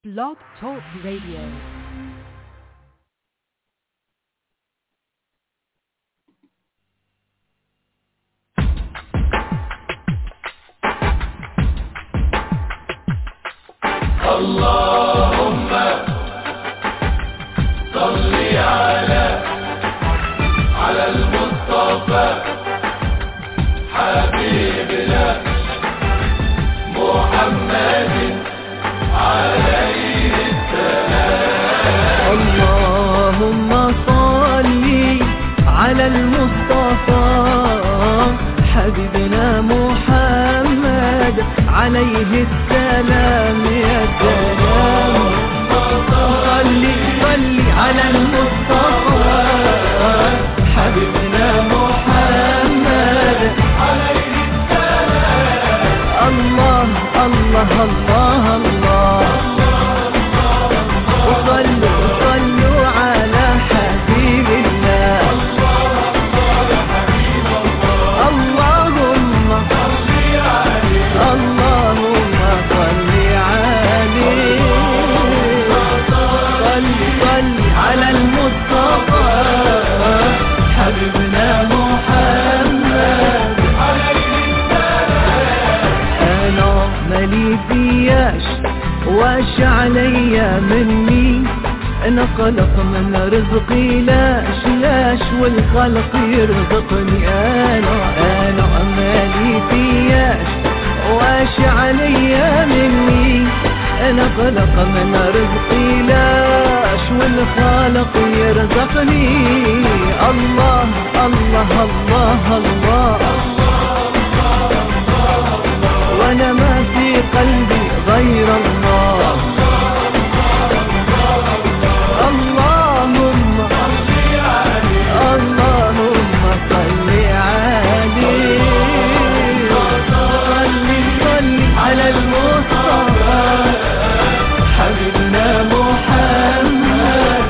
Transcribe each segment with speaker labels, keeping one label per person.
Speaker 1: Blog Talk Radio.
Speaker 2: اللهم صل على المصطفى حبيبنا محمد عليه السلام.
Speaker 3: اللهم صل على المصطفى حبيبنا محمد عليه السلام. يا سلام صل على المصطفى حبيبنا محمد عليه السلام. الله الله الله الله وصلوا على حبيب الله. اللهم صل عليه صل على المصطفى حبيبنا محمد. أنا مالي فياش واش عليا مني، أنا خلق من رزقي لاش والخلق يرزقني. أنا مالي فياش واش عليا مني، أنا خلق من رزقي لاش والخالق يرزقني. الله الله الله الله وأنا ما في قلبي غير الله. اللهم صل عليه صل على المصطفى حبيبنا محمد.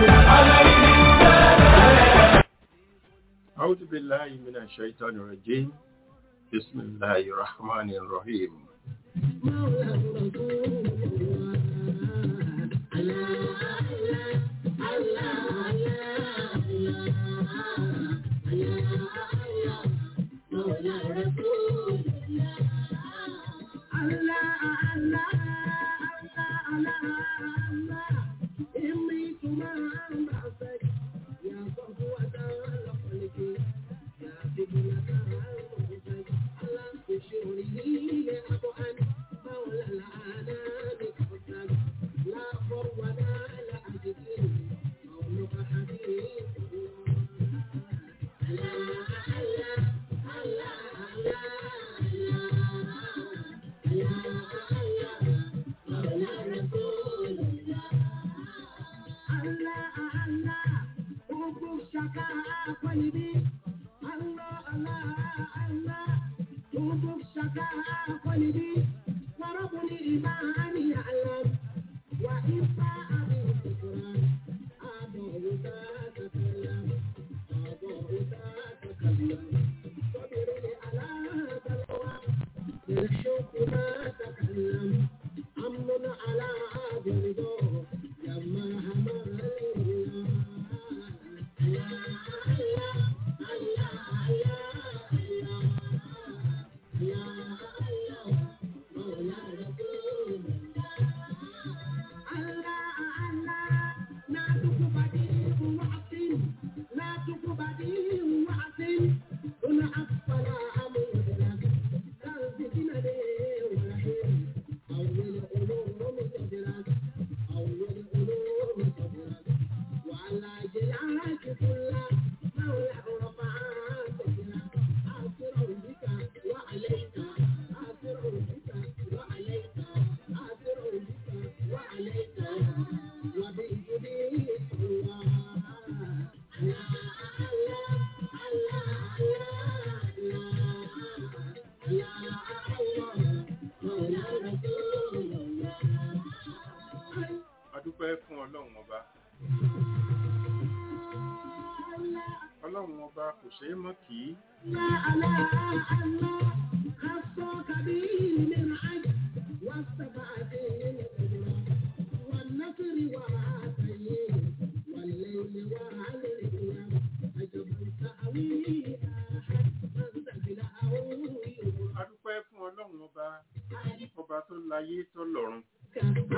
Speaker 2: أعوذ بالله من الشيطان الرجيم. بسم الله الرحمن الرحيم. Ọlọ́run ọba kò ṣeé mọ́ kì í.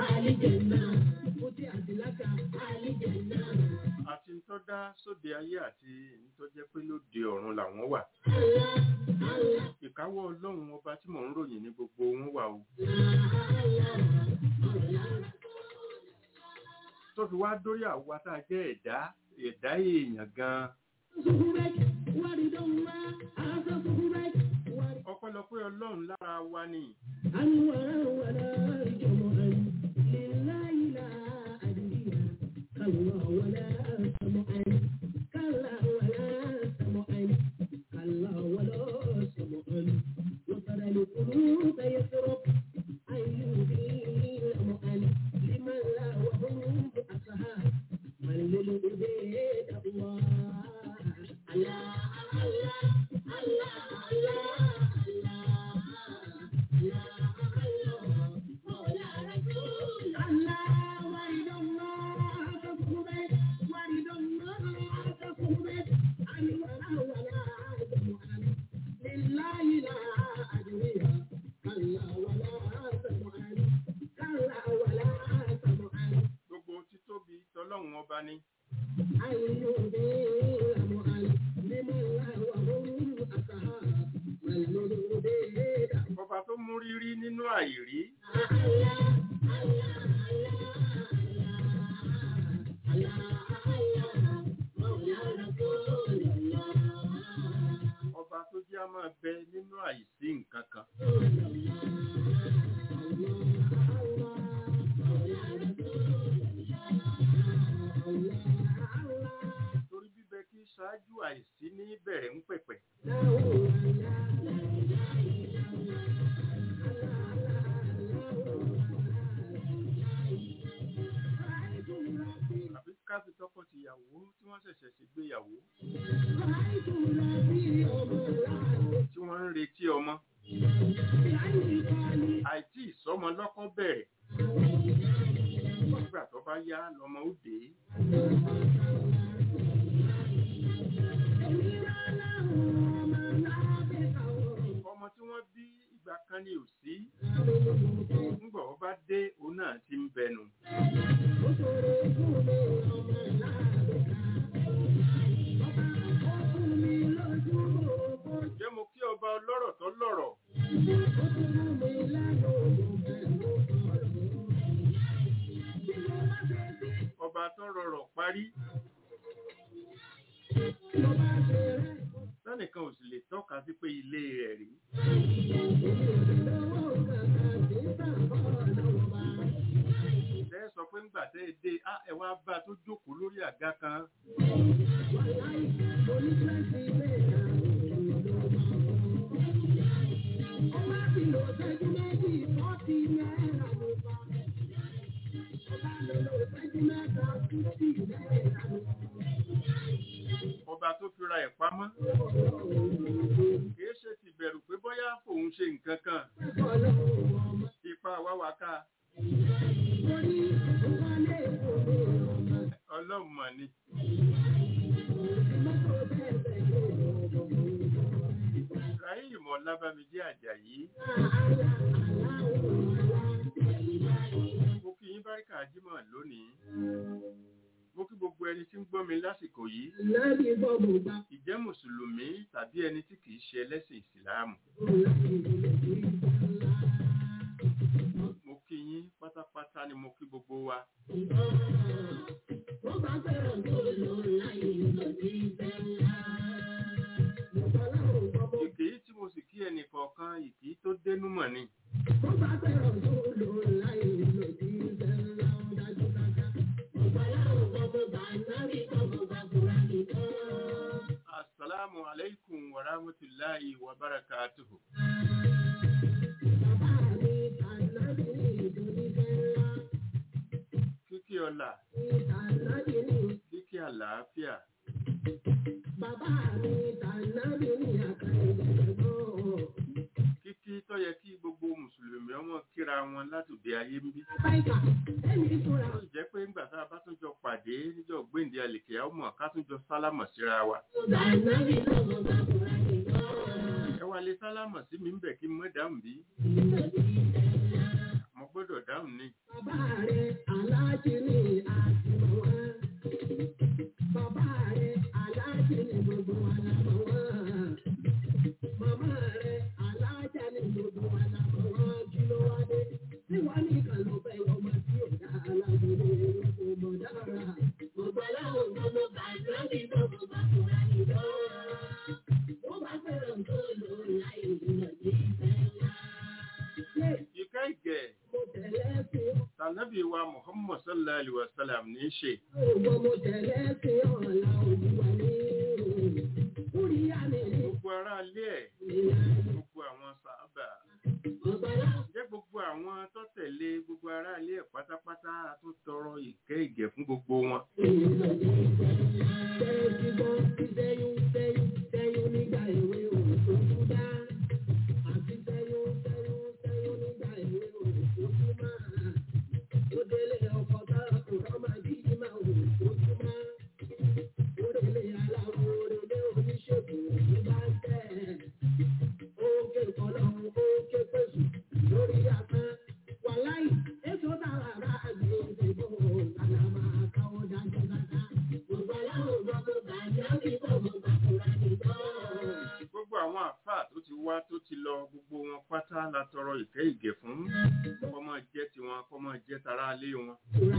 Speaker 2: àti tó dá sóde ayé àti tó jẹ́ pé lóde ọ̀run làwọn wà. Ìkáwọ́ Ọlọ́run ọba tí mò ń ròyìn ní gbogbo wọn wà o. Tó fi wá dórí àwa tá a jẹ́ ẹ̀dá èèyàn gan-an. Ọpẹ́lọpẹ́ Ọlọ́run lára wa ni. Ọba tó mú rírí nínú àìrí. Ọba tó jẹ́ a máa bẹ nínú àìsí nǹkan kan. Torí bíbẹ kí ṣáájú àìsí ní bẹ̀rẹ̀ ń pẹ̀pẹ̀. Àbí káfí tọkọ tìyàwó tí wọ́n ṣẹ̀ṣẹ̀ ṣègbéyàwó. Tí wọ́n ń retí ọmọ. Àìtí ìsọmọ lọ́kọ bẹ̀rẹ̀. Nígbà tó bá yá lọmọ ó dé. Ọmọ tí wọ́n bí ìgbà kan ni ò sí. Nígbà ó bá dé òun náà ti ń bẹnu. Jẹ́ mo kí ọba ọlọ́rọ̀ tó lọ́rọ̀. Ọba tó rọrọ̀ parí. Sẹ́nìkan ò sì lè tọ́ka sí pé ilé rẹ̀ rí. Ṣé sọ pé ńgbà tẹ́ ẹ dé ẹ wá bá tó jókòó lórí àga kan. Ọba tó fi ra ẹ̀ pamọ́. Kìí ṣe ti bẹ̀rù pé bóyá fòun ṣe nǹkan kan. Ipa wáwá ká. Ọlọ́mọ ni. Rahim Ọlábàmídé Àjàyí. Mo kí yín báríkà Jímọ̀ lónìí. Mo kí gbogbo ẹni tí ń gbọ́ mi lásìkò yìí. Ìjẹ́ Mùsùlùmí tàbí ẹni tí kìí ṣe ẹlẹ́sìn Ìsìláàmù. Mo kí yín pátápátá ni mo kí gbogbo wa. Ìkèyí tí mo sì kí ẹnì kọ̀ọ̀kan ìkèyí tó dénú mọ̀ ni. Assalamu alaikum wa rahmatullahi wa barakatuhu. Kíkí ọlá, kíkí àlàáfíà. Kíkí tó yẹ kí gbogbo Mùsùlùmí ọmọ kíra wọn látòdé ayé ń bí. Ó jẹ́ pé ńgbà tá a bá tún jọ pàdé níjọ́ gbéǹde àlèkè ọmọ ká tún jọ sálámọ̀ síra wa. Ẹ wá lè sálámọ̀ sí mi ń bẹ̀ kí n mọ́ dáhùn bí. mo gbọ́dọ̀ dáhùn ní.
Speaker 3: Bàbá rẹ̀ aláàjì ni àtìmọ̀ wọn. Bàbá rẹ̀ aláàjì ni gbogbo àlàmọ̀ wọn. Màmá rẹ̀ aláàjà ni gbogbo àlàmọ̀ wọn. Kí ló wá dé? Tí wọ́n ní kan ló fẹ́ ọmọ tí ò dá alágbèrè kò mọ̀ dára. Gbogbo aláwọ̀ gbogbo bàjẹ́ ní gbogbo bàkúrà nìjọ́. Ó bá fẹ́ràn tó lò láì ìrìnà sí ìfẹ́ ńlá.
Speaker 2: Ìkẹ́ ìgẹ̀
Speaker 3: Mo tẹ̀lé sí ọ.
Speaker 2: tànàbí wa Muhammad sallallahu alaihi wasallam ní í ṣe.
Speaker 3: Mo tẹ̀lé sí ọ̀la òjúwa ní Kúríyá mi ní
Speaker 2: Gbogbo ará ilé ẹ̀, gbogbo àwọn sàhábà, jẹ́ gbogbo àwọn tó tẹ̀lé gbogbo ará ilé ẹ̀ pátápátá a tún tọrọ ìkẹ́ ìgẹ̀ fún gbogbo wọn.
Speaker 3: nígbà ìwé òṣòṣù dá. Àti sẹ́yún nígbà ìwé òṣòṣù máa. Ó délé ọkọ̀ bá ọ̀rọ̀ máa bí máa òṣòṣù máa. Ó délé aláwọ̀ òrèlé oníṣègùn ní bá ń tẹ̀. Ó ké kọ́lọ́run ó ké pèsè lórí apá. Wàláì, èso tára rà gbé ìdìbò kàlà máa káwọ́ dájú dáadáa. Gbogbo aláwọ̀ gbogbo bàjẹ́ ní gbogbo bàkúrà nìkan.
Speaker 2: Gbogbo àwọn àfáà tó ti wá tó ti lọ gbogbo wọn pátá la tọrọ ìkẹ́ ìgẹ̀ fún. Kọ́mọ jẹ́ tiwọn, kọ́mọ jẹ́ tara ilé wọn.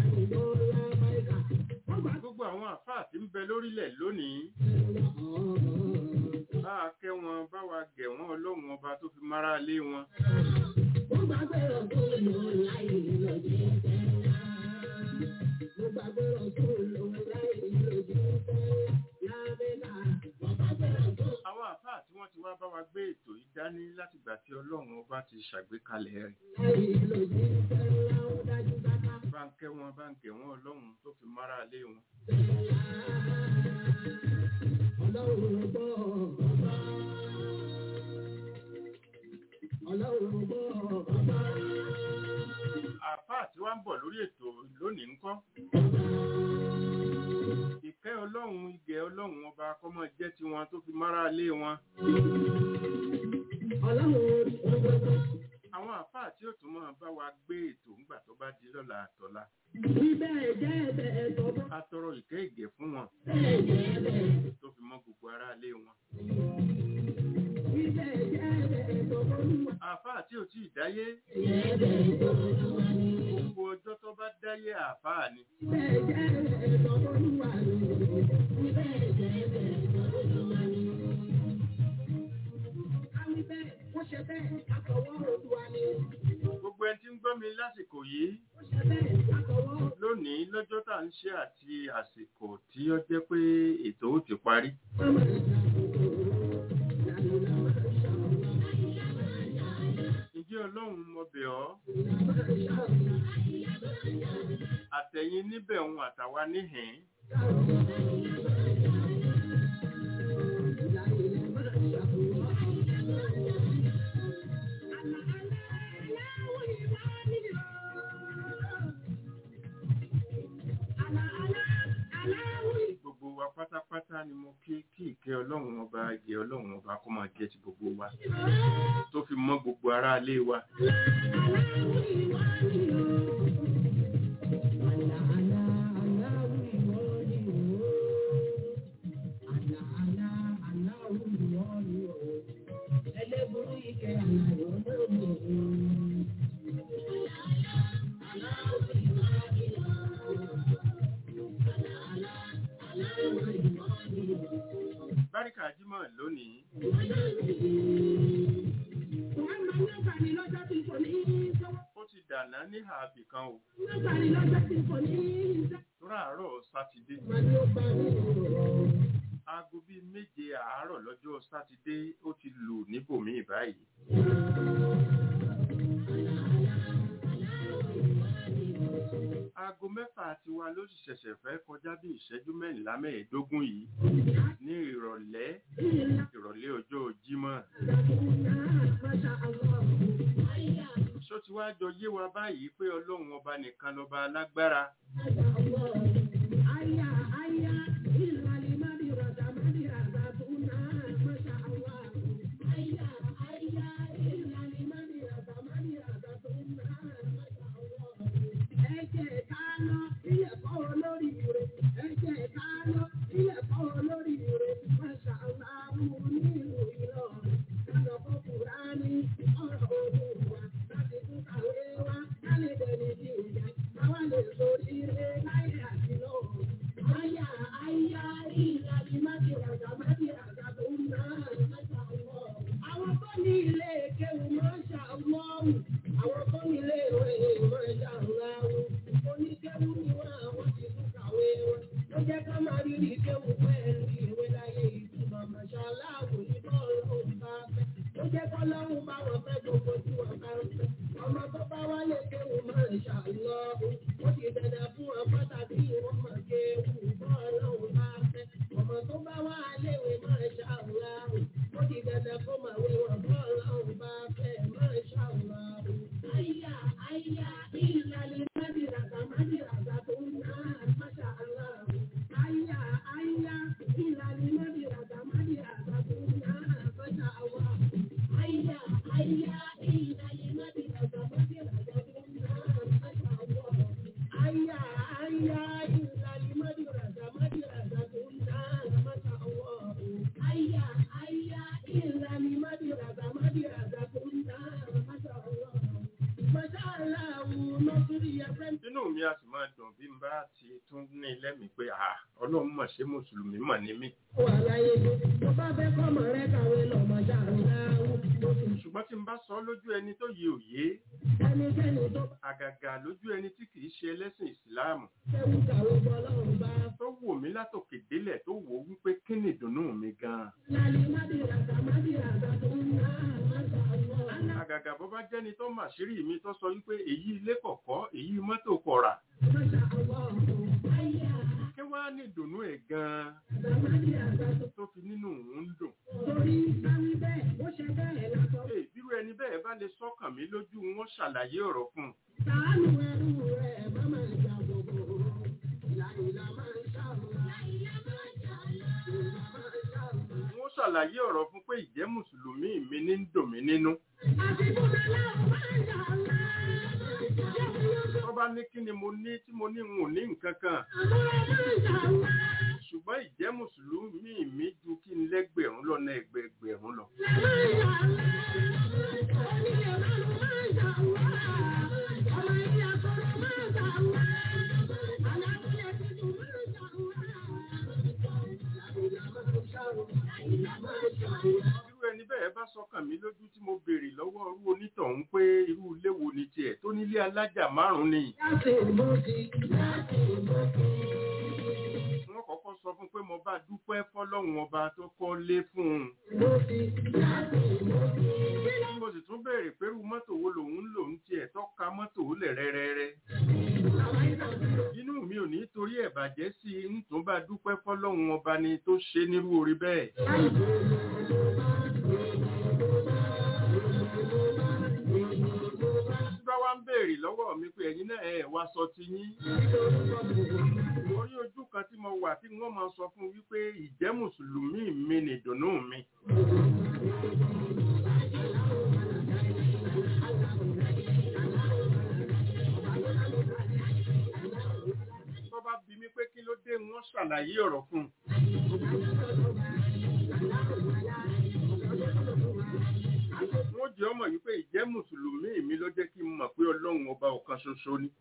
Speaker 2: Gbogbo àwọn àfáà tí ń bẹ lórílẹ̀ lónìí. Bá a kẹ́ wọn, bá wa gẹ̀ wọ́n Ọlọ́run ọba tó fi mára lé wọn. Àwọn àfáà tí wọ́n ti wá bá wa gbé ètò yìí dání láti gbà tí Ọlọ́run ọba ti ṣàgbékalẹ̀ rẹ̀. Bá ń kẹ́ wọn, bá ń gẹ̀ wọ́n Ọlọ́run tó fi mára lé wọn. Àfáà tí wá ń bọ̀ lórí ètò lónìí ńkọ́. Ìkẹ́ Ọlọ́run, ìgẹ̀ Ọlọ́run ọba kọ́mọ jẹ́ tiwọn tó fi mára lé wọn. Àwọn àfáà tí ó tún máa bá wa gbé ètò ńgbà tó bá di lọ́la àtọ̀la. A tọrọ ìkẹ́ ìgẹ̀ fún wọn tó fi mọ́ gbogbo ará lé wọn. Àfáà tí ò tí ì dáyé. Gbogbo ọjọ́ tó bá dáyé àfáà ni. Gbogbo ẹni tí ń gbọ́ mi lásìkò yìí lónìí lọ́jọ́ tá ń ṣe àti àsìkò tí ó jẹ́ pé ètò ó ti parí. Ǹjẹ́ Ọlọ́run mo bẹ̀ ọ́? Àtẹ̀yin níbẹ̀ òun àtàwa níhìn. Gbogbo wa pátápátá ni mo kí ìkẹ́ Ọlọ́run ọba, ìgẹ̀ Ọlọ́run ọba kó máa jẹ́ ti gbogbo wa tó fi mọ́ gbogbo ará ilé wa. Báríkà Jímọ̀ lónìí. Ó ti dàná ní ààbì kan o. Tóra àárọ̀ Sátidé. Aago bíi 7 àárọ̀ lọ́jọ́ Sátidé ó ti lù níbòmíì báyìí. Aago 6 tiwa ló sì ṣẹ̀ṣẹ̀ fẹ́ kọjá bí ìṣẹ́jú 14 yìí ní ìrọ̀lẹ́ ọjọ́ Jímọ̀. Ṣó ti wá jọ yé wa báyìí pé Ọlọ́run ọba nìkan lọ́ba alágbára.
Speaker 3: Àwọn tó ní ilé kéwù máa ń ṣàwọ́wù, àwọn tó ní ilé ìwé máa ń ṣàwọ́wù, oníkéwù ni wọ́n àwọn ti tún kàwé wọn, ó jẹ́ ká máa rí ìkéwù pẹ̀lú ìwé láyé ìtumọ̀ màṣáláàwù ní bọ́ọ̀lù bá fẹ́, ó jẹ́ kọ́ lọ́rùn bá wọn fẹ́ gbogbo tí wọ́n bá ń fẹ́, ọmọ tó bá wálé kéwù máa ń ṣàwọ́wù, ó ti dandan fún wọn pàtàkì wọn máa kéwù bọ́ọ̀lù bá fẹ́, ọmọ tó bá wá léwe máa ṣàwọ́wù, ó ti dandan fún màwé wọn bọ́ọ̀lù bá fẹ́ máa ṣàwọ́wù. Àyà ìlàlẹ̀ mádìràgà tó ń ná àmàṣà aláwọ̀. Àyà ìlàlẹ̀ mádìràgà tó ń ná àmàṣà aláwọ̀. Àyà ìlàlẹ̀ mádìràgà tó ń ná àmàṣà aláwọ̀. Àyà ìlàlẹ̀ mádìràgà tó ń ná àmàṣà aláwọ̀. Àyà ìlàlẹ̀ mádìràgà tó ń ná àmàṣà aláwọ̀.
Speaker 2: Inú mi a sì máa dùn bí n bá ti tún ní lẹ́mìí pé Ọlọ́run mọ̀ ṣé Mùsùlùmí mọ̀ ní mí. Ṣùgbọ́n tí n bá sọ lójú ẹni tó yẹ òye, àgàgà lójú ẹni tí kìí ṣe ẹlẹ́sìn Ìsìláàmù, tó wò mí látòkè délẹ̀ tó wò ó wípé kí ni ìdùnnú mi gan-an. Àgàgà bó bá jẹ́ni tó màṣírí mi tó sọ wípé èyí ilé kọ̀kọ́, èyí mọ́tò kọ̀rà. Kí wá ní ìdùnnú ẹ̀ gan-an tó fi nínú òun dùn. Bírú ẹni bẹ́ẹ̀ bá lè sọ́kàn mí lójú wọn ṣàlàyé ọ̀rọ̀ fún un. Wọ́n ṣàlàyé ọ̀rọ̀ fún pé ìjẹ́ Mùsùlùmí mi ní ń dùn mí nínú. Wọ́n bá ní kí ni mo ní tí mo ní n ò ní nǹkan kan. Ṣùgbọ́n ìjẹ́ Mùsùlùmí mi ju kí n lẹ́gbẹ̀rún lọ́nà ẹgbẹ̀rún lọ. Irú ẹni bẹ́ẹ̀ bá sọ́kàn mí lójú tí mo béèrè lọ́wọ́ irú onítọ̀hún pé irú ilé wo ni tiẹ̀ tó nílé alájà 5 ni. Wọ́n kọ́kọ́ sọ fún pé mo bá dúpẹ́ fọ́lọ́run ọba tó kọ́ lé fún un. Mo sì tún béèrè pé irú mọ́tò wo lòun lò ń tiẹ̀ tó ka mọ́tò lẹ̀ rẹ́rẹ́rẹ́. Inú mi ò ní torí ẹ̀ bàjẹ́ sí i ń tún bá dúpẹ́ fọ́lọ́run ọba ni tó ṣe nírú orí bẹ́ẹ̀. Bá wá ń béèrè lọ́wọ́ mi pé ẹ̀yin náà ẹ̀ wá sọ ti yín. Orí ojú kan tí mo wà tí wọ́n máa sọ fún wípé ìjẹ́ Mùsùlùmí mi nìdùnnú mi. Tó bá bi mí pé kí ló dé wọ́n ṣàlàyé ọ̀rọ̀ fún un. Wọ́n jẹ́ ọmọ yìí pé ìjẹ́ Mùsùlùmí mi ló jẹ́ kí n mọ̀ pé Ọlọ́run ọba ọ̀kan ṣoṣo ni.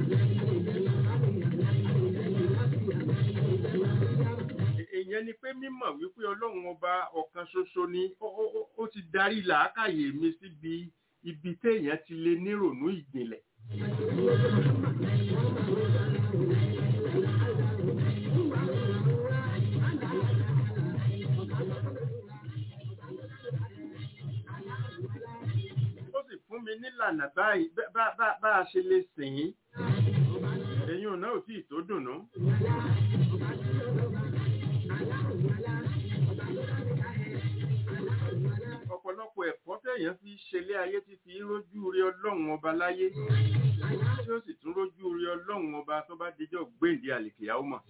Speaker 2: Ìyẹn ni pé mímọ̀ wípé Ọlọ́run ọba ọ̀kan ṣoṣo ni ó ti darí làákàyè mi síbi ibi téèyàn ti lè nírònú ìjìnlẹ̀. Ó sì fún mi nílànà báyìí bá a ṣe lè sìn yín. Ẹ̀yin ọ̀nà ò tí ì tó dùnnú. Ọ̀pọ̀lọpọ̀ ẹ̀kọ́ tẹ̀yàn fi ṣẹlẹ̀ ayé ti fi rójú rí Ọlọ́run ọba láyé tí ó sì tún rójú rí Ọlọ́run ọba tó bá dijọ́ gbéǹde àlìkìyáwó mọ̀.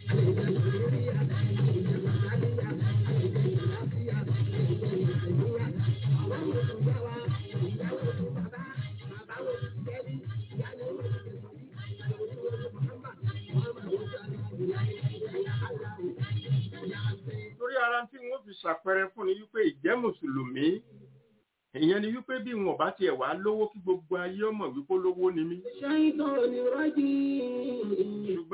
Speaker 2: Torí ara tí wọ́n fi ṣàpẹẹrẹ fún ni wípé ìjẹ́ Mùsùlùmí, ìyẹn ni wípé bí wọn bá tiẹ̀ wá lówó kí gbogbo ayé ọmọ wípé lówó ni mí.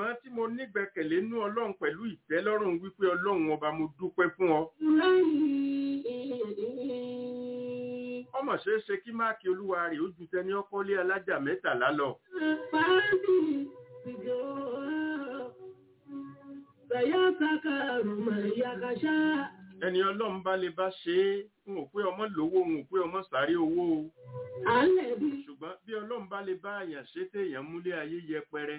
Speaker 2: nígbẹ́kẹ̀lé nú Ọlọ́run pẹ̀lú ìtẹ́lọ́rùn wípé Ọlọ́run ọba mo dúpẹ́ fún ọ. Ọmọ ṣeéṣe kí máàkì olúwa rẹ̀ ó ju tẹni ọkọ́lé alájà 13 lọ. Ẹni Ọlọ́run bá lè bá ṣe é, n ò pé ọmọ lówó, n ò pé ọmọ sáré owó o. Ṣùgbọ́n bí Ọlọ́run bá lè bá àyàn ṣe téèyàn múlé ayé yẹpẹrẹ.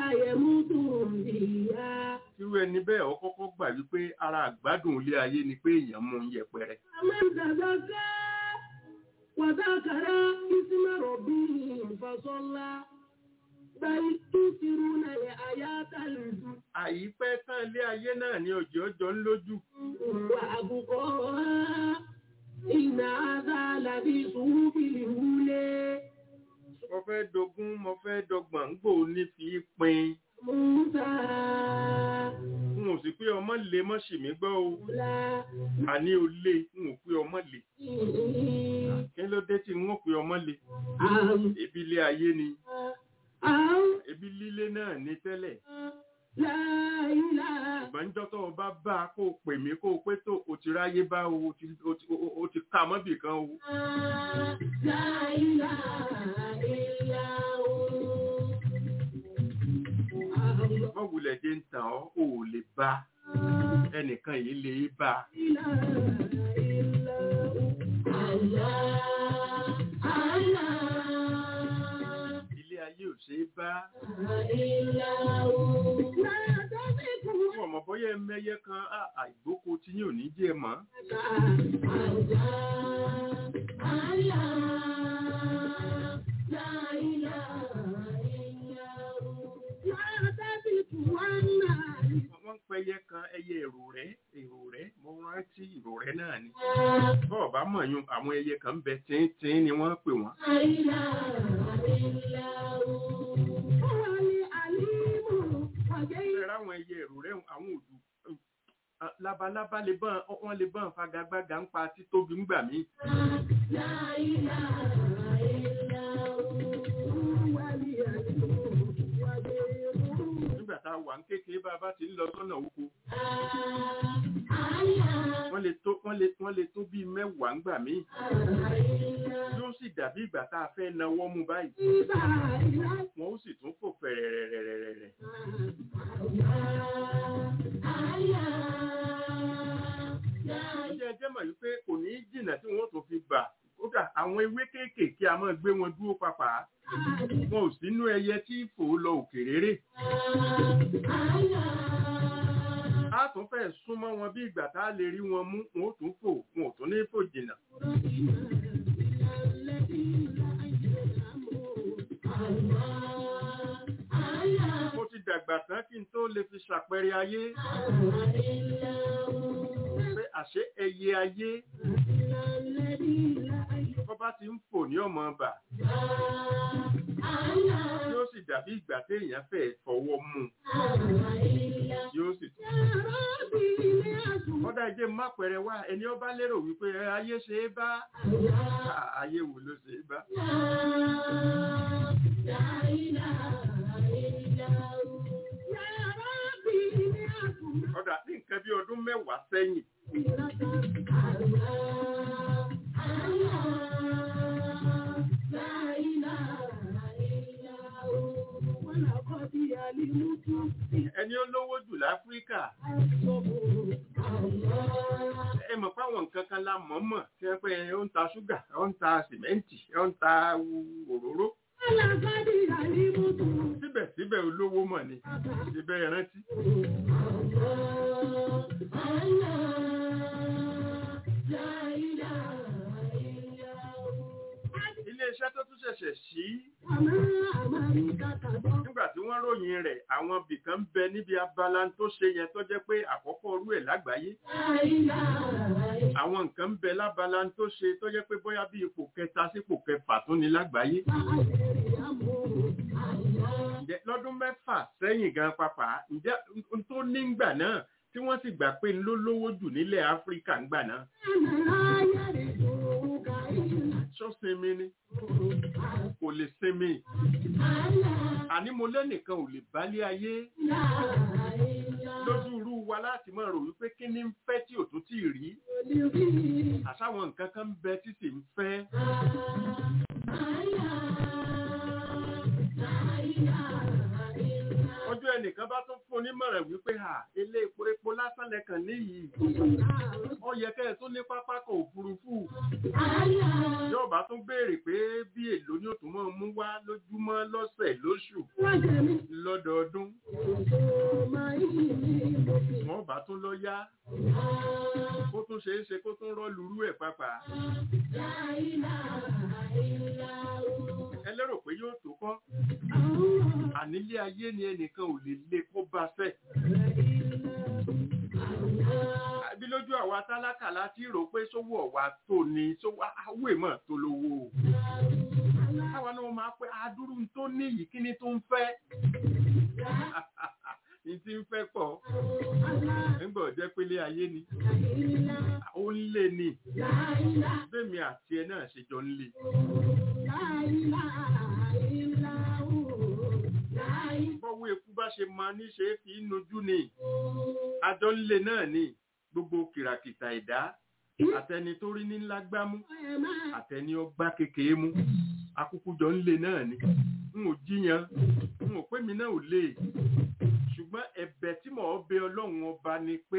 Speaker 2: Irú ẹni bẹ́ẹ̀ ọ kọ́kọ́ gbà wípé ara àgbádùn ilé ayé ni pé èèyàn mú un yẹpẹrẹ.
Speaker 3: Wàdákàrá ìsìnmọ̀ rọ̀bí ìfàsọ́lá.
Speaker 2: Àyípẹ́ tán ilé ayé náà ni òjò ọjọ́ ń lójú.
Speaker 3: Wà àbùkọ́ ìnà àdálàbí ṣùgbìlì wúlé.
Speaker 2: Mo fẹ́ dogún, mo fẹ́ dọgbọ̀n gbò ní fi pin.
Speaker 3: Múta.
Speaker 2: N ò sì pé ọmọ lè mọ́ ṣì mí gbọ́ o. Àní o lè, n ò pé ọmọ lè. Kí ló dé tí n ò pé ọmọ lè? Ebi ilé ayé ni. Ebi líle náà ní tẹ́lẹ̀. Ṣùgbọ́n jọ́tọ̀ bá bá kó pè mí kó pé tó o ti ráyé bá o ti ká mọ́bì kan o. Wọ́n wulẹ̀ dé ń tàn ọ́, o ò lè bá ẹnìkan yìí lè bá. Ayé ò ṣe é bá. Ọmọ bọ́yẹ mẹ́yẹ kan àìgbóko tí yóò ní jẹ́ mọ́. Wọ́n ń pẹyẹ kan ẹyẹ èrò rẹ̀, mo rántí ìrò rẹ̀ náà ni. Bọ́ọ̀ bá mọ̀ yún àwọn ẹyẹ kan ń bẹ tín ni wọ́n pè wọ́n. Àwọn ẹyẹ èrò rẹ̀ àwọn òdù labalábá wọ́n lè bọ́n fagagbága ń pa títóbi ńgbà mí. Nígbà tá a wà ń kékeré bá ti ń lọ sọ́nà oko. Wọ́n lè tó bí 10 ńgbà mí. Yóò sì dàbí ìgbà tá a fẹ́ nawọ́ mú báyìí. Wọ́n ó sì tún fò fẹ̀rẹ̀rẹ̀rẹ̀rẹ̀. Ẹjẹ́ mọ̀ wípé kò ní jìnnà tí wọ́n tó fi bà. Kódà àwọn ewé kéékèèké a máa gbé wọn dúró papà. Wọn ò sínú ẹyẹ tí fò lọ òkèrèrè. A tún fẹ́ súnmọ́ wọn bí ìgbà tá a lè rí wọn mú, wọn ó tún fò, wọn ò tún ní fò jìnnà. Mo ti dàgbà tán kí n tó lè fi ṣàpẹẹrẹ ayé. Pé àṣé ẹyẹ ayé bọ́bá ti ń fò ní ọmọ bà. Yóò sì dàbí ìgbà téèyàn fẹ́ fọwọ́ mú. Yóò sì tún. Ọ̀dà ìjẹ́ má pẹ̀rẹ̀ wá ẹni ọba lérò wípé ayé ṣe é bá. Ayé wo ló ṣe é bá? Ọ̀dà ní nǹkan bí ọdún 10 sẹ́yìn. Ẹni olówó jù láfíríkà. Ẹ mọ̀ fáwọn nǹkan kan la mọ̀ọ́mọ̀ tí wọ́n pẹ́ ó ń ta ṣúgà, ó ń ta sìmẹ́ǹtì, ó ń ta òróró. Síbẹ̀síbẹ̀ olówó mọ̀ ni, síbẹ̀ rántí. Ilé-iṣẹ́ tó tún ṣẹ̀ṣẹ̀ ṣí. Nígbà tí wọ́n ròyìn rẹ̀, àwọn bìkan bẹ níbi abala tó ṣe yẹn tó jẹ́ pé àkọ́kọ́ orú ẹ̀ lágbàáyé. Àwọn nǹkan bẹ lábala tó ṣe tó jẹ́ pé bóyá bí ipò 3 sí ipò 4 tún ní lágbàáyé. Lọ́dún 6 sẹ́yìn gan papà, ǹjẹ́ tó nígbà náà tí wọ́n sì gbà pé ló lówó jù nílẹ̀ Áfíríkà ńgbà náà. ṣó sinmi ni kò lè sinmi àní mo lẹ́nìkan ò lè bálé ayé lójú irú wa láti máa rò wípé kí ni ń fẹ́ tí ò tún tí ì rí àṣàwọn nǹkan kan ń bẹ tí sì ń fẹ́. ọjọ́ ẹnìkan bá tún fún onímọ̀ràn wípé ilé epo lásán lẹ́kàn níyì ó yẹ kẹ́ ẹ tún ní pápákọ̀ òfurufú yóò bá tún béèrè pé bí èlò ni ó tún máa mú wá lójúmọ́ lọ́sẹ̀ lóṣù lọ́dọọdún wọ́n bá tún lọ yá kó tún ṣeé ṣe kó tún rọ́ lurú ẹ̀ pápá ẹ lérò pé yóò tó kọ́ ànílé ayé ni ẹnìkan ò lè lé kó bá fẹ́. Bí lójú àwa tálákà láti rò pé sówó ọ̀wà tó ní sówó àwọ̀ èèmọ̀ tó lówó. Táwa náà máa pẹ́ adúrú tó ní yìí kí ni tó ń fẹ́. Ní tí ń fẹ́ pọ̀. Nígbà ọ̀jẹ́ pélé ayé ni. Ó ń lé ni. Bẹ́ẹ̀mi àti ẹ náà ṣe jọ ń lé. Bọ́wọ́ eku bá ṣe máa ní ṣe é fi nojú ni. Àjọ ń lé náà ni. Gbogbo kìràkìtà ẹ̀dá. Àtẹni tó rí ní ńlá gbámú. Àtẹni ọgbà kékeré mú. Akúkú jọ ń lé náà ni. N ò jíyan. N ò pé mi náà ò lè. Ṣùgbọ́n ẹ̀bẹ̀ tí mò ń bẹ Ọlọ́run ọba ni pé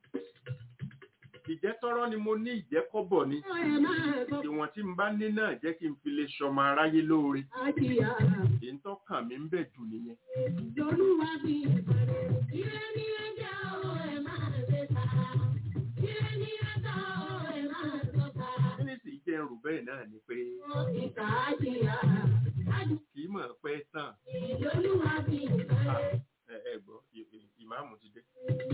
Speaker 2: ìjẹ́ tọ́rọ́ ni mo ní ìjẹ́ kọ́bọ̀ ni. Ìwọ̀n tí n bá ní náà jẹ́ kí n fi lè ṣọmọ aráyé lóore. Èyí ń tọ́kàn mi ń bẹ̀ jù nìyẹn. Mínísì jẹ́ ẹrù bẹ́ẹ̀ náà ni pé kì í mọ̀ pé tán. Ẹ gbọ́, ìmáàmù ti dé.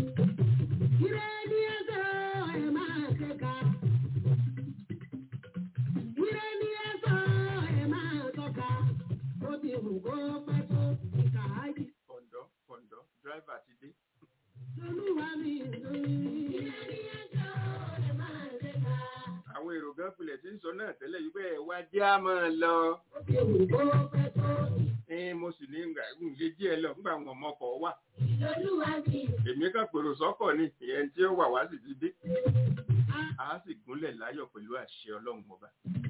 Speaker 2: Kọ̀ǹdọ́, dráìvà ti dé. Àwọn èrò gan pilẹ̀ tí ń sọ náà tẹ́lẹ̀ yìí pé wá jẹ́ á máa lọ. Mo sì ní ilé díẹ̀ lọ nígbà wọn ọmọkọ̀ wà. Èmi kàn pèrò sọ́kọ̀ ni ìyẹn tí ó wà wá sì ti dé. A sì gúnlẹ̀ láyọ̀ pẹ̀lú àṣẹ Ọlọ́run ọba.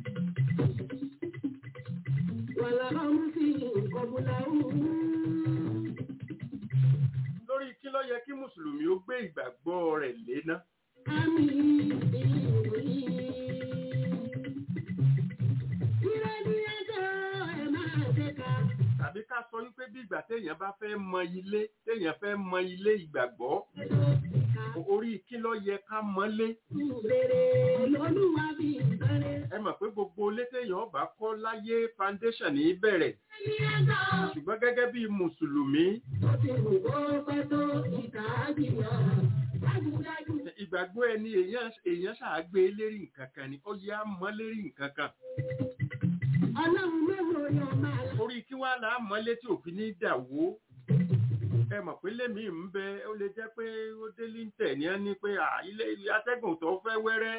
Speaker 2: Lórí kí ló yẹ kí Mùsùlùmí ó gbé ìgbàgbọ́ rẹ̀ léná? Tàbí ká sọ wípé bí ìgbà téèyàn bá fẹ́ mọ ilé ìgbàgbọ́, orí kí ló yẹ ká mọ́lé? Ẹ mọ̀ pé gbogbo ilé téèyàn bá kọ́ láyé foundation ní bẹ̀rẹ̀. Ṣùgbọ́n gẹ́gẹ́ bí Mùsùlùmí, ìgbàgbọ́ ẹni èèyàn ṣàgbé lérí nǹkan kan ni ó yá mọ́ lérí nǹkan kan. Orí kí wá là á mọ́lé tí òfin ní dàwó. Ẹ mọ̀ pé lémi ń bẹ ó lè jẹ́ pé ó dé líńtẹ̀ ní ẹ́ ní pé ilé atẹ́gùn tó fẹ́ wẹ́rẹ́.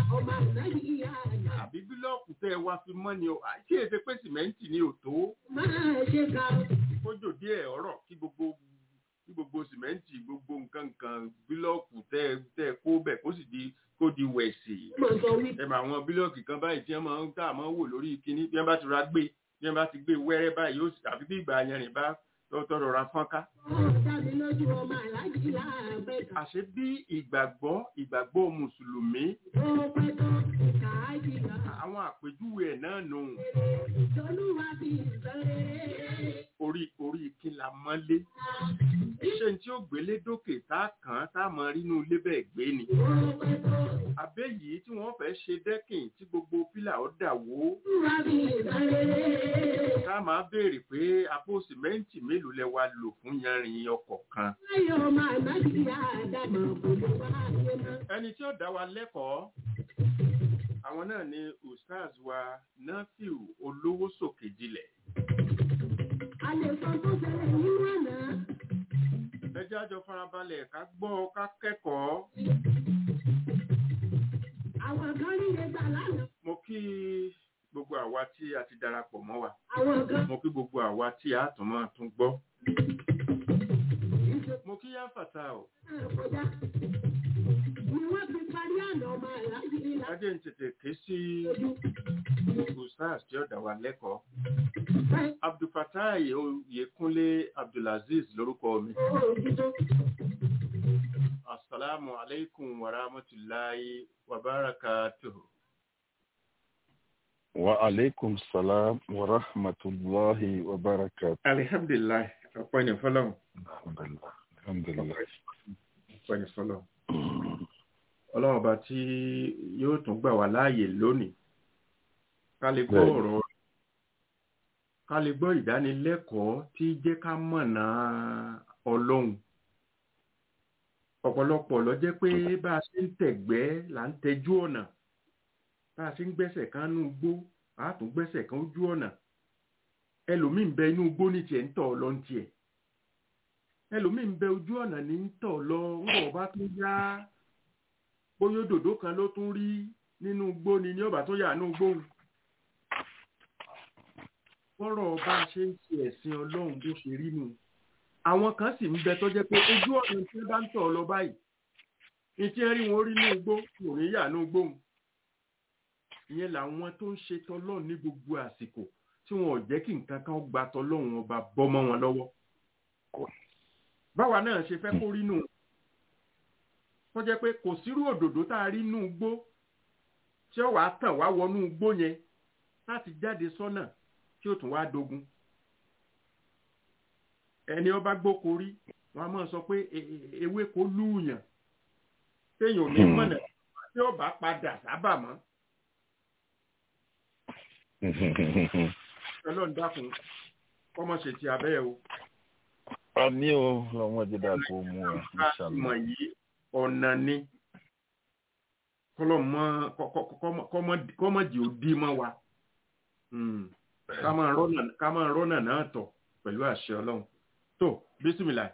Speaker 2: Àbí bílọ̀kù tẹ́ wá fi mọ́ ni kí èsè pé sìmẹ́ǹtì ni ò tó. Kójò díẹ̀ ọ̀rọ̀ kí gbogbo sìmẹ́ǹtì gbogbo nǹkan bílọ̀kù tẹ́ kó bẹ̀ kó di wẹ̀sì. Ẹ mọ̀ àwọn bílọ̀kì kan báyìí tí wọ́n máa ń tà máa ń wò lórí kíní bí wọ́n bá ti ra gbé bí wọ́n bá ti gbé wẹ́rẹ́ báyìí yóò tàbí bí ìgbà yẹn bá tọ́rọ̀ ra fọ́nká. Àṣé bí ìgbàgbọ́ Mùsùlùmí àwọn àpèjúwe ẹ̀ náà nù. Orí kí la mọ́lé. Ṣé tí ó gbélé dókè tá kàn tá mọ rínú ilé bẹ́ẹ̀ gbé ni. Abẹ́ yìí tí wọ́n fẹ́ ṣe dẹ́kìn tí gbogbo pílà ó dà wó. Ká máa béèrè pé apó sìmẹ́ǹtì mélòó lẹ wá lò fún yanrìn ọkọ̀ kan. Ẹni tí ó dá wa lẹ́kọ̀ọ́ àwọn náà ni Ustaz wa Nafiu Olówó Sòkè Dilẹ̀. Ẹ jẹ́ àjọ farabalẹ̀ ká gbọ́ ká kẹ́kọ̀ọ́. Mo kí gbogbo àwa tí a ti darapọ̀ mọ́ wa.
Speaker 3: Àwọn kan.
Speaker 2: Mo kí gbogbo àwa tí a tún máa tún gbọ́. Mo kí yá fàtà o.
Speaker 3: Kọjá. Ni wọ́n ti parí àná ọmọ àlájì nílá.
Speaker 2: Ajé ń tètè ké sí Ustaz tí ó dá wa lẹ́kọ̀ọ́. Abdulfatai Oyèkúnlé Abdulaziz lórúkọ mi. Assalamu alaikum wa rahmatullahi wa barakatuhu.
Speaker 1: Wa alaikum salam wa rahmatullahi wa barakatuh.
Speaker 2: Alhamdulillah. Ọ̀pọ̀ ni fọ́lọ́run.
Speaker 1: Alhamdulillah. Alhamdulillah.
Speaker 2: Ọ̀pọ̀ ni fọ́lọ́run. Ọlọ́run ọba tí yóò tún gbà wá láàyè lónìí. Ká lè gbọ́ ọ̀rọ̀, ká lè gbọ́ ìdánilẹ́kọ̀ọ́ tí jẹ́ ká mọ̀nà Ọlọ́run. Ọ̀pọ̀lọpọ̀ ló jẹ́ pé bá a ṣe ń tẹ̀gbẹ́ là ń tẹjú ọ̀nà. Bá a ṣe ń gbẹ́sẹ̀ kan nú igbó, a tún gbẹ́sẹ̀ kan ojú ọ̀nà. Ẹlòmíì ń bẹ inú igbó ní tiẹ̀ ń tọ̀ lọ ní tiẹ̀. Ẹlòmíì ń bẹ ojú ọ̀nà ní ń tọ̀ lọ ńgbọ̀ bá tún yá. Bóyá òdòdó kan ló tún rí nínú igbó ni ní ọ̀bà tó yà nínú igbó. Bọ́rọ̀ bá a ṣe ń ṣe ẹ̀sìn Ọlọ́run bó ṣe rí nù. Àwọn kan sì ń bẹ tó jẹ́ pé ojú ọ̀nà tí wọ́n bá ń tọ̀ lọ báyìí. Ìtí ẹ rí wọn rí ní igbó kò ní yà nínú igbó. Ìyẹn làwọn tó ń ṣe tọlọ́run ní gbogbo àsìkò tí wọn ò jẹ́ kí nǹkan kan gba tọlọ́run ọba bọ́ mọ́ wọn lọ́wọ́. Báwa náà ṣe fẹ́ kó rí nù. Kó jẹ́ pé kò sírú òdòdó tá a rí nínú igbó tí ó wàá tàn wá wọnú igbó yẹn láti jáde sọ́nà tí ó tún wá dogun. Ẹni ọba gbóko rí wọn a máa sọ pé ewé kò lúùyàn téèyàn ò ní mọ̀nà tí ó bá padà sábà mọ́. Ọlọ́run dákun kọ́mọ ṣe ti abẹ́ o.
Speaker 1: Àmì o lọ́wọ́ dídá kó mú ọ inshallah.
Speaker 2: Ìmọ̀ yìí ọ̀nà ni kọ́mọ̀dì ò dí mọ́ wa. Ká máa rọ́nà náà tọ̀ pẹ̀lú àṣẹ Ọlọ́run. Tó bísímìlà.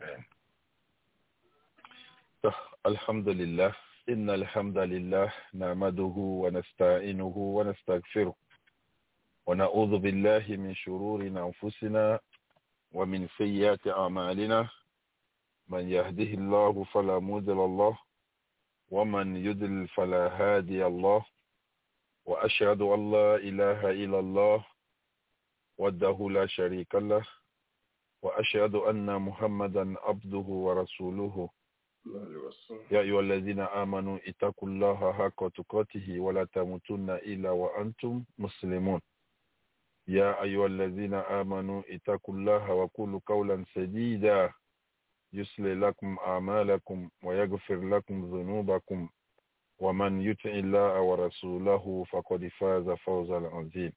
Speaker 1: Alhamdulillah. Inna alhamdulillah na'maduhu wa nasta'inuhu wa nastaghfiruh. ونعوذ بالله من شرور أنفسنا ومن سيئات أعمالنا من يهده الله فلا مضل له ومن يضلل فلا هادي الله وأشهد أن لا إله إلا الله وحده لا شريك له وأشهد أن محمدا عبده ورسوله يا أيها الذين آمنوا اتقوا الله حق تقاته ولا تموتن إلا وأنتم مسلمون يا أيها الذين آمنوا اتقوا الله وقولوا قولا سديدا يصلح لكم أعمالكم ويغفر لكم ذنوبكم ومن يطع الله ورسوله فقد فاز فوزا عظيما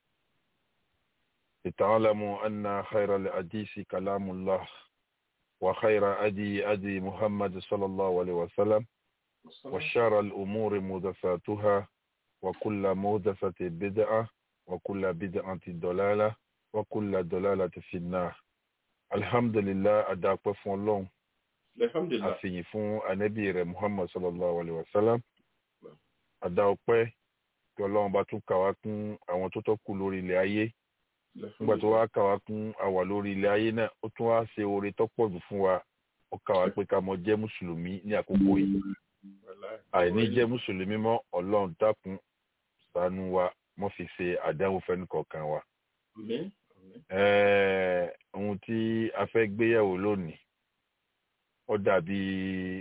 Speaker 1: لتعلموا أن خير الحديث كلام الله وخير أدي محمد صلى الله عليه وسلم وشر الأمور محدثاتها وكل محدثة بدعة وكل بدعة ضلالة وكل ضلالة في النار. الحمد لله adúpẹ́ fún Ọlọ́run.
Speaker 2: Alhamdulillah.
Speaker 1: Àfìyìn fún Ànábì rẹ̀ Muhammad sallallahu alaihi wasallam. Adúpẹ́ kí Ọlọ́run bá tún kà wá kún àwọn tó tọ́kù lórí ilẹ̀ ayé. Nígbà tó wá kà wá kún àwa lórí ilẹ̀ ayé náà, ó tún wá ṣe oore tó pọ̀ jù fún wa. Ó kà wá pé ká mọ jẹ́ Mùsùlùmí ní àkókò yìí. Àìní jẹ́ Mùsùlùmí mọ́ Ọlọ́run dákun ṣàánú wa. Mo fi ṣe àdánwò fẹ́ni kọ̀ọ̀kan wa. Ohun tí a fẹ́ gbéyẹ̀wò lónìí ó dàbí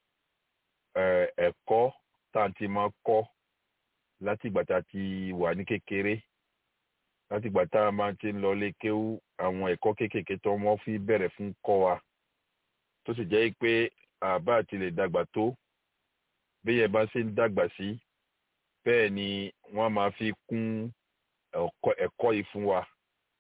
Speaker 1: ẹ̀kọ́ tá a ti máa kọ́ láti ìgbà tá a ti wà ní kékeré, láti ìgbà tá a máa ti ń lọ lé kéwú, àwọn ẹ̀kọ́ kéékèèké tó wọ́n fi bẹ̀rẹ̀ fún kọ́ wa tó sì jẹ́ pé àbá àti lè dàgbà tó bí yẹn bá ṣe ń dàgbà sí bẹ́ẹ̀ ni wọ́n máa fi kún ẹ̀kọ́ yìí fún wa.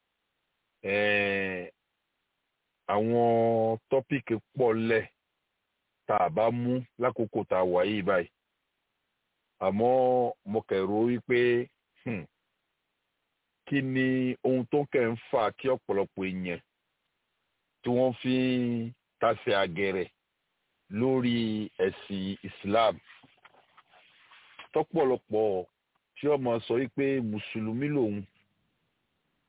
Speaker 1: Àwọn tọ́pìkì pọ̀ lẹ̀ tá a bá mú lákòókò tá a wà yìí báyìí. Àmọ́ mo kẹ̀rọ wípé kí ni ohun tó kẹ̀ ń fà kí ọ̀pọ̀lọpọ̀ èèyàn tí wọ́n fi ń tasẹ̀ àgẹ̀rẹ̀ lórí ẹ̀sìn Islam. Tọ́pọ̀lọpọ̀ tí ọmọ sọ wípé mùsùlùmí lòun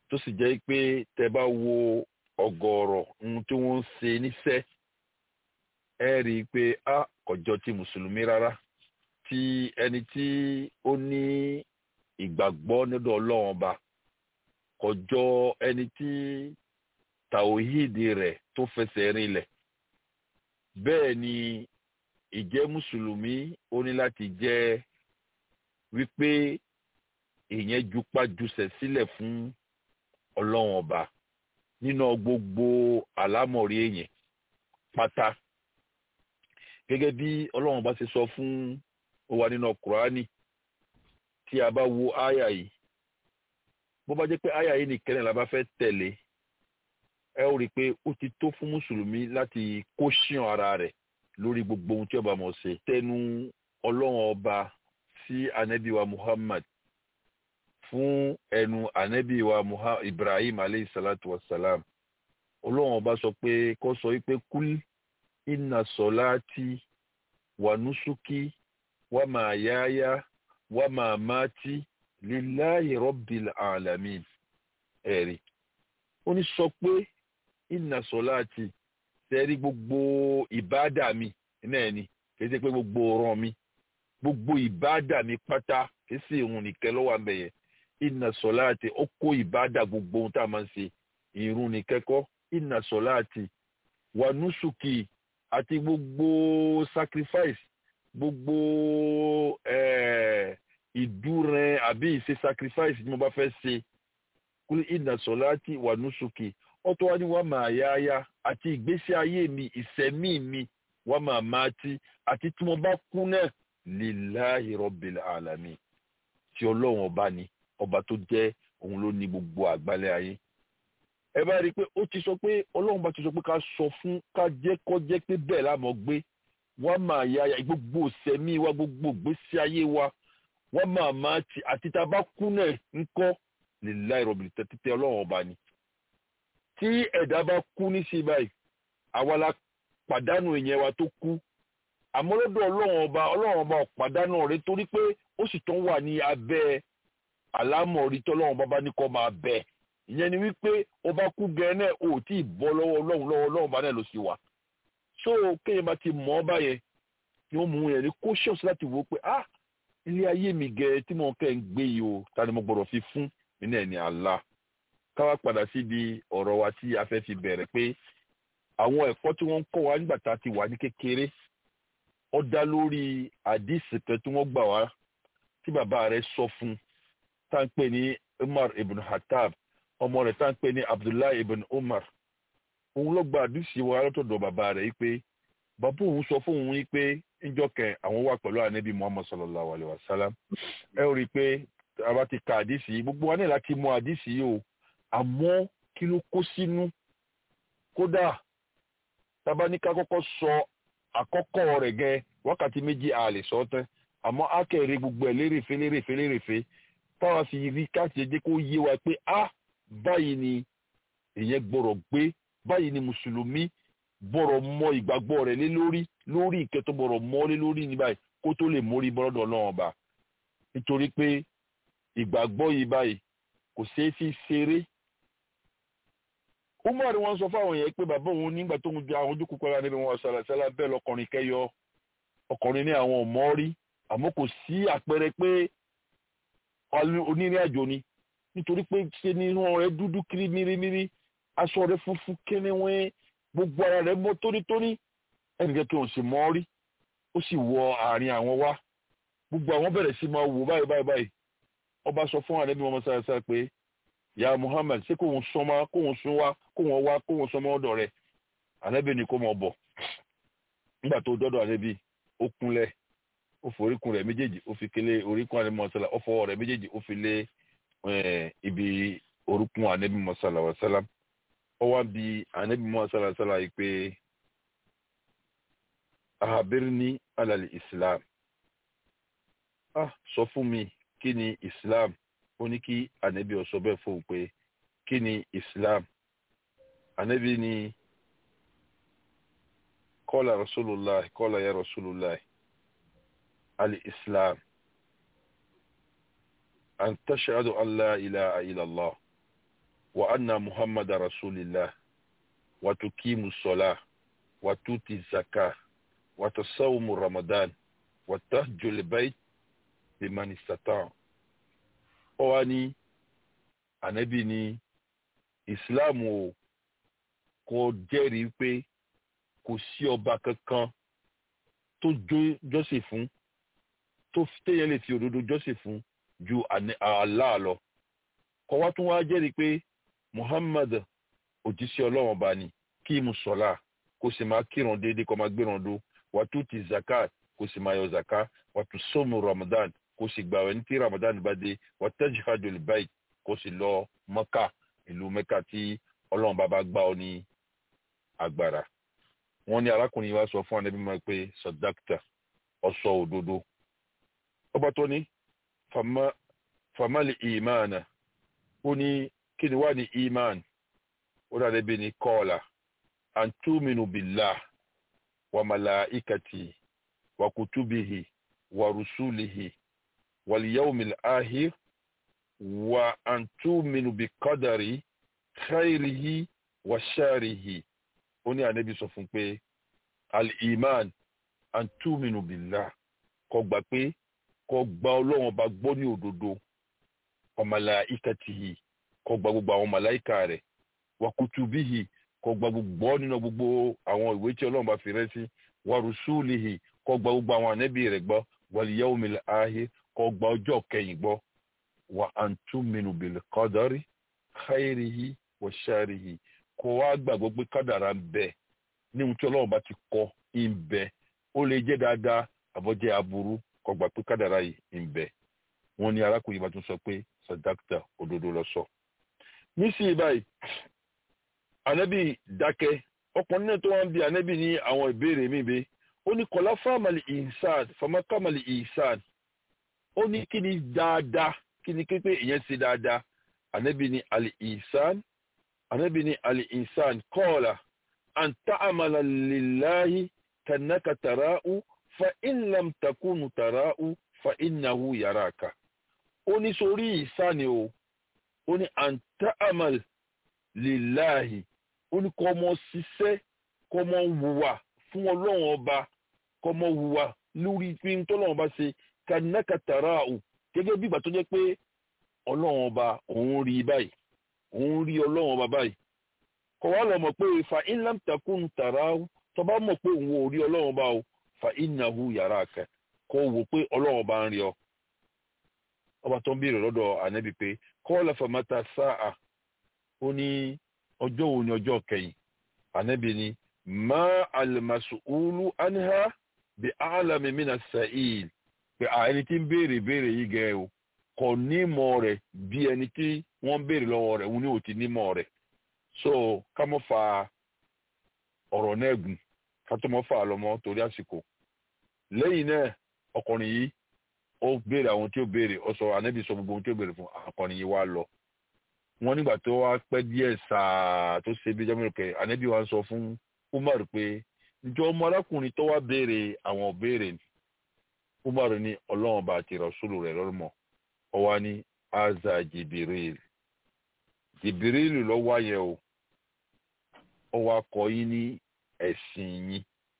Speaker 1: tó sì jẹ́ pé tẹ́ bá wo ọ̀gọ̀ọ̀rọ̀ ohun tí wọ́n ń ṣe níṣẹ́ ẹ rí i pé kọjọ́ ti mùsùlùmí rárá, tí ẹni tí ó ní ìgbàgbọ́ nídọ̀ Ọlọ́run ọba, kọjọ́ ẹni tí tàwíìdì rẹ̀ tó fẹsẹ̀ rinlẹ̀. Bẹ́ẹ̀ ni ìjẹ́ mùsùlùmí ó ní láti jẹ́ wípé èèyàn jupájusẹ̀ sílẹ̀ fún Ọlọ́run ọba nínú gbogbo àlámọ̀rí èèyàn pátá. Gẹ́gẹ́ bí Ọlọ́run ọba ṣe sọ fún wa nínú Kùránì, tí a bá wo áyà yìí, bó bá jẹ́ pé áyà yìí nìkan la bá fẹ́ tẹ̀lé, ẹ ó rí i pé ó ti tó fún mùsùlùmí láti kó ṣíàn ara rẹ̀ lórí gbogbo ohun tí ó bá mọ̀ ṣe. Tẹnu Ọlọ́run ọba sí ànábì wa Muhammad, fún ẹnu ànábì wa Ibrahim alayhi salatu wa salam. Ọlọ́run ọba sọ pé kó sọ wípé kúl inna solati wa nusuki wa mahayaya wa mamati lillahi rabbil alamin. Ẹ̀rí ó ní sọ pé inna solati, tẹ́rí gbogbo ìbádà mi náà ni, kìí ṣe pé gbogbo ọ̀ràn mi, gbogbo ìbádà mi pátá, kìí ṣe ìrun nìkan ló wà ńbẹ̀ yẹn. Inna solati ó kó ìbádà gbogbo ohun tá a máa ń ṣe, ìrun nìkan kọ́. Inna solati wa nusuki, àti gbogbo sacrifice, gbogbo ìdúrẹ́ àbí ìṣe sacrifice tí mo bá fẹ́ ṣe. Kúlí inna solati wa nusuki, ọ̀tọ̀ wa ni wà máa yáyá, àti ìgbésí ayé mi, ìṣẹ̀mí mi, wà máa máa ti, àti tí mo bá kú náà, lillahi rabbil alamin, tí Ọlọ́run ọba ni, ọba tó jẹ́ òun ló ní gbogbo àgbálẹ̀ ayé. Ẹ bá rí i pé ó ti sọ pé Ọlọ́run bá ti sọ pé ká sọ fún, ká jẹ́ kó jẹ́ pé bẹ́ẹ̀ lámọ̀ gbé, wà máa yáyá, gbogbo ìṣẹ̀mí wa, gbogbo ìgbésí ayé wa, wà máa máa ti, àti tá a bá kú náà ńkọ́, lillahi rabbil tẹ́tẹ́ Ọlọ́run ọba ni. Tí ẹ̀dá bá kú ní sí báyìí, àwa la pàdánù èèyàn wa tó kú. Àmọ́ lọ́dọ̀ Ọlọ́run ọba ò pàdánù rẹ̀, torí pé ó sì tún wà ní abẹ́ àlámọ̀rí tí Ọlọ́run bá ní kó máa bẹ̀. Ìyẹn ni wípé ó bá kú gẹ́gẹ́ náà, ò tí ì bọ́ lọ́wọ́ Ọlọ́run bá náà ló sì wà. So kéèyàn bá ti mọ̀ ọ́ báyẹn, ni ó mú yẹn ní cautious láti wò ó pé ilé ayé mi gẹ̀ tí mo kẹ́ ń gbé yìí o, ta ni mo gbọ́dọ̀ fi fún mi náà ní Allah. Káwá padà síbi ọ̀rọ̀ wa tí a fẹ́ fi bẹ̀rẹ̀ pé àwọn ẹ̀kọ́ tí wọ́n ń kọ́ wa nígbà tá a ti wà ní kékeré, ó dá lórí àdìsí kan tí wọ́n gbà wá tí bàbá rẹ̀ sọ fún, tá ń pè ní Umar ibn Khattab, ọmọ rẹ̀ tá ń pè ní Abdullahi ibn Umar. Òun ló gba àdìsí wa látọ̀dọ̀ bàbá rẹ̀ pé bàbá òun sọ fún òun pé níjọ́ kẹ́ àwọn wà pẹ̀lú ànábì Muhammad sallallahu alayhi wa sallam. Ẹ rí i pé a bá ti ka àdìsí, gbogbo wa náà láti mọ àdìsí yìí o, àmọ́ kí ló kó sínú? Kódà tábà ní ká kọ́kọ́ sọ àkọ́kọ́ rẹ̀ gẹ́ wákàtí méjì a lè sọ tán, àmọ́ á kẹ̀rẹ́ gbogbo ẹ̀ lérèfé táwa fi rí káàkiri jẹ́ kó yé wa pé báyìí ni èyàn gbọ́dọ̀ gbé, báyìí ni mùsùlùmí gbọ́dọ̀ mọ ìgbàgbọ́ rẹ̀ lé lórí ìkẹ́ tó gbọ́dọ̀ mọ́ lé lórí ní báyìí kó tó lè mórí bọ́lọ́dọ̀ Ọlọ́run ọba. Nítorí pé ìgbàgbọ́ yìí báyìí kò ṣeé fi ṣeré. Umar wọn sọ fáwọn yẹn pé bàbá òun nígbà tó ń ju àwọn ojú kúkúrú níbi wọn ṣàlàṣàlà bẹ́ẹ̀ lọkùnrin kẹyọ, ọkùnrin ní àwọn ò mọ̀ rí, àmọ́ kò sí àpẹẹrẹ pé onírìn àjò ni, nítorí pé ṣe ni irun rẹ̀ dúdú kiri mírímírí, aṣọ rẹ̀ funfun kẹ́nẹ́wẹ́, gbogbo ara rẹ̀ mọ́ tónítóní, ẹnìkan tó ń ṣe mọ́ rí, ó sì wọ àárín àwọn wá, gbogbo àwọn bẹ̀rẹ̀ sí máa wò báyìí. Ọba sọ fún ànábì Muhammad ṣàlàṣàlà pé ya Muhammad, ṣé kóhun sọmọ kóhun sọmọ ọ̀dọ̀ rẹ̀? Ànábì ni kó mọ bọ̀. Nígbà tó dọ́dọ̀ ànábì, ó kúnlẹ̀, ó foríkun rẹ̀ méjèèjì, ó fi kélé oríkun ànábì mọ̀sálà, ó fọwọ́ rẹ̀ méjèèjì, ó fi lé ibi orúkún ànábì mọ̀sálà wàsálà. Ó wá bi ànábì mọ̀sálà sálà yìí pé ahabirni alal Islam. Sọ fún mi kí ni Islam? Ó ní kí ànábì ó sọ bẹ́ẹ̀ fún un pé kí ni Islam? Ànábì ní qala Rasulullah, qala ya Rasulullah, al-Islam an tashhadu an la ilaha illallah wa anna muhammada rasulillah wa tuqimu salah wa tuti zakah wa tasawmu ramadan wa tahjul bayt liman istata'. Ó wá ní Ànábì ní Islam o kò jẹ́rìí pé kò sí ọba kankan tó jọ́sìn fún tó téèyàn lè fi òdodo jọ́sìn fún ju Allah lọ. Kó wá tún wá jẹ́rìí pé Muhammad òjíṣẹ́ Ọlọ́run ọba ni, kí mu sọ̀lá kó sì máa kírun déédéé kó máa gbérun dó, wà tú ti zakat kó sì máa yọ zakat, wà tú sọ́mu Ramadan kó sì gbààwẹ̀ ní tí Ramadan bá dé, wà tajhadul bayt kó sì lọ Mọ́kà, ìlú Mẹ́kà tí Ọlọ́run bá gbà ọ ní agbára. Wọ́n ní arákùnrin wa sọ fún Ànábì mọ́ pé sadaqta, ó sọ òdodo. Ọba tó ní famali imana, ó ní kí ni wá ní iman? Ó dà lẹ́bi ní qala an tu'minu billah wa malaikati wa kutubihi wa rusulihi wal yawmil akhir wa an tu'minu bi qadari khairihi wa sharrihi. Ó ní Ànábì sọ fún pé al-iman an tu'minu billah, kó gbà pé kó gba Ọlọ́run Ọba gbọ́ ní òdodo, wa malaikatihi kó gba gbogbo àwọn màláíkà rẹ̀, wa kutubihi kó gba gbogbo nínú gbogbo àwọn ìwé tí Ọlọ́run bá fi rán sí, wa rusulihi kó gba gbogbo àwọn ànábì rẹ̀ gbọ́, wal yawmil akhir kó gba ọjọ́ kẹyìn gbọ́, wa an tu'minu bil qadari khairihi wa sharrihi kó wá gbàgbọ́ pé kádàrá ń bẹ ní ohun tí Ọlọ́run bá ti kọ ń bẹ, ó lè jẹ́ dáadáa àbọ̀jẹ́ aburú, kó gbà pé kádàrá yìí ń bẹ. Wọ́n ní arákùnrin bá tún sọ pé sadaqta, òdodo ló sọ. Nísìnyí báyìí Ànábì dákẹ́, ọkùnrin náà tó wá ń bi Ànábì ní àwọn ìbéèrè mi bẹ́ẹ̀. Ó ní kọ̀lá fámàlì ihsan fàmákàmàlì ihsan. Ó ní kí ni dáadáa, kí ni pé ìyẹn ṣe dáadáa. Ànábì ní al-ihsan, Ànábì ní al-ihsan qala an ta'amala lillahi kannaka tara'u fa in lam takunu tara'u fa innahu yaraka. Ó ní sórí ihsan o, ó ní an ta'amal lillahi, ó ní kó mọ ṣiṣẹ́, kó mọ wùwà fún Ọlọ́run Ọba, kó mọ wùwà lórí pé tọ́lọ́run bá ṣe kannaka tara'u, gẹ́gẹ́ bí ìgbà tó jẹ́ pé Ọlọ́run Ọba òun rí báyìí, òun rí Ọlọ́run Ọba báyìí. Kó wá lọ mọ̀ pé fa in lam takun tara'u, tó bá mọ̀ pé òun ò rí Ọlọ́run Ọba o, fa innahu yaraka, kó wò pé Ọlọ́run Ọba ń rí ọ. Ọba tó ń béèrè lọ́dọ̀ Ànábì pé qala famata sa'a, ó ní ọjọ́ wo ni ọjọ́ kẹyìn? Ànábì ní ma al-mas'ulu anha bi a'lami min as-sa'il, pé ẹni tí ń béèrè yìí gẹ́ o kò nímọ̀ rẹ̀ bí ẹni tí wọ́n béèrè lọ́wọ́ rẹ̀ òun ni ò ti nímọ̀ rẹ̀. So ká mọ́ fa ọ̀rọ̀ náà gùn, ká tó mọ́ fa lọ́mọ torí àsìkò. Lẹ́yìn náà ọkùnrin yìí ó béèrè àwọn tí ó béèrè, ó sọ Ànábì sọ gbogbo ohun tí ó béèrè fún ọkùnrin yìí wá lọ. Wọ́n nígbà tó wá pẹ́ díẹ̀ sáà tó ṣe bí jẹ́mọ̀rún kẹ́, Ànábì wá ń sọ fún Umar pé ǹjọ́ ọmọ arákùnrin tó wá béèrè àwọn béèrè ni. Umar ní Ọlọ́run Ọba àti Rasulu rẹ̀ lọ́rùmọ̀. Ó wá ní aza Jibril, Jibril ló wá yẹn o, ó wá kọ́ yín ní ẹ̀sìn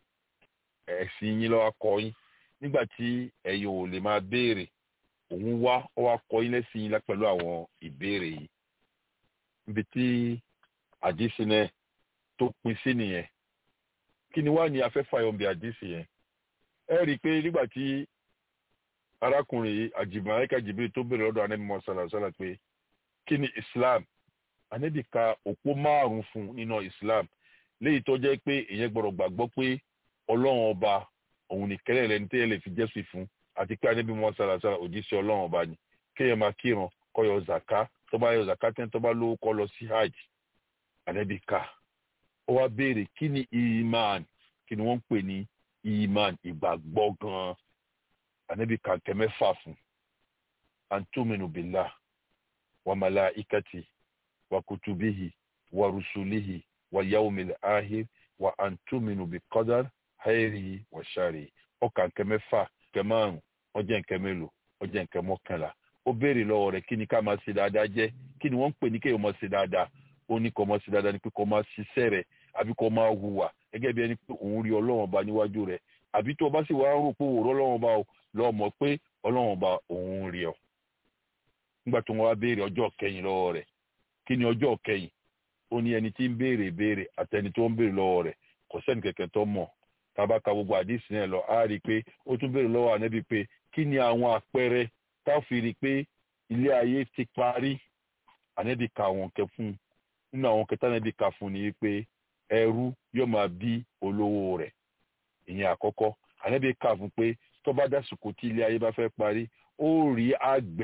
Speaker 1: yín ló wá kọ́ yín nígbà tí ẹ̀yin ò lè máa béèrè, òun wá ó wá kọ́ yín lẹ́sìn yín pẹ̀lú àwọn ìbéèrè yìí. Níbi tí àdìsí náà tó pin sí nìyẹn. Kí ni wá ní afẹ́fà yọ̀ bí àdìsí yẹn? Ẹ rí i pé nígbà tí arákùnrin yìí àjìbáyíká Jibril tó béèrè lọ́dọ̀ Ànábì Muhammad sallallahu alaihi wasallam pé kí ni Islam? Ànábì ka òpó 5 fún nínú Islam, léyìí tó jẹ́ pé èèyàn gbọ́dọ̀ gbàgbọ́ pé Ọlọ́run Ọba òun ní kẹ́lẹ́ rẹ̀ ní tẹ́lẹ̀ lè fi jẹ́sìn fún, àti pé Ànábì Muhammad sallallahu alaihi wasallam òjíṣẹ́ Ọlọ́run Ọba ni. Kéèyàn máa kírun, kó yọ zaka, tó bá yọ zaka tẹ́ tó bá lówó kó lọ sí hajj. Ànábì ka ó wá béèrè kí ni iman, kí ni wọ́n ń pè ní iman, ìgbàgbọ́ gan-an. Ànábì ka nǹkan 6 fún. An tu'minu billah wa malaikati wa kutubihi wa rusulihi wa yawmil akhir wa an tu'minu bi qadar khairihi wa sharrihi. Ó ka nǹkan 6, nǹkan 5, ó jẹ́ nǹkan mélòó? Ó jẹ́ nǹkan 11. Ó béèrè lọ́wọ́ rẹ̀ kí ni ká máa ṣe dáadáa jẹ́, kí ni wọ́n ń pè ní kéèyàn máa ṣe dáadáa ó ní kó máa ṣe dáadáa ni pé kó máa ṣiṣẹ́ rẹ̀ àbí kó máa hùwà gẹ́gẹ́ bí ẹni pé òun rí ọlọ́run ọba níwájú rẹ̀ àbí tó bá sì wá ń rò pé òun ọlọ́run ọba lọ mọ̀ pé ọlọ́run ọba òun rí ọ. nígbà tó wọ́n wá béèrè ọjọ́ kẹyìn lọ́wọ́ rẹ̀ kí ni ọjọ́ kẹyìn ó ní ẹni tí ń béèrè béèrè àtẹni tó ń béèrè lọ́wọ́ rẹ̀ kò sẹ́ni kẹ̀kẹ́ tó mọ̀ tábà ka gbogbo àdìsí náà lọ á rí i pé ó tún béèrè lọ́wọ́ ànábì pé kí ni àwọn àpẹẹrẹ tá a fi rí i pé ilé ayé ti parí ànábì ka àwọn kẹ fún nínú àwọn kẹta ànábì ka fún ni pé ẹrú yóò máa bí olówó rẹ̀ ìyẹn àkọ́kọ́ ànábì ka fún pé tó bá dásìkò tí ilé ayé bá fẹ́ parí ó rí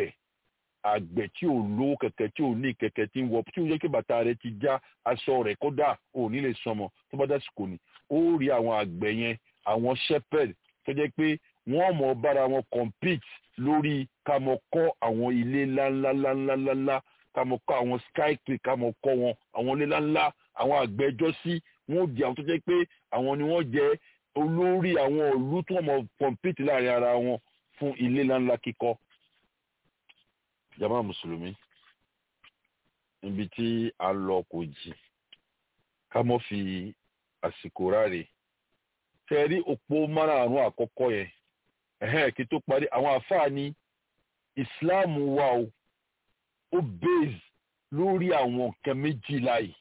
Speaker 1: àgbẹ̀ tí ò lówó kẹ̀kẹ́ tí ò ní kẹ̀kẹ́ tí ń wọ tí ó yẹ kí bàtà rẹ̀ ti já aṣọ rẹ̀ kódà ò ní lè sọmọ tó bá dásìkò ni ó rí àwọn àgbẹ̀ yẹn àwọn shepherd tó jẹ́ pé wọ́n mọ̀ bára wọn compete lórí ká mọ̀ kọ́ àwọn ilé ńláńláńláńláńlá ká mọ̀ kọ́ àwọn skytree ká mọ̀ kọ́ wọn àwọn ilé ńláńlá àwọn àgbẹ̀jọ́ sí wọ́n di àwọn tó jẹ́ pé àwọn ni wọ́n jẹ́ olórí àwọn ìlú tí wọ́n mọ̀ compete láàrin ara wọn fún ilé ńláńlá kíkọ́. Jàmáà mùsùlùmí níbi tí a lọ kò jì ká mọ́ fi àsìkò ráre fẹ́ rí òpó márààrún àkọ́kọ́ yẹn kí tó parí àwọn àfáà ní ìsìláàmù wa ó base lórí àwọn nǹkan méjìlá yìí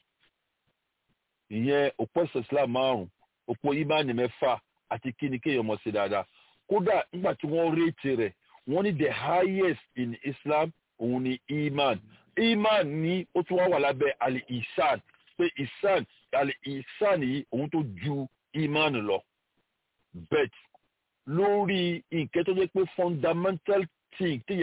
Speaker 1: ìyẹn òpó ẹ̀sìn islam márùn òpó ìmánì mẹ́fà àti kíni kéèyàn mọ̀ sí dáadáa kódà nígbà tí wọ́n rétí rẹ̀ wọ́n ní the highest in Islam òun ni iman ní ó tún wá wà lábẹ́ al-ihsan pé al-ihsan yìí òun tó ju iman lọ bet lórí nǹkan tó jẹ́ pé fundamental thing tí yẹ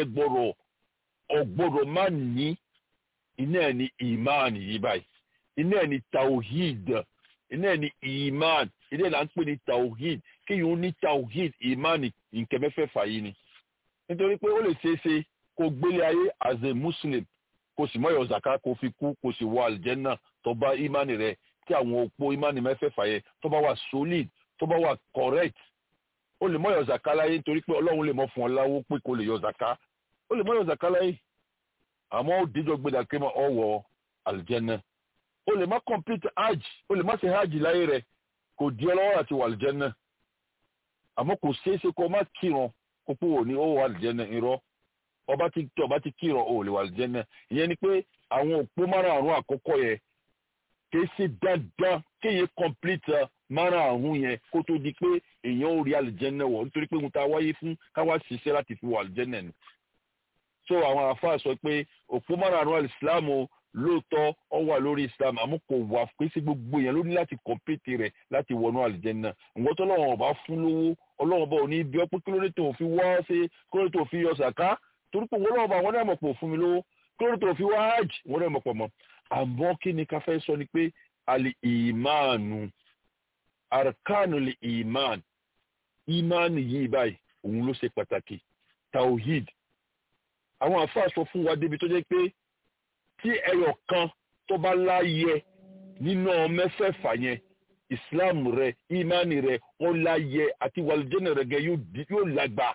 Speaker 1: gbọ́dọ̀ má ní iná ẹ̀ ní iman yìí báyìí iná ẹ̀ ní tawhid iná ẹ̀ ní iman iná ẹ̀ là ń pè ní tawhid kéèyàn ní tawhid iman nǹkan mẹ́fẹ̀ẹ̀fà yìí ni nítorí pé ó lè ṣeé ṣe kó gbélé ayé as a muslim kó sì mọ́yọ̀ zaka kó fi kú kó sì wọ aljanna tó bá imani rẹ̀ tí àwọn òpó imani mẹ́fẹ̀ẹ̀fà yẹn tó bá wà solid tó bá wà correct ó lè mọ́yọ̀ zaka láyé nítorí pé ọlọ́run lè mọ́ fún ọ láwó pé kó lè yọ zaka ó lè mọ́yọ̀ zaka láyé àmọ́ ó díjọ́ gbéra kí ọ wọ aljanna ó lè má complete hajj ó lè má ṣe hajj láyé rẹ̀ kò di ọlọ́wọ́ àti wọ aljanna àmọ́ kò ṣeé ṣe kó má kírun kókó wò ní ó wà aljanna irọ́ ọba ti kírun ó lè wà aljanna ìyẹn ni pé àwọn òpó márààrún àkọ́kọ́ yẹn kì í ṣe dandan kéye complete márààrún yẹn kó tó di pé èèyàn ó rí aljanna wọ̀ nítorí pé mo ta wáyé fún káwá ṣiṣẹ́ láti fi wà aljanna ni. so àwọn àfáà sọ pé òpó márààrún alìsílámù lóòótọ́ ó wà lórí islam àmọ́ kò wà pé sí gbogbo yẹn ló ní láti complete rẹ̀ láti wọnú aljanna ǹgbọ́n tó lọ́wọ́ ọba fún lówó ọlọ́wọ́ bá òní bí ọ pé kí ló dé tó fi wá ṣe kí ló dé tó fi yọ sàká torí pé wọ́n bá wọn náà mọ̀ pọ̀ fún mi lówó kí ló dé tó fi wá hajj wọ́n náà mọ̀ pọ̀ mọ́ àmọ́ kí ni ká fẹ́ sọ ni pé al-imanu arkanu al-iman imani yìí báyìí òun ló ṣe pàtàkì tawhid àwọn àfáà sọ fún wa débi tó jẹ́ pé tí ẹyọ kan tó bá láyẹ nínú mẹ́fẹ̀ẹ̀fà yẹn islam rẹ imani rẹ wọn láyẹ àti wàlùjẹ́nà rẹ gẹ yóò lágbà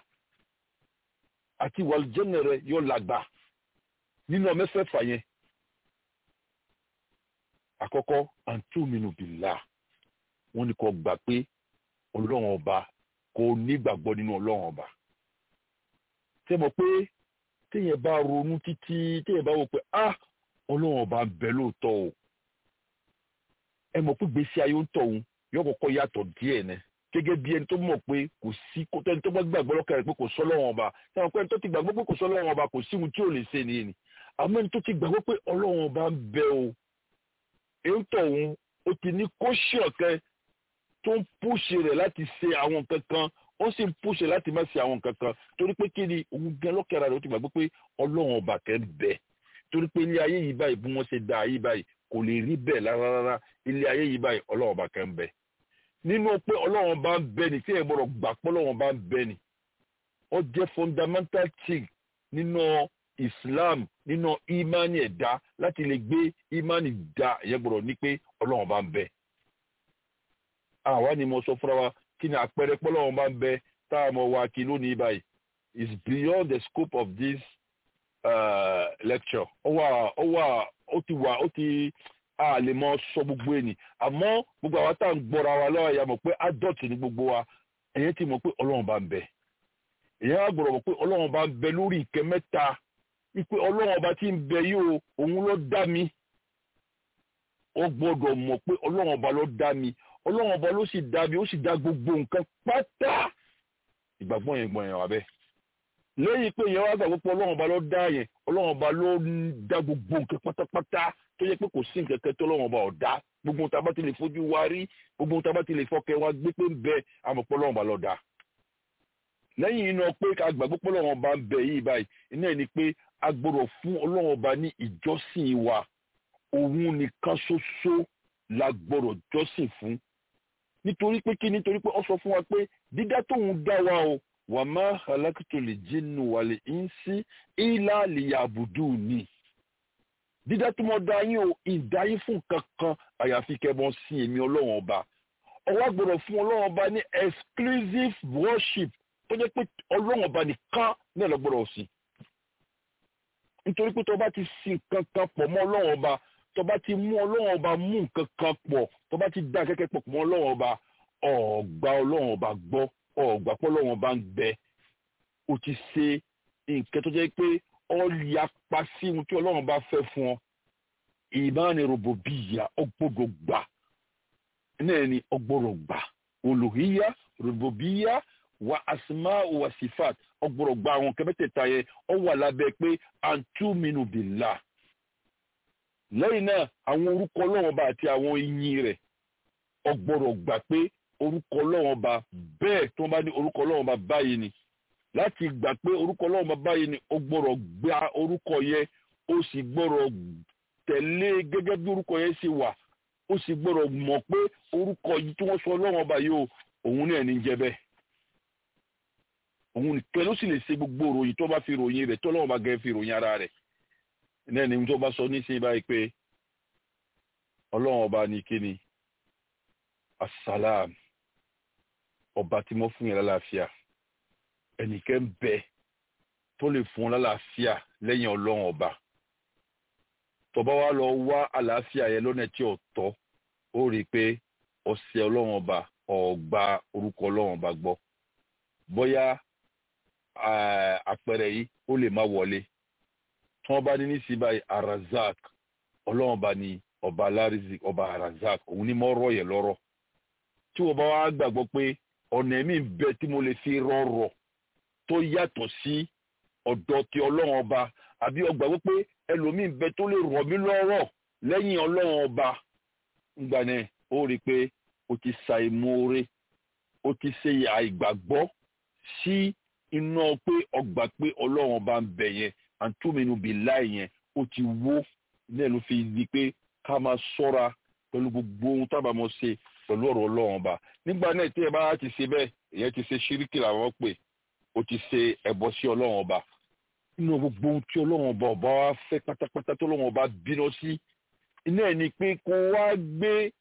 Speaker 1: àti wàlùjẹ́nà rẹ yóò lágbà nínú mẹ́fẹ̀ẹ̀fà yẹn. àkọ́kọ́ antuminu billah wọ́n ní kó gbà pé ọlọ́run ọba kò nígbàgbọ́ nínú ọlọ́run ọba. ṣé mọ̀ pé téèyàn bá ronú títí téèyàn bá wò pé ọlọ́run ọba ń bẹ lóòótọ́ o ẹ mọ̀ pé gbèsè ayé ń tọ̀ òun yóò kọ́kọ́ yàtọ̀ díẹ̀ ní gẹ́gẹ́ bí ẹni tó mọ̀ pé kò sí ẹni tó bá gbàgbọ́ lọ́kàn rẹ̀ pé kò sọ́ lọ́wọ́n ọba táwọn pé ẹni tó ti gbàgbọ́ pé kò sọ́ lọ́wọ́n ọba kò sí ohun tí ò lè ṣe nìyẹn ni àmọ́ ẹni tó ti gbàgbọ́ pé ọlọ́run ọba ń bẹ o èyí ń tọ̀ òun ó ti ní kóṣì ọ̀kẹ́ tó ń púṣe rẹ̀ láti ṣe àwọn nǹkan kan ó sì ń púṣe láti má ṣe àwọn nǹkan kan torí pé kí ni òun gan lọ́kàn rẹ̀ ó ti gbàgbọ́ pé ọlọ́run ọba kẹ́ ń bẹ torí pé ilé ayé yìí báyìí bí wọ́n ṣe dá ayé báyìí kò lè rí bẹ́ẹ̀ rárá ilé ayé yìí báyìí ọlọ́run bá kẹ́ ń bẹ nínú pé ọlọ́run bá ń bẹ ni tí ẹ gbọ́dọ̀ gbà pé ọlọ́run bá ń bẹ ni ó jẹ́ fundamental thing nínú Islam nínú imani ẹ̀dá láti lè gbé imani dá ẹ gbọ́dọ̀ ní pé ọlọ́run bá ń bẹ. àwa ni mo sọ fúnra wa kí ni àpẹẹrẹ pé ọlọ́run bá ń bẹ tá a mọ̀ wá kí lónìí báyìí is beyond the scope of this lecture ó ti a lè mọ sọ gbogbo ẹni àmọ́ gbogbo àwọn tá à ń gbọ́ra wa lọ́wọ́ ya mọ̀ pé adult ni gbogbo wa ẹ̀yẹn ti mọ̀ pé ọlọ́run bá ń bẹ èyàn á gbọ́dọ̀ mọ̀ pé ọlọ́run bá ń bẹ lórí ìkẹ́ mẹ́ta wípé ọlọ́run ọba tí ń bẹ yìí òun ló dá mi ó gbọ́dọ̀ mọ̀ pé ọlọ́run ọba ló dá mi ọlọ́run ọba ló sì dá mi ó sì dá gbogbo nǹkan pátá ìgbàgbọ́ yẹn gbọ́n yẹn wà bẹ́ẹ̀ lẹ́yìn pé yẹn wá gbàgbọ́ pé ọlọ́run ọba ló dá yẹn ọlọ́run ọba ló dá gbogbo nǹkan pátápátá tó yẹ pé kò sí nǹkan kan tó ọlọ́run ọba ò dá gbogbo nǹkan tá a bá ti lè fojú wa rí gbogbo nǹkan tá a bá ti lè fọkẹ́ wa gbé pé ń bẹ àmọ́ pé ọlọ́run ọba ló dá lẹ́yìn iná pé ká gbàgbọ́ pé ọlọ́run ọba ń bẹ yìí báyìí iná ẹ̀ ni pé a gbọ́dọ̀ fún ọlọ́run ọba ní ìjọsìn wa òun nìkan ṣoṣo la gbọ́dọ̀ jọ́sìn fún nítorí pé ó sọ fún wa pé dídá tóun dá wa o wà má halakitoli jinnu wàlẹ̀ ìnsí ìlà liyabuduni dídá tó mọ dá yín o ìdáyín fún kankan àyàfi kẹbọn sí èmi ọlọ́run ọba ọwọ́ gbọ́dọ̀ fún ọlọ́run ọba ní exclusive worship tó jẹ́ pé ọlọ́run ọba nìkan náà lọ gbọ́dọ̀ sí nítorí pé tó bá ti sin kankan pọ̀ mọ́ ọlọ́run ọba tó bá ti mú ọlọ́run ọba mú nǹkan kan pọ̀ tó bá ti dá kẹ́kẹ́ pọ̀ mọ́ ọlọ́run ọba ọ̀gbà ọlọ́run ọba gbọ́ ọ̀gbà pọ̀ ọlọ́run ọba ń bẹ ó ti ṣe nǹkan tó jẹ́ pé ọ̀yapa sí ohun tí ọlọ́run bá fẹ́ fún ọ ìmáàní rògbòbíyà ọgbọ́dọ̀ gbà náà ni ọgbọ́dọ̀ gbà olùhíyà rògbòbíyà wa asma wa sifat ọgbọ́dọ̀ gbà àwọn kẹ́mẹ́tẹ̀ẹ̀ta yẹn ọ wà lábẹ́ pé antuminu billah lẹ́yìn náà àwọn orúkọ ọlọ́run ọba àti àwọn ìyìn rẹ̀ ọgbọ́dọ̀ gbà pé orúkọ ọlọ́run ọba bẹ́ẹ̀ tó bá ní orúkọ ọlọ́run ọba báyìí ni láti gbà pé orúkọ ọlọ́run ọba báyìí ni ó gbọ́dọ̀ gba orúkọ yẹn ó sì gbọ́dọ̀ tẹ̀lé gẹ́gẹ́ bí orúkọ yẹn ṣe wà ó sì gbọ́dọ̀ mọ̀ pé orúkọ yìí tí wọ́n sọ ọlọ́run ọba yìí òun náà ní jẹ́ bẹ́ẹ̀ òun nìkan ló sì lè ṣe gbogbo ìròyìn tó bá fi ròyìn rẹ̀ tó ọlọ́run ọba gẹ́ fi ròyìn ara rẹ̀ náà ni tó bá sọ nísìnyí báyìí pé ọlọ́run ọba ní kíni asalaam ọba tí mo fún yẹn lálàáfíà ẹnìkẹ́ ń bẹ tó lè fún lálàáfíà lẹ́yìn ọlọ́run ọba tó bá wá lọ wá àlàáfíà yẹn lọ́nà tí ò tọ́ ó rí i pé ọ̀sẹ̀ ọlọ́run ọba ọ̀gbà orúkọ ọlọ́run ọba gbọ́ bóyá àpẹẹrẹ yìí ó lè má wọlé tí wọ́n bá ní nísìnyí báyìí arazak ọlọ́run ọba ní ọba alarizik ọba arazak òun ni mo rọ̀ yẹn lọ́rọ̀ tí wọ́n bá wá gbàgbọ́ pé ọ̀nà ẹ̀mí ń bẹ tí mo lè fi rọrọ̀ tó yàtọ̀ sí ọ̀dọ̀ ti ọlọ́run ọba àbí ó gbàgbọ́ pé ẹlòmíì ń bẹ tó lè rọ̀ mí lọ́rọ̀ lẹ́yìn ọlọ́run ọba ńgbà náà ó rí i pé o ti ṣàìmoore o ti ṣe àìgbàgbọ́ sí iná pé ọgbà pé ọlọ́run ọba ń bẹ yẹn àtúmínú billahi yẹn ó ti wó náà ló fi di pé ká máa ṣọ́ra pẹ̀lú gbogbo ohun tábà mọ́ ṣe pẹ̀lú ọ̀rọ̀ ọlọ́run ọba nígbà náà tí ẹ bá ti ṣe bẹ́ẹ̀ ìyẹn ti ṣe ṣíríkì làwọn pè ó ti ṣe ẹbọ sí ọlọ́run ọba nínú gbogbo ohun tí ọlọ́run ọba wa fẹ́ pátápátá tó ọlọ́run ọba bínú sí iná ẹ̀ ni pé kó wá gbé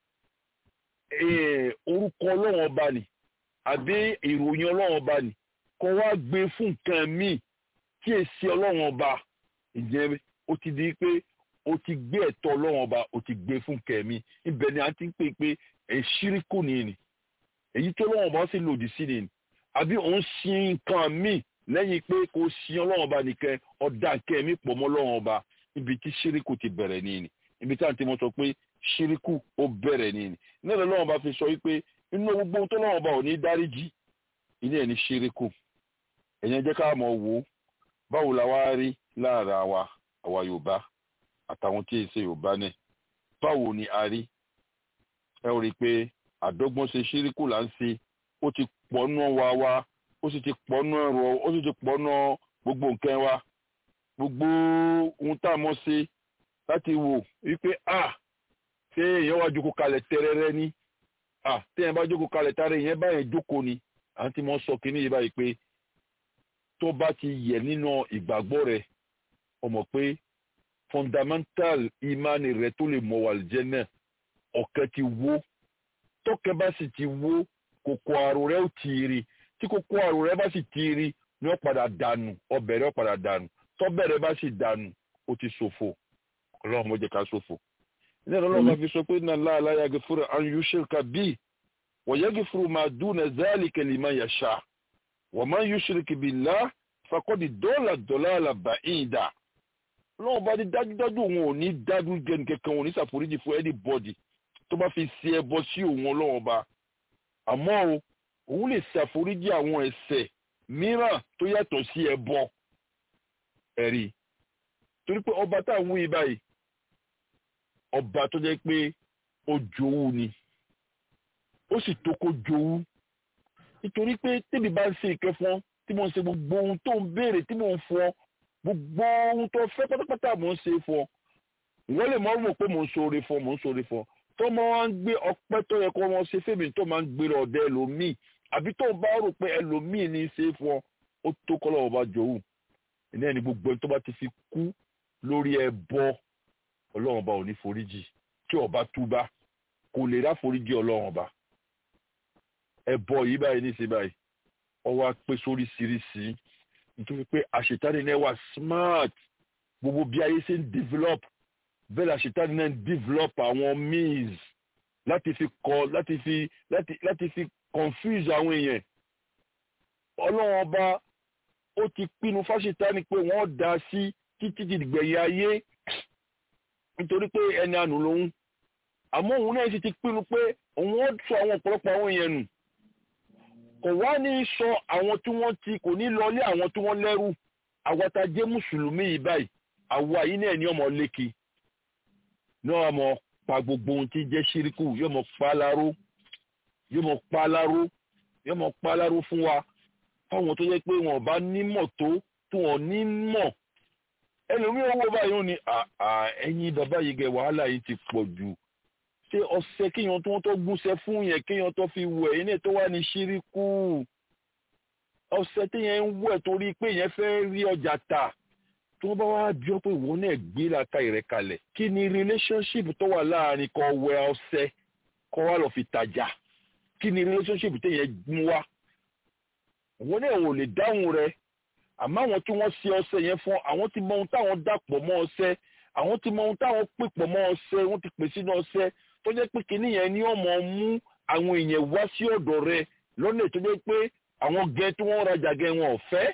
Speaker 1: orúkọ ọlọ́run ọba nì àbí ìròyìn ọlọ́run ọba nì kó wá gbé fún nǹkan míì tí èsì ọlọ́run ọba ìjẹ́ ó ti di pé ó ti gbé ẹ̀tọ́ ọlọ́run ọba ó ti gbé fún nǹkan míì ibẹ̀ ni a ti ń pè pé ṣíríkù ni èyí tó ọlọ́run ọba sì lòdì sí ni àbí òun sin nǹkan míì lẹ́yìn pé kò sin ọlọ́run ọba nìkan ọ̀dà nǹkan míì pọ̀ mọ́ ọlọ́run ọba ibi tí ṣíríkù ti bẹ̀rẹ̀ ni ibi tí a ti mọ̀ sọ pé ṣíríkù ó bẹ̀rẹ̀ ni náà lọ́wọ́ ọba fi sọ wípé inú gbogbo tó lọ́wọ́ ọba ò ní dáríjì ilé ẹ̀ ní ṣíríkù ẹ̀yẹn jẹ́ ká mọ̀ wò báwo la wá rí láàrin àwa Yorùbá àtàwọn tí èsè Yorùbá náà báwo ni a rí ẹ rí i pé àdọ́gbọ́n ṣe ṣíríkù là ń ṣe ó ti pọ̀nà wa ó sì ti pọ̀nà ẹ̀rọ ó sì ti pọ̀nà gbogbo nǹkan wa gbogbo ohun tá a mọ̀ ṣe láti wò wípé ṣé èèyàn wá jókòó kalẹ̀ tẹ́rẹ́rẹ́ ní téèyàn bá jókòó kalẹ̀ tààrẹ èèyàn báyẹn jókòó ni à ń tí mo sọ kínní yìí báyìí pé tó bá ti yẹ nínú ìgbàgbọ́ rẹ̀ o mọ̀ pé fundamental imani rẹ̀ tó lè mọ̀ wà lìjẹ́ náà ọ̀kẹ́ ti wó tọ́kẹ́ bá sì ti wó kòkò àrò rẹ̀ ó ti rí tí kòkò àrò rẹ̀ bá sì ti rí ni ó padà dànù ọbẹ̀ rẹ̀ ó padà dànù tọ́bẹ̀rẹ̀ bá sì dànù ó ti ṣòfò ọlọ́run mo jẹ́ ká ṣòfò. ní ọlọ́run bá fi sọ pé inna Allaha la yaghfiru an yushraka bihi wa yaghfiru ma duna dhalika liman yasha wa man yushrik billahi faqad dalla dalalan ba'ida. ọlọ́run bá ní dájúdájú òun ò ní dájú gẹnu kankan òun ní ṣàforíjì fún anybody tó bá fi ṣe ẹbọ sí òun ọlọ́run bá. àmọ́ òun lè ṣàforíjì àwọn ẹ̀ṣẹ̀ mìíràn tó yàtọ̀ sí ẹbọ ẹ̀rí. torí pé ọba tá à ń wí báyìí ọba tó jẹ́ pé ó jowú ni ó sì tó kó jowú nítorí pé tèmi bá ń ṣe ìkẹ́ fún ọ tí mo ń ṣe gbogbo ohun tó ń béèrè tí mo ń fún ọ gbogbo ohun tó fẹ́ pátápátá mo ń ṣe fún ọ wọ́n lè mọ́ rò pé mo ń ṣoore fún ọ tó máa ń gbé ọpẹ́ tó yẹ kó wọ́n ṣe fèmí tó máa ń gbé ọ̀dẹ ẹlòmíì àbí tó bá rò pé ẹlòmíì ní í ṣe fún ọ ó tó kọ́ lọ́wọ́ bá jowú ìní ẹni gbogbo ẹni tó bá ti fi kú lórí ẹbọ ọlọ́run ọba ò ní foríjì tí ọba túbá kò lè rá foríjì ọlọ́run ọba. ẹbọ yìí báyìí ní í ṣe báyìí ọwọ́ á pé sóríṣiríṣi nítorí pé àṣetánì náà wà smart gbogbo bí ayé ṣe ń develop bẹ́ẹ̀ ni àṣetánì náà ń develop àwọn means láti fi confuse àwọn èèyàn. ọlọ́run ọba ó ti pinnu fáṣetánì pé wọ́n dá sí títí dìgbẹ̀yìn ayé nítorí pé ẹni àánú lòun àmọ́ òun náà sì ti pinnu pé òun ó sọ àwọn ọ̀pọ̀lọpọ̀ àwọn èèyàn nù kò wá ní sọ àwọn tí wọ́n ti kò ní lọlé àwọn tí wọ́n lẹ́rù àwa tá jẹ́ mùsùlùmí yìí báyìí àwa yìí náà ní ọmọ lékì náà mọ̀ pa gbogbo ohun tí jẹ́ ṣíríkù yóò mọ̀ pa aláró fún wa fáwọn tó jẹ́ pé wọn bá nímọ̀ tó tí wọ́n ní mọ̀ ẹlòmíì owó báyìí ó ní ẹ̀yin bàbá yìí gẹ̀ wàhálà yìí ti pọ̀ jù ṣé ọṣẹ kéèyàn tó gúnṣẹ́ fún yẹn kéèyàn tó fi wẹ̀ yín náà tó wà ní ṣíríkù ọṣẹ téèyàn ń wẹ̀ torí pé yẹn fẹ́ rí ọjà tà tí wọ́n bá wá bí ọ pé ìwọ náà gbé làkà rẹ̀ kalẹ̀ kí ni relationship tó wà láàrin kó wẹ̀ ọṣẹ kó wá lọ fi tajà kí ni relationship téèyàn mú wá ìwọ náà ò lè dáhùn rẹ̀ àmọ́ àwọn tí wọ́n ṣe ọṣẹ yẹn fún àwọn tí mọ ohun táwọn dàpọ̀ mọ́ ọṣẹ àwọn tí mọ ohun táwọn pèpọ̀ mọ́ ọṣẹ wọ́n ti pè sínú ọṣẹ tó jẹ́ pé kínní yẹn ni ọmọ mú àwọn èèyàn wá sí ọ̀dọ̀ rẹ lọ́nà tó jẹ́ pé àwọn gẹ tí wọ́n rajà gẹ wọn ò fẹ́.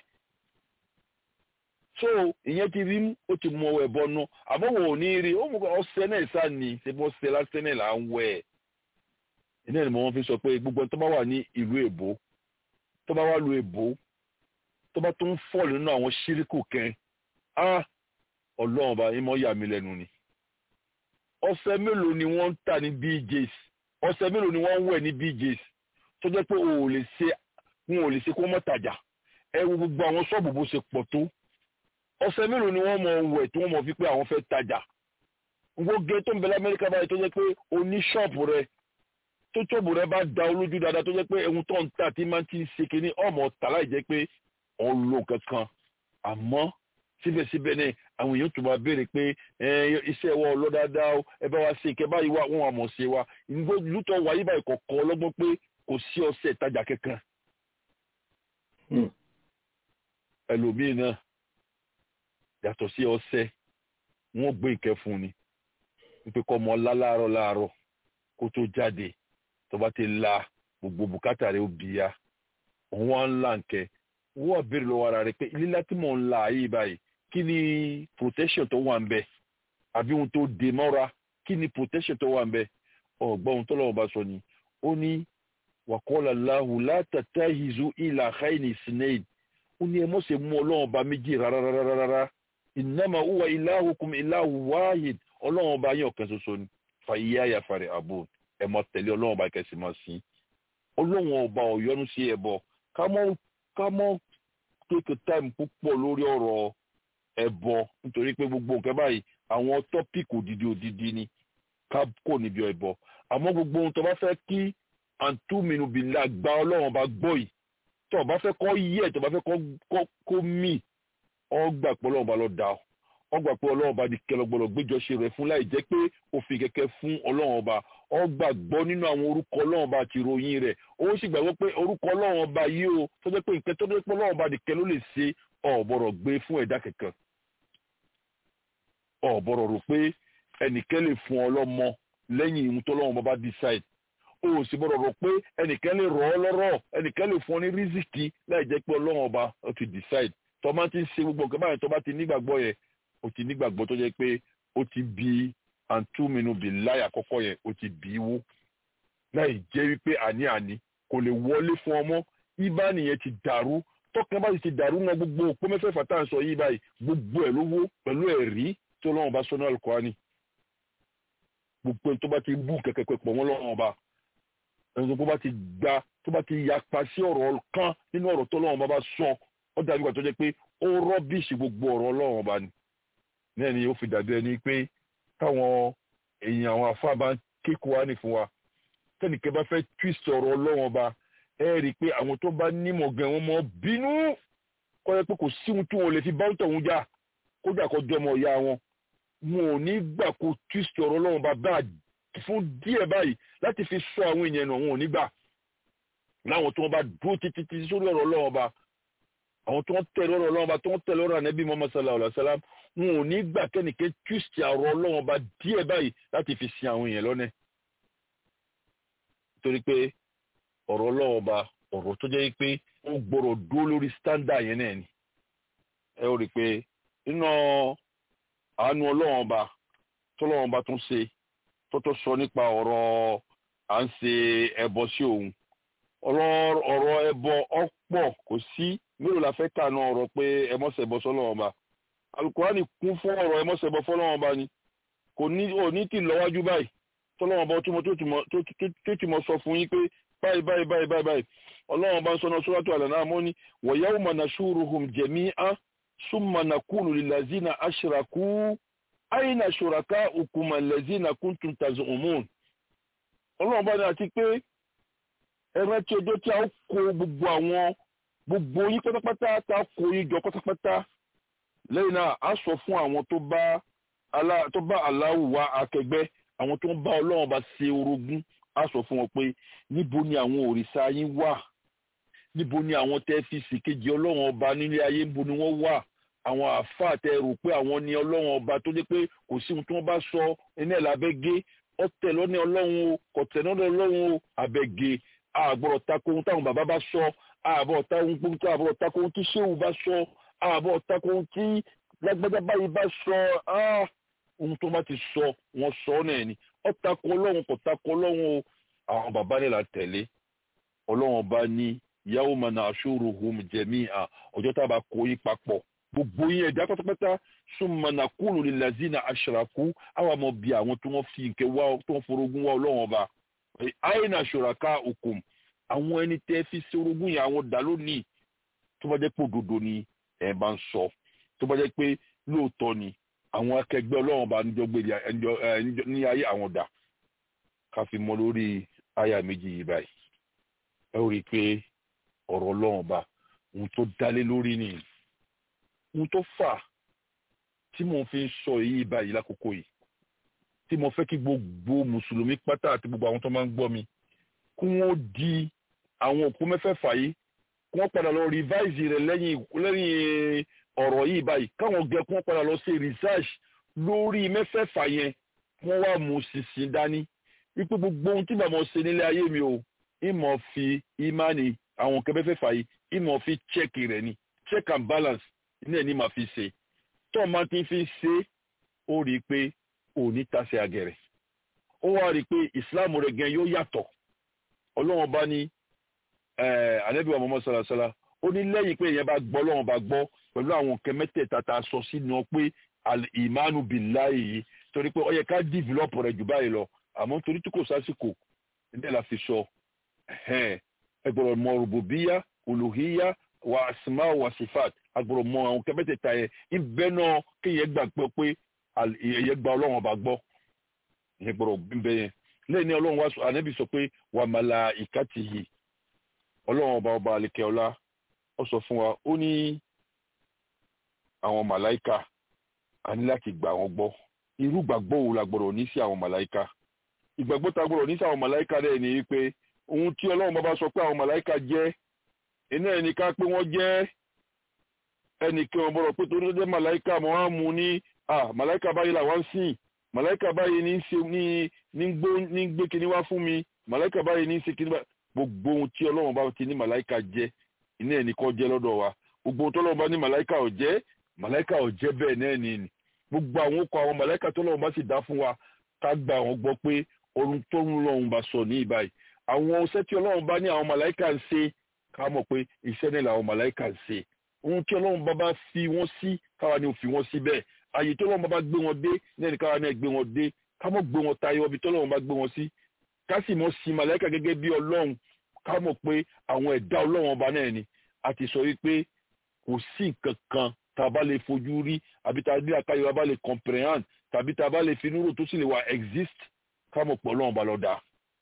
Speaker 1: so ìyẹn ti rí ó ti mọ ẹ̀bọ nu àmọ́ wọn ò ní rí ó mú ọṣẹ náà sá ni ṣe bọ́ ṣe lásán náà là ń wẹ̀. iná ni mo fi sọ pé gbogbo tó bá wà ní ìlú èbó tó bá wà lu èbó tó bá tó ń fọ́ nínú àwọn ṣíríkù kẹ́ ọlọ́run ọba yín mọ́ yà mí lẹ́nu ni. ọṣẹ mélòó ni wọ́n ń tà ní BJ's ọṣẹ mélòó ni wọ́n ń wẹ̀ ní BJ's tó jẹ́ pé wọn ò lè ṣe kó mọ́ tàjà ẹ wo gbogbo àwọn ṣọ́ọ̀bù bó ṣe pọ̀ tó ọṣẹ mélòó ni wọ́n mọ̀ wẹ̀ tí wọ́n mọ̀ fi pé àwọn fẹ́ tàjà gbogbo tó ń bẹ l'Amẹ́ríkà báyìí tó jẹ́ pé oní ṣọ́ọ̀bù rẹ tó ṣọ́ọ̀bù rẹ bá da olójú dáadáa tó jẹ́ pé ohun tó ń tà tí máa ti ṣe kínní ọmọ tà láì jẹ́ pé ọlọ kankan àmọ́ síbẹ̀síbẹ̀ náà àwọn èèyàn tó máa béèrè pé iṣẹ́ wa ọlọ́ dáadáa ẹ bá wa ṣe ìkẹ́ báyìí wá wọn àmọ̀ ṣe wa lútọ̀ wáyé báyìí kọ̀ọ̀kan ọlọ́gbọ́n pé kò sí ọṣẹ ìtajà kankan. ẹlòmíì náà yàtọ̀ sí ọṣẹ wọ́n gbé ìkẹ́ fún ni wípé kọ́ ọmọ láàárọ̀ kó tó jáde tó bá ti la gbogbo bùkátà rẹ̀ ó bìyà òun wá ń là ń kẹ́ wọ́n béèrè lọ́wọ́ ara rẹ̀ pé lílá tí mò ń la yìí báyìí kí ni protection tó wà ń bẹ àbí ohun tó dè mọ́ra kí ni protection tó wà ń bẹ ọ̀gbọ́n ohun tó lọ́wọ́ bá sọ ni ó ní wàkọ́lá láhù látàtàhìzú ìlà khayni sineid ó ní ẹ mọ́ ṣe mú ọlọ́run ọba méjì rárá innama huwa ilahukum ilahu wahid ọlọ́run ọba yín ọ̀kan ṣoṣo ni fàyíyáyà fàrẹ̀ àbò ẹ mọ́ tẹ̀lé ọlọ́run ọba kẹsì máa sìn ọlọ́run ọba ọ̀yọ́nu sí ẹbọ ká mọ́ take time púpọ̀ lórí ọ̀rọ̀ ẹbọ nítorí pé gbogbo nǹkan báyìí àwọn tọ́pìkì òdìdí ni ká kò níbi ẹbọ àmọ́ gbogbo ohun tó bá fẹ́ kí àǹtúmìnúbìlà gba ọlọ́run ọba gbọ́ yìí tó bá fẹ́ kọ́ yẹ tó bá fẹ́ kó mì ọgbà pé ọlọ́run ọba lọ dá ọgbà pé ọlọ́run ọba di kẹlọgbọlọ gbéjọṣe rẹ̀ fún láì jẹ́ pé òfin kẹ̀kẹ́ fún ọlọ́run ọba ọgbà gbọ́ nínú àwọn orúkọ ọlọ́run ọba àti ìròyìn rẹ̀ ó sì gbàgbọ́ pé orúkọ ọlọ́run ọba yìí o tó jẹ́ pé nǹkan tó jẹ́ pé ọlọ́run ọba di kẹ ló lè ṣe ọ̀bọ̀rọ̀ gbé fún ẹ̀dá kankan ò bọ̀rọ̀ rò pé ẹnìkan lè fún ọ lọ́mọ lẹ́yìn ìhun tó lọ́wọ́ bá decide o sì bọ̀rọ̀ rò pé ẹnìkan lè rọ̀ ọ́ lọ́rọ̀ ẹnìkan lè fún ọ ní rísìkì láì jẹ́ pé ọlọ́run ọba ó ti decide tó bá ti ń ṣe gbogbo nǹkan báyìí tó bá ti nígbàgbọ́ yẹn ó ti nígbàgbọ́ tó jẹ́ pé ó ti bí àǹtúmínú bí láyà àkọ́kọ́ yẹn ó ti bí wó láì jẹ́ wípé àní kò lè wọlé fún ọmọ ibà nìyẹn ti dàrú tọkàn bá ti dàrú náà gbogbo òpó mẹ́fẹ̀ẹ̀fà tá à ń sọ yìí báyìí gbogbo ẹ̀ ló wó pẹ̀lú ẹ̀rí tó lọ́wọ́ bá sọ ní Al-Qur'ani gbogbo ẹni tó bá ti bú kẹ̀kẹ́ pọ̀ wọ́n lọ́wọ́ ọba ẹni tó bá ti gba tó bá ti yapa sí ọ̀rọ̀ kan nínú ọ̀rọ̀ tó lọ́wọ́ bá sọ ó dàbí ìgbà tó jẹ́ pé ó rọ́bìṣì gbogbo ọ̀rọ̀ lọ́wọ́ ọba ni náà ni ó fi dàbí ẹni pé táwọn èèyàn àwọn afá bá ń kéko wá ní fún wa tẹ́nìkẹ́ bá fẹ́ twist ọ̀rọ̀ lọ́wọ́ ọba ẹ rí i pé àwọn tó bá nímọ̀ gan wọn mọ̀ bínú kọ́ ẹ pé kò sí ohun tí wọn lè fi bá tọ̀hún jà kódà kó jọmọ ìyá wọn ò ní gbà kó twist ọ̀rọ̀ lọ́wọ́ ọba bá fún díẹ̀ báyìí láti fi sọ àwọn èèyàn náà wọn ò ní gbà láwọn tó wọn bá dúró títí sórí ọ̀rọ̀ lọ́wọ́ ọba àwọn tó ń tẹ̀lé ọ̀rọ̀ lọ́wọ́ ọba tó ń tẹ̀lé ọ̀rọ̀ ànábì Muhammad sallallahu alaihi wasallam wọn ò ní gbà kẹ́nìkẹ́ twist ọ̀rọ̀ lọ́wọ́ ọba díẹ̀ báyìí láti fi sin àwọn èèyàn lọ́nà torí pé ọ̀rọ̀ lọ́wọ́ ọba ọ̀rọ̀ tó jẹ́ pé ó gbọ́dọ̀ dúró lórí standard yẹn náà ni ẹ ó rí i pé nínú àánú ọlọ́wọ́ ọba tọ́lọ́wọ́ ọba tún ṣe tó sọ nípa ọ̀rọ̀ à ń ṣe ẹbọ sí òun ọ̀rọ̀ ẹbọ ọ̀pọ̀ kò sí mélòó la fẹ́ kànú ọ̀rọ̀ pé ẹmọ́sẹ̀bọ sọ́lọ́wọ́ ọba Al-Qur'ani kún fún ọ̀rọ̀ ẹmọ́sẹ̀bọ fọ́lọ́wọ́ ọba ni kò ní tí lọ́wájú báyìí tọ́lọ́wọ́ ọba tó ti mọ̀ sọ fún yín pé báyìí ọlọ́wọ́ ọba ń sọ náà Suratu Al-An'am ní wa yawma nashuruhum jami'an summa naqulu lillazina ashraku ayna shurakaukum allazina kuntum taz'umun ọlọ́wọ́ ọba ní àti pé ẹran tí ọjọ́ tí a ó kó gbogbo yín pátápátá tá a kó yín jọ pátápátá lẹ́yìn náà a sọ fún àwọn tó bá Allahu wá akẹgbẹ́ àwọn tó ń bá Ọlọ́run bá ṣe orogún a sọ fún wọn pé níbo ni àwọn òrìṣà yín wà níbo ni àwọn tẹ́ fi ṣìkejì Ọlọ́run ọba nílé ayé níbo ni wọ́n wà àwọn àáfàá tẹ́ rò pé àwọn ni Ọlọ́run ọba tó dé pé kò sí ohun tí wọ́n bá sọ iná ẹ̀ lábẹ́gẹ́ ọ̀tẹ̀ lọ́ní Ọlọ́run o kọ̀tẹ̀ lọ́ní Ọlọ́run o àbẹ̀gẹ́ àbọ̀rọ̀ tako ohun táwọn bàbá bá sọ àbọ̀rọ̀ tako ohun tí ṣéwù bá sọ àbọ̀rọ̀ tako ohun tí lágbájá báyìí bá sọ ohun tó bá ti sọ wọn sọ náà ni ọ̀tako Ọlọ́run kò tako Ọlọ́run o àwọn bàbá ní la tẹ̀lé Ọlọ́run bá ní yawma nashuruhum jami'a ọjọ́ tá a bá kó yín papọ̀ gbogbo yín ẹ̀dá pátápátá summa naqulu lillazina ashraku àwọn ọmọ bíi àwọn tí wọ́n fi nkẹ́ wá tó ń forogún wá Ọlọ́run ọba ayna shurakaukum àwọn ẹni tẹ́ fi sí orogún yẹn àwọn dà lónìí tó bá jẹ́ pé òdodo ni ẹ̀ bá ń sọ tó bá jẹ́ pé lóòótọ́ ni àwọn akẹgbẹ́ Ọlọ́run bá níjọ́ gbé ní ayé àwọn dà ká fi mọ lórí àyà méjì yìí báyìí ẹ ó rí i pé ọ̀rọ̀ Ọlọ́run bá ohun tó dálé lórí ni ohun tó fà tí mo fi ń sọ yìí báyìí lákòókò yìí tí mo fẹ́ kí gbogbo mùsùlùmí pátá àti gbogbo àwọn tó máa ń gbọ́ mi kí wọ́n di àwọn òpó mẹ́fẹ̀ẹ̀fà yìí kí wọ́n padà lọ revise rẹ̀ lẹ́yìn ọ̀rọ̀ yìí báyìí káwọn gẹ kí wọ́n padà lọ ṣe research lórí mẹ́fẹ̀ẹ̀fà yẹn kí wọ́n wá mú sísìn dání wípé gbogbo ohun tí bàbá ṣe nílé ayé mi o ìmọ̀ fi ìmánì àwọn nǹkan mẹ́fẹ̀ẹ̀fà yìí ìmọ̀ fi check rẹ̀ ni check and balance ní ẹni máa fi ṣe tó o máa ti fi ṣe ó rí i pé òní tàṣe àgẹ̀rẹ̀ ó wá rí i pé ìsìláàmù rẹ̀ gan yóò yàtọ̀ Ọlọ́run bá ní Ànábì wa Muhammad sallallahu alaihi wasallam ó ní lẹ́yìn pé èèyàn bá gbọ́ Ọlọ́run bá gbọ́ pẹ̀lú àwọn nǹkan mẹ́tẹ̀ẹ̀ta tá a sọ sínú pé al-imanu billahi yìí torí pé ó yẹ ká develop rẹ̀ jù báyìí lọ àmọ́ torí tí kò sásìkò ní la fi sọ ẹ gbọ́dọ̀ mọ rububiyya uluhiyya wa asma wa sifat a gbọ́dọ̀ mọ àwọn nǹkan mẹ́tẹ̀ẹ̀ta yẹn ibẹ̀ náà kéèyàn gbàgbọ́ pé èèyàn gba Ọlọ́run bá gbọ́ ìyẹn gbọ́dọ̀ bíbẹ̀ yẹn lẹ́yìn Ọlọ́run wá sọ Ànábì sọ pé wa malaikatihi Ọlọ́run ọba àlekẹ́ ọlá ó sọ fún wa ó ní àwọn màláìka a ní láti gbà wọ́n gbọ́ irú gbàgbọ́ wo la gbọ́dọ̀ ní sí àwọn màláìka ìgbàgbọ́ ta gbọ́dọ̀ ní sí àwọn màláìka rẹ̀ ni wípé ohun tí Ọlọ́run bá sọ pé àwọn màláìka jẹ́ iná ẹni ká pé wọ́n jẹ́ ẹnìkan wọn gbọ́dọ̀ pé torí jẹ́ màláìka mọ́ á mú ní màláìka báyìí làwọn sìn, màláìka báyìí ní gbé kíní wá fún mi, màláìka báyìí ní ṣe kíní bá gbogbo ohun tí ọlọ́run bá ti ní màláìka jẹ́ iná ẹ̀ ní kọ́ jẹ́ lọ́dọ̀ wa. Gbogbo ohun tí ọlọ́run bá ní màláìka ò jẹ́ bẹ́ẹ̀ náà ni. Gbogbo àwọn okọ̀ àwọn màláìka tí ọlọ́run bá sì dá fún wa ká gba àwọn gbọ́ pé ohun tó ń lọ́run bá sọ ní ìbáyìí. Àwọn iṣẹ́ tí ọlọ́run bá ní àwọn màláìka ń ṣe ká mọ̀ pé iṣẹ́ náà làwọn màláìka ń ṣe. Ohun tí ọlọ́run bá fi wọ́n sí káwa ni ò fi wọ́n sí bẹ́ẹ̀. Àyè tí ọlọ́run bá gbé wọn dé náà ni káwa náà gbé wọn dé. Ká mọ̀ gbé wọn tayọ ibi tí ọlọ́run bá gbé wọn sí. Ká sì mọ̀ sí màláìka gẹ́gẹ́ bí ọlọ́run. Ká mọ̀ pé àwọn ẹ̀dá ọlọ́run ọba náà ni. A ti sọ wípé kò sí nǹkan kan tá a bá lè fojú rí àbí tá a bí àkáyọ̀ bá lè comprehend tàbí tá a bá lè fi núrò tó sì lè wà exist ká mọ̀ pé ọlọ́run bá lọ dá.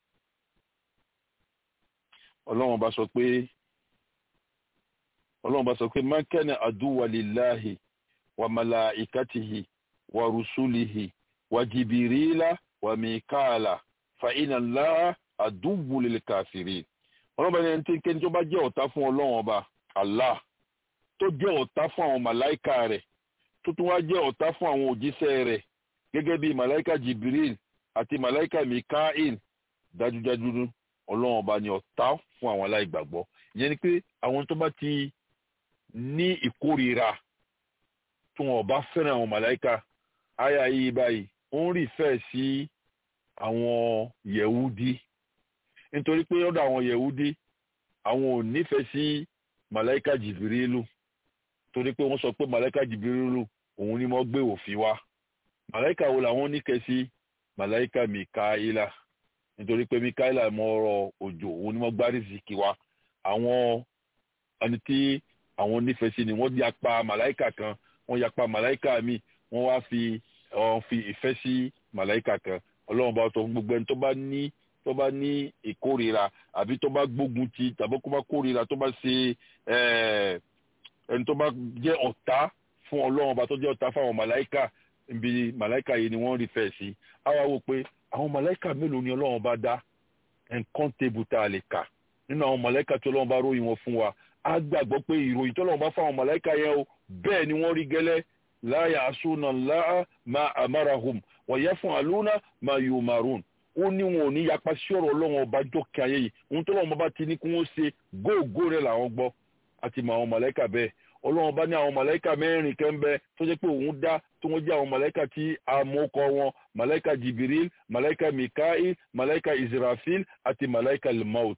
Speaker 1: Ọlọ́run bá sọ pé man kana aduwwa lillahi wa malaikatihi wa rusulihi wa jibirila wa mikala fa inna Allaha aduwwun lil kafirin. Ọlọ́run bá ní ẹni tí tó bá jẹ́ ọ̀tá fún ọlọ́run ọba Allah tó jẹ́ ọ̀tá fún àwọn màláìka rẹ̀ tó tún wá jẹ́ ọ̀tá fún àwọn òjíṣẹ́ rẹ̀ gẹ́gẹ́ bí màláìka Jibril àti màláìka Mikael dájúdájú ọlọ́run ọba ní ọ̀tá fún àwọn aláìgbàgbọ́. Ìyẹn ni pé àwọn tó bá ti ní ìkórìíra tí wọn bá fẹ́ràn àwọn màláìka àyà yìí báyìí ó ń rí fẹ́ sí àwọn Yẹ̀húdí nítorí pé ọ̀dọ̀ àwọn Yẹ̀húdí àwọn ò nífẹ̀ẹ́ sí màláìka Jibrilu torí pé wọ́n sọ pé màláìka Jibrilu òun ni mo gbé òfin wá. Màláìka wo làwọn níkẹ́ sí? Màláìka Mikaela nítorí pé Mikaela mọ ọ̀rọ̀ òjò òun ni mo gbá rìsíkì wá. Àwọn ẹni tí àwọn nífẹ̀ẹ́ sí ni wọ́n yapa màláìka kan wọ́n yapa màláìka mi wọ́n wá fi ìfẹ́ sí màláìka kan. Ọlọ́run bá tọ́ gbogbo ẹni tó bá ní ìkórìíra àbí tó bá gbógun ti tàbí kó bá kórìíra tó bá ṣe ẹni tó bá jẹ́ ọ̀tá fún ọlọ́run ọba tó jẹ́ ọ̀tá fún àwọn màláìka ibi màláìka yìí ni wọ́n rí fẹ́ sí. A wá wò pé àwọn màláìka mélòó ni ọlọ́run bá dá uncountable tá a lè kà nínú àwọn màláìka tí ọlọ́run bá ròyìn wọn fún wa. A gbàgbọ́ pé ìròyìn tí ọlọ́run bá fún àwọn màláìka yẹn o bẹ́ẹ̀ ni wọ́n rí gẹ́lẹ́ la ya'suna Allaha ma amarahum wa yaf'aluna ma yu'marun. Ó ní wọn ò ní yapa sí ọ̀rọ̀ ọlọ́run ọba jókè ayé yìí ohun tó lọ́run bá ti ní kí wọ́n ṣe góògó rẹ̀ làwọn gbọ́ àti mọ àwọn màláìka bẹ́ẹ̀. Ọlọ́run bá ní àwọn màláìka mẹ́rin kan bẹ tó jẹ́ pé òun dá tó wọ́n jẹ́ àwọn màláìka tí a mọ̀ kọ wọn màláìka Jibril màláìka Mikael màláìka Israfil àti màláìka al-Maut.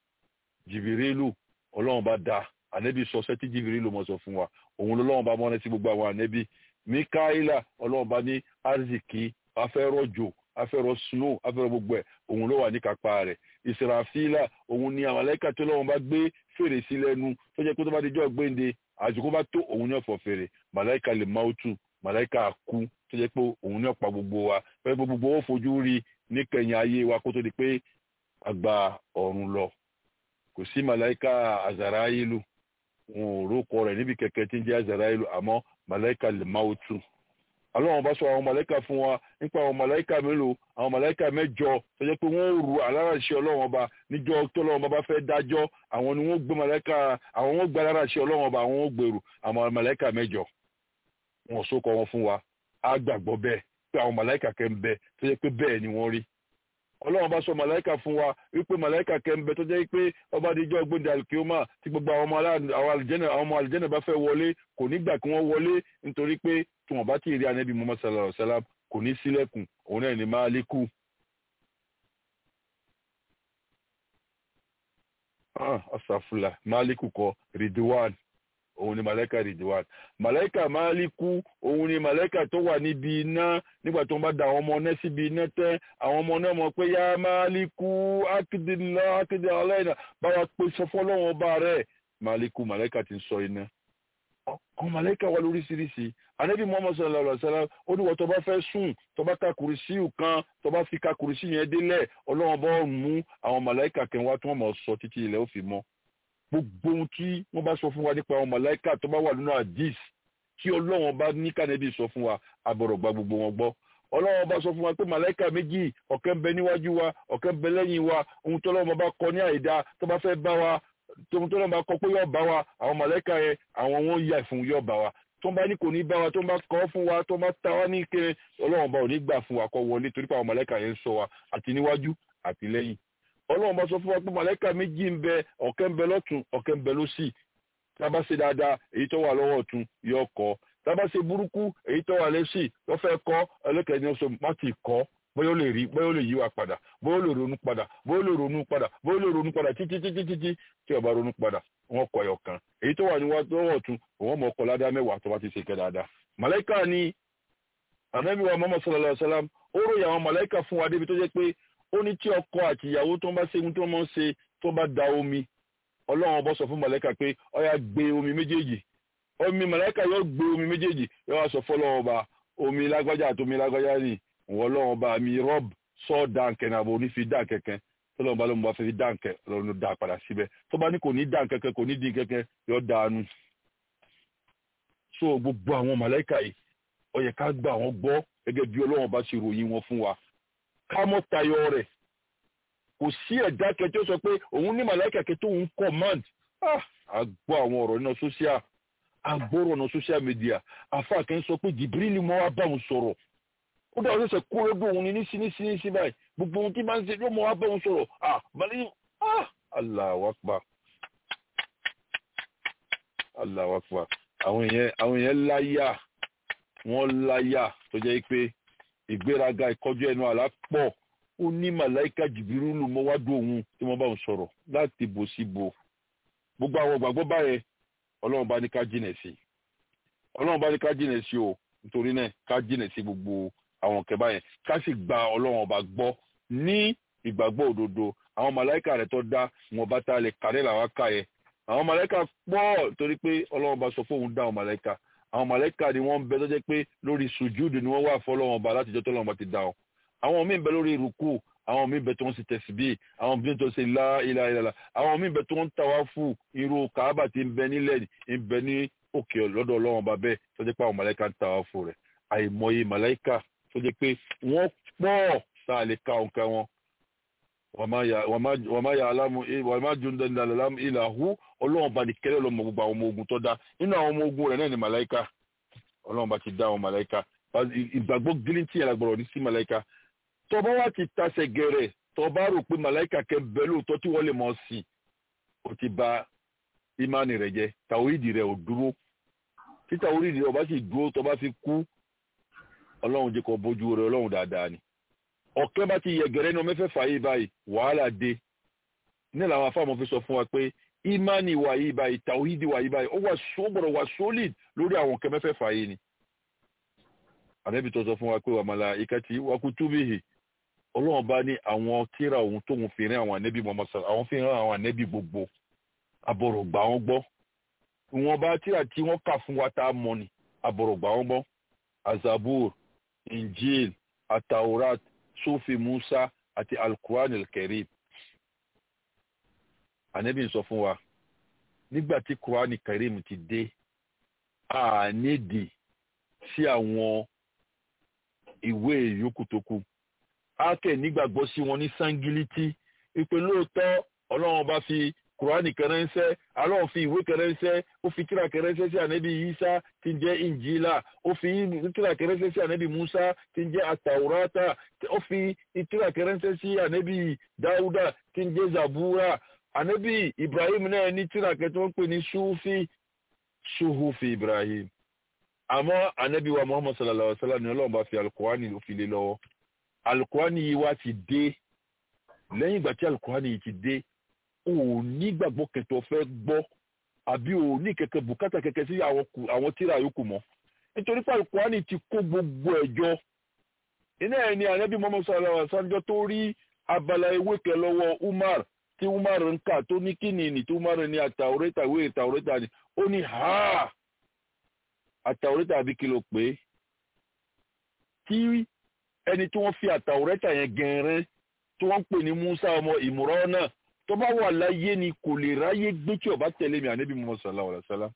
Speaker 1: Jibrilu ọlọ́run bá dá ànẹ́bí sọ sẹ́tí Jibrilu mọ̀ sọ fún wa òun lọ́lọ́run bá mọ́ni sí gbogbo àwọn ànẹ́bí. Mikaela ọlọ́run bá ní arziki afẹ́rọ̀jò afẹ́rọ̀ snow afẹ́rọ̀ gbogbo ẹ̀ òun ló wà ní kápá rẹ̀. Israfila òun ni àwọn màláìka tó lọ́wọ́n bá gbé fèrè sí lẹ́nu tó jẹ́ pé tó bá dijọ́ gbéǹde àsìkò bá tó òun ní ọ̀fọ̀ fèrè. Màláìka lè máwùtù màláìka àkú tó jẹ́ pé òun ní ọ̀pá gbogbo wa pé gbogbo ó fojú rí níkẹyìn ayé wa kó tó di pé àgbà ọ̀run lọ. Kò sí màláìka Azarailu wọn ò rókọ rẹ̀ níbi kẹ̀kẹ́ tí ń jẹ́ Azarailu àmọ́ màláìka lè máwùtù. Ọlọ́run bá sọ àwọn màláìka fún wa nípa àwọn màláìka mélòó àwọn màláìka mẹ́jọ tó jẹ́ pé wọ́n ru aláràṣẹ ọlọ́run ọba níjọ́ tó ọlọ́run bá fẹ́ dájọ́ àwọn ni wọ́n gbé màláìka àwọn wọ́n gbé aláràṣẹ ọlọ́run ọba àwọn wọ́n gbèrú àwọn màláìka mẹ́jọ wọn sókọ wọn fún wa á gbàgbọ́ bẹ́ẹ̀ pé àwọn màláìka kẹ́ ń bẹ tó jẹ́ pé bẹ́ẹ̀ ni wọ́n rí. Ọlọ́run bá sọ màláìka fún wa wípé màláìka kẹ́ ń bẹ tó jẹ́ pé ọba díjọ́ gbóǹde alkioma tí gbogbo àwọn ọmọ àlìjẹ́nà bá fẹ́ wọlé kò ní gbà kí wọ́n wọlé nítorí pé tí wọ́n bá ti rí Ànábì Muhammad sallallahu alaihi wasallam kò ní sílẹ̀kùn òun náà ní Máàlíkù. Asàfùlà Máàlíkù kọ Ridwan òun ni màláìka Ridwan. Màláìka Máàlíkù òun ni màláìka tó wà níbi iná nígbà tó ń bá da àwọn ọmọ náà síbi iná tẹ́ àwọn ọmọ náà mọ̀ pé yá Máàlíkù ákìdì aláìná báwa pé sọ fọ́lọ́wọ́n ọba rẹ̀. Máàlíkù màláìka ti ń sọ iná. Àwọn màláìka wà lóríṣiríṣi. Ànábì Muhammad sallallahu alaihi wasallam ó ní wọ́n tó bá fẹ́ sùn tó bá ka kùrìsíù kan tó bá fi ka kùrìsíù yẹn délẹ̀ ọlọ́run bá mú àwọn màláìka kan wá tí wọ́n mọ̀ sọ títí ilẹ̀ ó fi mọ́. Gbogbo ohun tí wọ́n bá sọ fún wa nípa àwọn màláìka tó bá wà nínú àdìs tí ọlọ́run bá ní kánẹ́bí sọ fún wa àbọ̀rọ̀ gba gbogbo wọn gbọ́. Ọlọ́run bá sọ fún wa pé màláìka méjì ọ̀kan ń bẹ níwájú wa ọ̀kan ń bẹ lẹ́yìn wa ohun tó ọlọ́run bá kọ ní àìdá tó bá fẹ́ bá wa tóun tó lọ́nà bá kọ pé yóò bá wa àwọn màláìka yẹn àwọn wọn yà fún yóò bá wa tó bá ní kò ní bá wa tó bá kọ́ fún wa tó bá ta wá ní kéré ọlọ́run bá ò ní gbà fún wa kọ́ wọlé torí pé àwọn màláíkà yẹn ń ṣọ́ wa àti níwájú àti lẹ́yìn ọlọ́run bá sọ fún wa pé màláíkà méjì ń bẹ ọ̀kẹ́ ń bẹ lọ́tún ọ̀kẹ́ ń bẹ lósì tá bá ṣe dáadáa èyí tó wà lọ́wọ́ ọ̀tún yóò kọ́ tá bá ṣe burúkú èyí tó wà lẹ́sì tó fẹ́ kọ́ ẹlẹ́kẹ̀ẹ́ ni ó sọ má ti kọ́ bóyá ó lè rí bóyá ó lè yí wa padà bóyá ó lè ronú padà bóyá ó lè ronú padà bóyá ó lè ronú padà títí tí ó bá ronú padà wọ́n kọ ẹyọ kan èyí tó wà níwájú lọ́wọ́ ọ̀tún òun mọ̀ ọkọ̀ ládá mẹ́wàá tó bá ti ṣe kẹ́ dáadáa. màláíkà ni ànábì wa Muhammad sallallahu alaihi wasallam ó ròyìn àwọn màláíkà fún wa débi tó jẹ́ pé ó ní tí ọkọ àti ìyàwó tó ń bá ṣẹ́gun tó máa ń ṣe tó bá da omi ọlọ́run bọ́ sọ fún màláíkà pé ó yá gbé omi méjèèjì omi màláíkà yóò gbé omi méjèèjì yóò wá sọ fọlọ́run ọba omi lágbájá àti omi lágbájá ni òun ọlọ́run ọba mi rọ́b sọ dáǹkẹ́ náà bò ní fi dáǹkẹ́ kẹ́ tọ́lọ́run bá lóun bá fi dáǹkẹ́ ọlọ́run ló dá padà síbẹ̀ tó bá ní kò ní dáǹkẹ́ kẹ́ kò ní dín kẹ́kẹ́ yóò dànù. so gbogbo àwọn màláíkà yìí ó yẹ ká gbà wọ́n gbọ́ gẹ́gẹ́ bí ọlọ́run bá ṣe ròyìn wọn fún wa ká mọ́ tayọ rẹ̀ kò sí ẹ̀dá kẹtí ó sọ pé òun ní màláíkà kẹtí òun command a gbọ́ àwọn ọ̀rọ̀ nínú social agbóró ọ̀nà social media àfáà kẹ́ ń sọ pé Jibril mọ́ wá bá òun sọ̀rọ̀ ó dá ọ̀sẹ̀ kó lọ́dọ̀ òun ní sí báyìí gbogbo ohun tí máa ń ṣe yóò mọ́ wá bá òun sọ̀rọ̀ Allahu Akbar Allahu Akbar àwọn èèyàn láyà wọ́n láyà tó jẹ́ pé ìgbéraga ìkọjú ẹnu àlá pọ̀ ó ní màláíkà Jibrilu mọ́ wá dùn òun tí wọ́n bá òun sọ̀rọ̀ láti bò sí bò gbogbo àwọn gbàgbọ́ báyẹn ọlọ́run bá ní ká jìnà sí ọlọ́run bá ní ká jìnà sí o nítorí náà ká jìnà sí gbogbo àwọn kẹba yẹn ká sì gba ọlọ́run ọba gbọ́ ní ìgbàgbọ́ òdodo àwọn màláíkà rẹ̀ tó dá wọn bá tá a lè kàrẹ́ làwọn ká yẹn àwọn màláíkà pọ̀ torí pé ọlọ́run bá sọ fóun dá àwọn màláíkà ni wọ́n ń bẹ tó jẹ́ pé lórí sùjúdù ni wọ́n wà fọlọ́run ọba láti jọ́ tọ́lọ́run ọba ti dá wọn àwọn míì ń bẹ lórí rúkú àwọn míì bẹ tó ń ṣe tẹ̀síbí àwọn míì tó ń ṣe la ilaha illallah àwọn míì bẹ tó ń tàwáfù irú kàábà tí ń bẹ nílẹ̀ ń bẹ ní òkè lọ́dọ̀ ọlọ́run ọba bẹ́ẹ̀ tó jẹ́ pé àwọn màláíkà ń tàwáfù rẹ̀ àìmọye màláíkà tó jẹ́ pé wọ́n pọ̀ tá a lè ka òǹkà wọn wàmá yà alámù wàmá jùndà alámù ìlàhú ọlọ́run ọba ní kẹ́lẹ́ lọ́mọ gbogbo àwọn ọmọ ogun tó dá nínú àwọn ọmọ ogun rẹ̀ náà ní màláíkà ọlọ́run ọba ti dá àwọn màláíkà ìgbàgbọ́ gíríntì yẹn lágbọ̀rọ̀ ní sí màláíkà tọba wa ti tasẹ̀ gẹ̀rẹ̀ tọba rò pé màláíkà kẹ́ bẹ́ẹ̀ lóòótọ́ tí wọ́n lè mọ̀ sí o ti bà ìmánì rẹ̀ jẹ́ tàwíìdì rẹ̀ ò dúró tí tàwíìdì rẹ̀ ọba sì dúró tọba fi kú ọlọ́run jẹ́ kó bójú rẹ̀ ọlọ́run dáadáa ni ọ̀kẹ́ bá ti yẹ gẹ̀rẹ́ ní ọmọ mẹ́fẹ̀ẹ̀fà yìí báyìí wàhálà dé ní làwọn afáàmọ́ fi sọ fún wa pé ìmánì wà yìí báyìí tàwíìdì wà yìí báyìí ó wà sóbọ̀rọ̀ wà solid lórí àwọn ọ̀kẹ́ mẹ́fẹ̀ẹ̀fà yìí ni àbẹ́bí tó sọ fún wa pé wà malaikati wa kutubihi ọlọ́run bá ní àwọn tíra òun tóun fi rán àwọn ànẹ́bí mọ́mọ́sá àwọn fi rán àwọn ànẹ́bí gbogbo àbọ̀rọ̀ gbà wọ́n gbọ́ ìwọ̀n bá tíra tí wọ́n kà fún wa tá a mọ̀ ni àbọ̀rọ̀ gbà wọ́n gbọ́ azabur injil ataurat sufi musa àti alquran alkarim ànẹ́bí sọ fún wa nígbà tí quran karim ti dé a nídìí sí àwọn ìwé ìyókù tó kù a kẹ́ nígbàgbọ́ sí wọn ní sangiliti ìpè lóòótọ́ ọlọ́run bá fi kùránì kẹrẹ́nsẹ́ ọlọ́run fi ìwé kẹrẹ́nsẹ́ ó fi kíra kẹrẹ́nsẹ́ sí ànẹ́bí Ìsá tí ń jẹ́ ìnjílà ó fi kíra kẹrẹ́nsẹ́ sí ànẹ́bí Musa tí ń jẹ́ àtàwùrátà ó fi kíra kẹrẹ́nsẹ́ sí ànẹ́bí Dáúdà tí ń jẹ́ Zabura ànẹ́bí Ibrahim náà ní kíra kẹtọ́ ń pè ní Suhufi Ibrahim àmọ́ ànábì wa Muhammad sallallahu alaihi wasallam ni ọlọ́run bá fi alukurani ló fi lé lọ́wọ́ alukurani yìí wá ti dé lẹ́yìn ìgbà tí alukurani yìí ti dé ò ní gbàgbọ́ kẹtọ́ fẹ́ gbọ́ àbí ò ní kẹ̀kẹ́ bùkátà kẹ̀kẹ́ sí àwọn tíra yòókù mọ́ nítorí pé alukurani ti kó gbogbo ẹ̀jọ́ iná ẹ̀ ni ànábì Muhammad sallallahu alaihi wasallam tó rí abala ewé kẹ lọ́wọ́ Umar tí Umar ń kà tó ní kíni tí Umar ní àtàwórẹ́tà ìwé ìtàwórẹ́tà ni ó ní ha àtàwórẹ́tà àbí kí ló pé tí ẹni tí wọ́n fi àtàwórẹ́tà yẹn gẹ̀ẹ́rẹ́ tí wọ́n ń pè ní Musa ọmọ Ìmúrán náà tó bá wà láyé ni kò lè ráyé gbé tí ó bá tẹ̀lé mi ànábì Muhammad sallallahu alaihi wasallam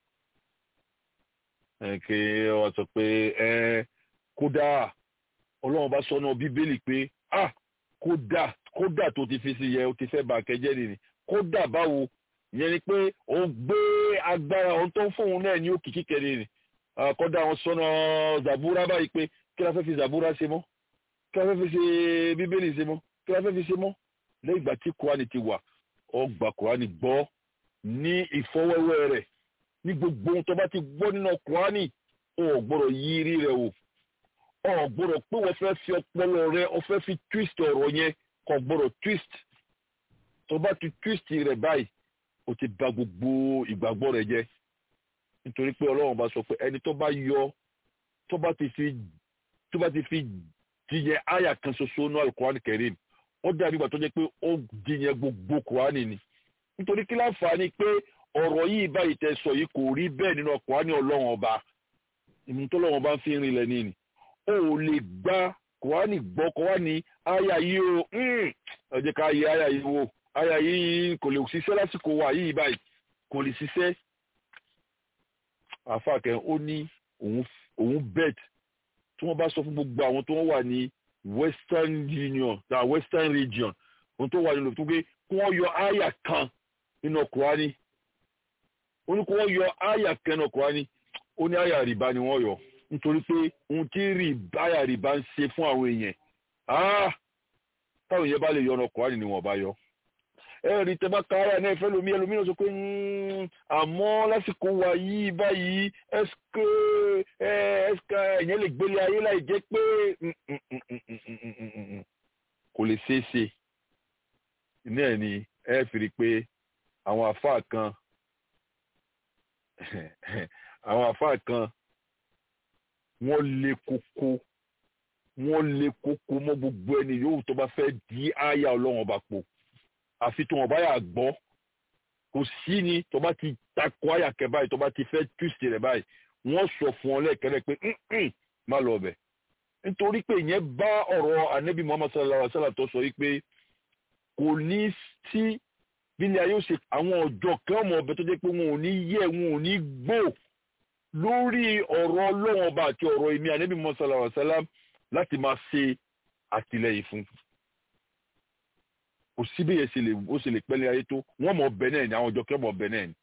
Speaker 1: ẹ̀kẹ́ wọ́n sọ pé kódà ọlọ́run bá sọ náà bíbélì pé kódà tó ti fi sí yẹ ó ti fẹ́ bà kẹjẹ́ nìyí kódà báwo ìyẹn ni pé ó gbé agbára ohun tó ń fóun náà ní òkìkí kẹrin ni kọ́dá àwọn sọ́nà Zabura báyìí pé kí la fẹ́ fi Zabura ṣe mọ́, kí la fẹ́ fi ṣe Bíbélì ṣe mọ́, kí la fẹ́ fi ṣe mọ́. Lẹ́yìn ìgbà tí Kùránì ti wà, ó gba Kùránì gbọ́ ní ìfọwọ́wẹ́ rẹ̀. Ní gbogbo ohun tó bá ti gbọ́ nínú Kùránì, ó gbọ́dọ̀ yí rí rẹ̀ wò. Ó gbọ́dọ̀ pé wọ́n fẹ́ fi ọpọlọ rẹ̀, ó fẹ́ fi twist ọ̀rọ̀ yẹn, kò gbọ́dọ̀ twist. Tó bá ti twist rẹ̀ báyìí, ó ti bà gbogbo ìgbàgbọ́ rẹ̀ jẹ́. Nítorí pé Ọlọ́run bá sọ pé ẹni tó bá yọ, tó bá ti fi jiyàn àyà kan ṣoṣo ní Al-Qur'an Karim, ó dàbí ìgbà tó jẹ́ pé ó jiyàn gbogbo Kùránì ni. Nítorí kí láǹfààní pé ọ̀rọ̀ yìí báyìí tẹ́ sọ yìí kò rí bẹ́ẹ̀ nínú Kùránì Ọlọ́run ọba. Ìmúntọ́lọ́run ọba ń fi rinlẹ̀ ní ni. Ó lè gba Kùránì gbọ́ kọ́ wá ní àyà yìí o. Ẹ jẹ́ ká yẹ àyà yìí wò. Àyà yìí kò lè ṣiṣẹ́ lásìkò wa yìí báyìí. Kò lè ṣiṣẹ́. Àfàkẹ́ ó ní òun bet tí wọ́n bá sọ fún gbogbo àwọn tó wà ní Western region ohun tó wà nínú tó gbé kí wọ́n yọ àyà kan nínú Kùránì. Ó ní kí wọ́n yọ àyà kan nínú Kùránì. Ó ní àyà rìbá ni wọ́n yọ. Nítorí pé ohun tí àyà rìbá ń ṣe fún àwọn èèyàn. Táwọn èèyàn bá lè yọ ọ̀nà Kùránì ni wọ́n bá yọ. Ẹ̀rí tẹ́bá káyà náà ìfẹ́ lómi ẹlòmíràn sọ pé àmọ́ lásìkò wa yìí báyìí ẹ̀sìká ẹ̀yẹn lè gbélé ayé láì jẹ́ pé kò lè ṣeé ṣe. Ní ẹ̀ ni ẹ fi rí pé àwọn àfáà kan wọ́n lé kókó mọ́ gbogbo ẹni yòówù tó bá fẹ́ di àyà Ọlọ́run ọba pò. Àfi tó wọn bá yà gbọ́ kò sí ni tó bá ti takò àyà kẹ báyìí tó bá ti fẹ́ twist rẹ̀ báyìí wọ́n sọ fún ọ lẹ́ẹ̀kẹ́rẹ́ pé má lọ bẹ̀. Nítorí pé ìyẹn bá ọ̀rọ̀ Ànábì Muhammad sallallahu alaihi wasallam tó sọ yìí pé kò ní sí bílẹ̀ ayé ó ṣe àwọn ọjọ́ kan ọmọ ọbẹ̀ tó jẹ́ pé wọn ò ní yẹ wọn ò ní gbò lórí ọ̀rọ̀ Ọlọ́run ọba àti ọ̀rọ̀ èmi Ànábì Muhammad sallallahu alaihi wasallam láti máa ṣe àtìlẹ́yìn fún. Kò sí bí ó ṣe lè pẹ́lẹ́ ayé tó wọ́n mọ̀ ọbẹ̀ náà ni àwọn ọjọ́ kẹ́ mọ̀ ọbẹ̀ náà ni.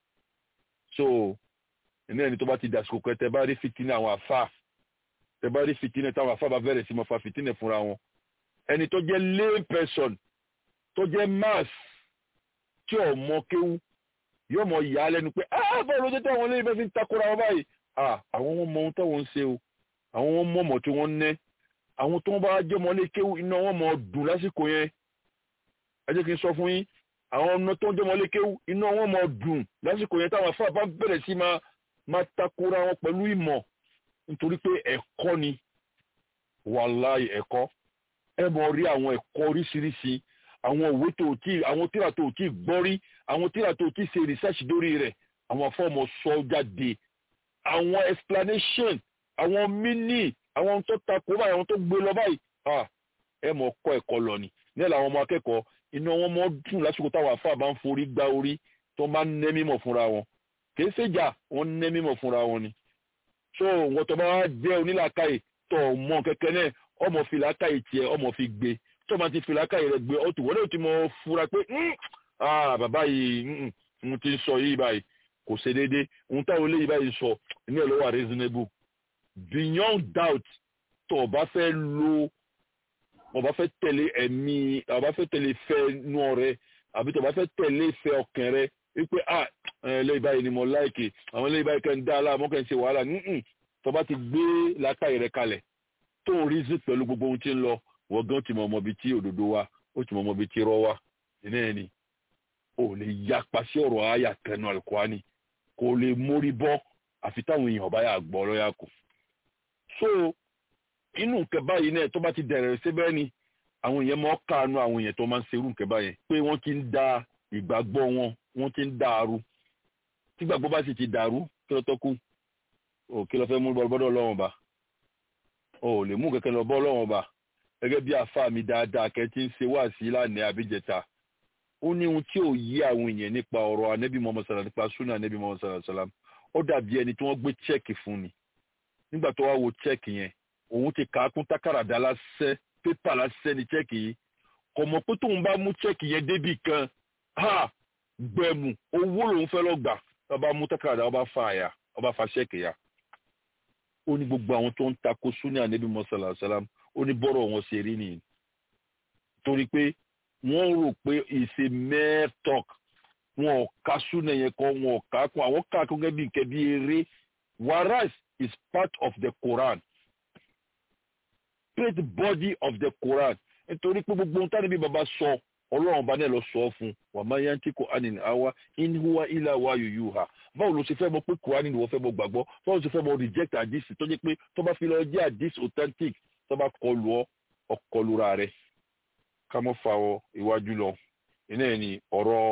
Speaker 1: So iná ẹni tó bá ti dàsìkò kẹ tẹ bá rí fìtínà àwọn àfà tẹ bá rí fìtínà táwọn àfà bá bẹ̀rẹ̀ sí mọ́ fa fìtínà fúnra wọn. Ẹni tó jẹ́ lay person tó jẹ́ mass tí ò mọ kéwú yóò mọ ìyá lẹ́nu pé báwo ló jẹ́ táwọn olóyìn bẹ́ẹ̀ fi ń takora wọn báyìí. Àwọn wọn mọ ohun táwọn ń ṣe o, àwọn wọn mọ ọmọ tí wọ́n ń nẹ́, àwọn tó ń bá jẹ́ ọmọ lé kéwú iná wọn mọ dùn lásìkò yẹn. Ẹ jẹ́ kí n sọ fún yín àwọn ọmọ tó ń jẹ́ ọmọ lé kéwú iná wọn mọ dùn lásìkò yẹn táwọn afá bá bẹ̀rẹ̀ sí máa takora wọn pẹ̀lú ìmọ̀ nítorí pé ẹ̀kọ́ ni wàláì ẹ̀kọ́. Ẹ mọ̀ rí àwọn ẹ̀kọ́ oríṣiríṣi àwọn òwe tó tí àwọn tíra tó tí gbọ́ rí àwọn tíra tó tí ṣe research lórí rẹ̀ àwọn afọ́mọ sọ jáde àwọn explanation àwọn mini àwọn tó takò báyìí àwọn tó gbé lọ báyìí ẹ mọ̀ kọ́ ẹ̀kọ́ lọ ni ní ẹ̀la àwọn ọmọ akẹ́kọ̀ọ́ iná wọn mọ́ dùn lásìkò táwọn afá bá ń forí gba orí tó máa ń nẹ́ mímọ̀ fúnra wọn kì í ṣèjà wọn nẹ́ mímọ̀ fúnra wọn ni. so wọn tó bá jẹ́ onílàkàyè tó mọ kẹ́kẹ́ náà ọmọ fi làkàyè tiẹ̀ ọmọ fi gbé tó máa ti fi làkàyè rẹ̀ gbé ọtún wọlé tí mo fura pé bàbá yìí mo ti sọ yìí báyìí kò ṣe déédéé ohun táwọn eléyìí báyìí sọ ní ẹ̀ ló wà reasonable beyond doubt tó o bá fẹ́ lo o bá fẹ́ tẹ̀lé ẹ̀mí o bá fẹ́ tẹ̀lé fẹ́ nú ọ̀rẹ́ àbí tó o bá fẹ́ tẹ̀lé fẹ́ ọkàn rẹ wípé eléyìí báyìí ni mo láìkè àwọn eléyìí báyìí kẹ́ ń dá aláàmọ́ kẹ́ ń ṣe wàhálà tó o bá ti gbé làkàyè rẹ kalẹ̀ tó o reason pẹ̀lú gbogbo ohun tí ń lọ wọ́n gan ti mọ ọmọ bíi tí òdodo wa ó ti mọ ọmọ bíi tí rọ́ wa iná ẹ̀ ni ò lè yapa sí ọ̀rọ̀ àyà kẹnu Al-Qur'ani kò lè mórí bọ́ àfi táwọn èèyàn bá yà gbọ́ lọ́yà kù. so inú nǹkan báyìí náà tó bá ti dẹ̀rẹ̀ síbẹ̀ ni àwọn èèyàn máa kàánú àwọn èèyàn tó máa ń serú nǹkan báyẹn pé wọ́n ti ń da ìgbàgbọ́ wọ́n ti ń dàrú tí ìgbàgbọ́ bá sì ti dàrú kí ló tọ́kù kí ló fẹ́ mú bọ́dọ̀ Ọlọ́run bá ò lè mú kẹ̀kẹ́ lọ bọ́ Ọlọ́run bá gẹ́gẹ́ bí àfáà mi dáadáa kẹ́ tí ń ṣe wá sí lánàá àbíjẹta ó ní ohun tí ò yí àwọn èèyàn nípa ọ̀rọ̀ Ànábì Muhammad sallallahu nípa súnà Ànábì Muhammad sallallahu alaihi wasallam ó dàbí ẹni tí wọ́n gbé chẹ́ẹ̀kì fún ni nígbà tó wá wo chẹ́ẹ̀kì yẹn òun ti kà á kún tákàràdá lásẹ̀ pépà lásẹ̀ ní chẹ́ẹ̀kì yìí kò mọ̀ pé tóun bá mú chẹ́ẹ̀kì yẹn débì kan gbẹ̀mù owó lòun fẹ́ lọ gbà ọba mú tákàràdá ọba fa chẹ́ẹ̀kì ya ó ní gbogbo àwọn tó ń tako súnà ànábì sallallahu alaihi wasallam ó ní bọ́rọ̀ wọn ṣe rí nìyí torí pé wọ́n rò pé ìṣe mẹ́tọ́k wọn ò ká súnà yẹn kọ́ wọn ò ká kún àwọn ká kún gẹ́gẹ́ bí nǹkan bí eré whereas is part of the Quran great body of the Quran nítorí pé gbogbo ohun táwọn ibi bàbá sọ ọlọ́run bá náà lọ sọ fún wa ma yantiqu anil hawa in huwa illa wahyun yuha báwo ló ṣe fẹ́ mọ̀ pé Quran ni wọ́n fẹ́ mọ̀ gbàgbọ́ báwo ló ṣe fẹ́ mọ̀ reject àdìsí tó jẹ́ pé tó bá fi lọ jẹ́ àdìsí authentic tó bá kọlu ọkọlura rẹ̀ ká mọ́ fa ọ iwájú lọ iná ẹ̀ ní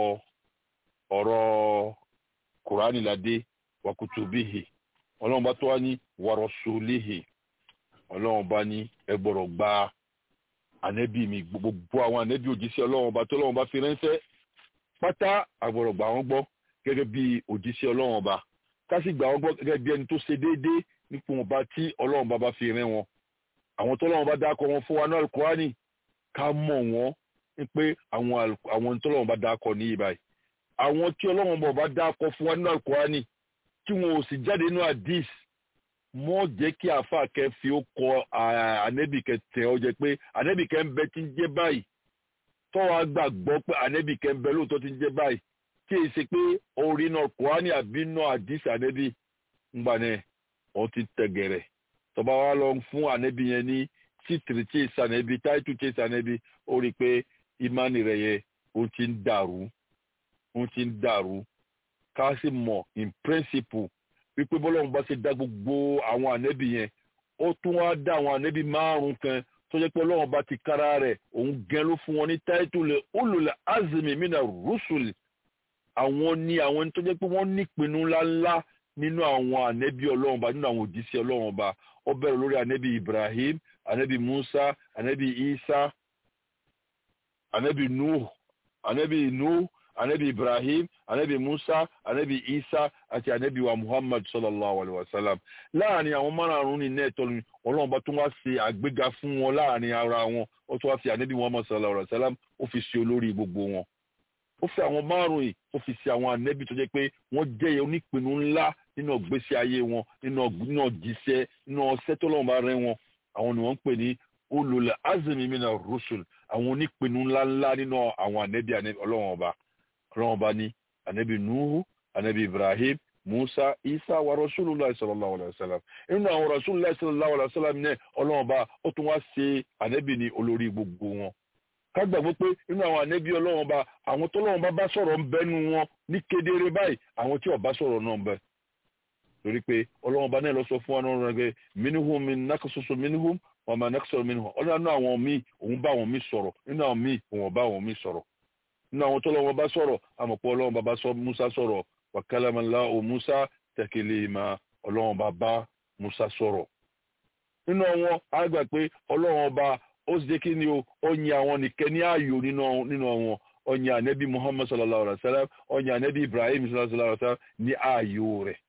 Speaker 1: ọ̀rọ̀ Quran ládé wa kutubihi ọlọ́run bá tó wá ní wa rasulihi ọlọ́run bá ní ẹ gbọ́dọ̀ gba ànẹ́bí mi gbogbo àwọn ànẹ́bí òjíṣẹ́ ọlọ́run ọba tó ọlọ́run ọba fi ránṣẹ́ pátá àgbọ̀rọ̀ gbà wọ́n gbọ́ gẹ́gẹ́ bí òjíṣẹ́ ọlọ́run ọba ká sì gbà wọ́n gbọ́ gẹ́gẹ́ bí ẹni tó ṣe déédéé nípò ọba tí ọlọ́run ọba bá fi rán wọn àwọn tó ọlọ́run ọba dákọ̀ wọn fún wa ní Al-Qur'ani ká mọ̀ wọ́n ní pé àwọn tó ọlọ́run ọba dákọ̀ ní ìbáyìí àwọn tí ọlọ́run ọba dákọ̀ fún wa ní Al-Qur'ani tí wọn ò sì jáde nínú hadith mọ jẹ́ kí àáfàá kẹ fi ó kọ ànẹ́bì kẹ tẹ ọ jẹ pé ànẹ́bì kẹ ń bẹ tí ń jẹ́ báyìí tọ́wọ́ àgbàgbọ́ pé ànẹ́bì kẹ ń bẹ lóòótọ́ tí ń jẹ́ báyìí kí èyí ṣe pé orí náà Kùránì àbí náà àdìsí ànẹ́bì ńgbà náà wọ́n ti tẹ̀gẹ̀rẹ̀ tọba wa lọ fún ànẹ́bì yẹn ní títìrì tí èsì ànẹ́bì táìtù tí èsì ànẹ́bì ó rí i pé ìmánì rẹ̀ yẹ ó ti ń dàrú ká sì mọ̀ in principle wípé bọ́lọ́run bá ṣe dá gbogbo àwọn ànẹ́bì yẹn ó tún wá dá àwọn ànẹ́bì márùn kan tó jẹ́ pé ọlọ́run bá ti kára rẹ̀ òun gẹ́ ló fún wọn ní táìtùlẹ̀ ulul azmi mina rusul àwọn ní àwọn tó jẹ́ pé wọ́n nípinnu ńláńlá nínú àwọn ànẹ́bì ọlọ́run bá nínú àwọn òjíṣẹ́ ọlọ́run bá ó bẹ̀rẹ̀ lórí ànẹ́bì Ibrahim ànẹ́bì Musa ànẹ́bì Isa ànẹ́bì Nuh anabi Ibrahim anabi Musa anabi Isa àti anabi wa Muhammad sallallahu alaihi wasallam láàrin àwọn márùn ní neto Ọlọ́run bá tún wá ṣe àgbéga fún wọn láàrin ara wọn ó tún wá fi anabi Muhammad sallallahu alaihi wasallam ó fi ṣe olórí gbogbo wọn ó fi àwọn márùn yìí ó fi ṣe àwọn anabi tó jẹ́ pé wọ́n jẹ́ onípinnu ńlá nínú ìgbésí ayé wọn nínú jíṣẹ́ nínú ọ̀sẹ̀ tó Ọlọ́run bá rẹ́ wọn àwọn ni wọ́n ń pè ní ulul azmi mina rusul àwọn onípinnu ńláńlá nínú àwọn anabi Ọlọ́run ọba ní anabi Nuhu anabi Ibrahim Musa Isa wa Rasulullah sallallahu alaihi wasallam inú àwọn Rasulullah sallallahu alaihi wasallam ní Ọlọ́run ọba ó tún wá ṣe anabi ní olórí gbogbo wọn ká gbàgbọ́ pé inú àwọn anabi Ọlọ́run ọba àwọn tó Ọlọ́run bá sọ̀rọ̀ ń bẹnu wọn ní kedere báyìí àwọn tí ó bá sọ̀rọ̀ náà ń bẹ torí pé Ọlọ́run ọba náà lọ sọ fún wọn náà pé minhum min naqsusu minhum wa ma naqsu minhum Ọlọ́run àwọn míì òun bá àwọn míì sọ̀rọ̀ nínú àwọn míì òun bá àwọn míì sọ̀rọ̀ nínú àwọn tó lọ́wọ́ bá sọ̀rọ̀ àmọ̀pọ̀ Ọlọ́run bá sọ Musa sọ̀rọ̀ wa kalama Allahu Musa taklima Ọlọ́run bá Musa sọ̀rọ̀ nínú àwọn àgbà pé Ọlọ́run ọba ó sì jẹ́ kí ni ó yin àwọn nìkẹ́ ní ààyò nínú àwọn ó yin ànẹ́bí Muhammad sallallahu alaihi wasallam ó yin ànẹ́bí Ibrahim sallallahu alaihi wasallam ní ààyò rẹ̀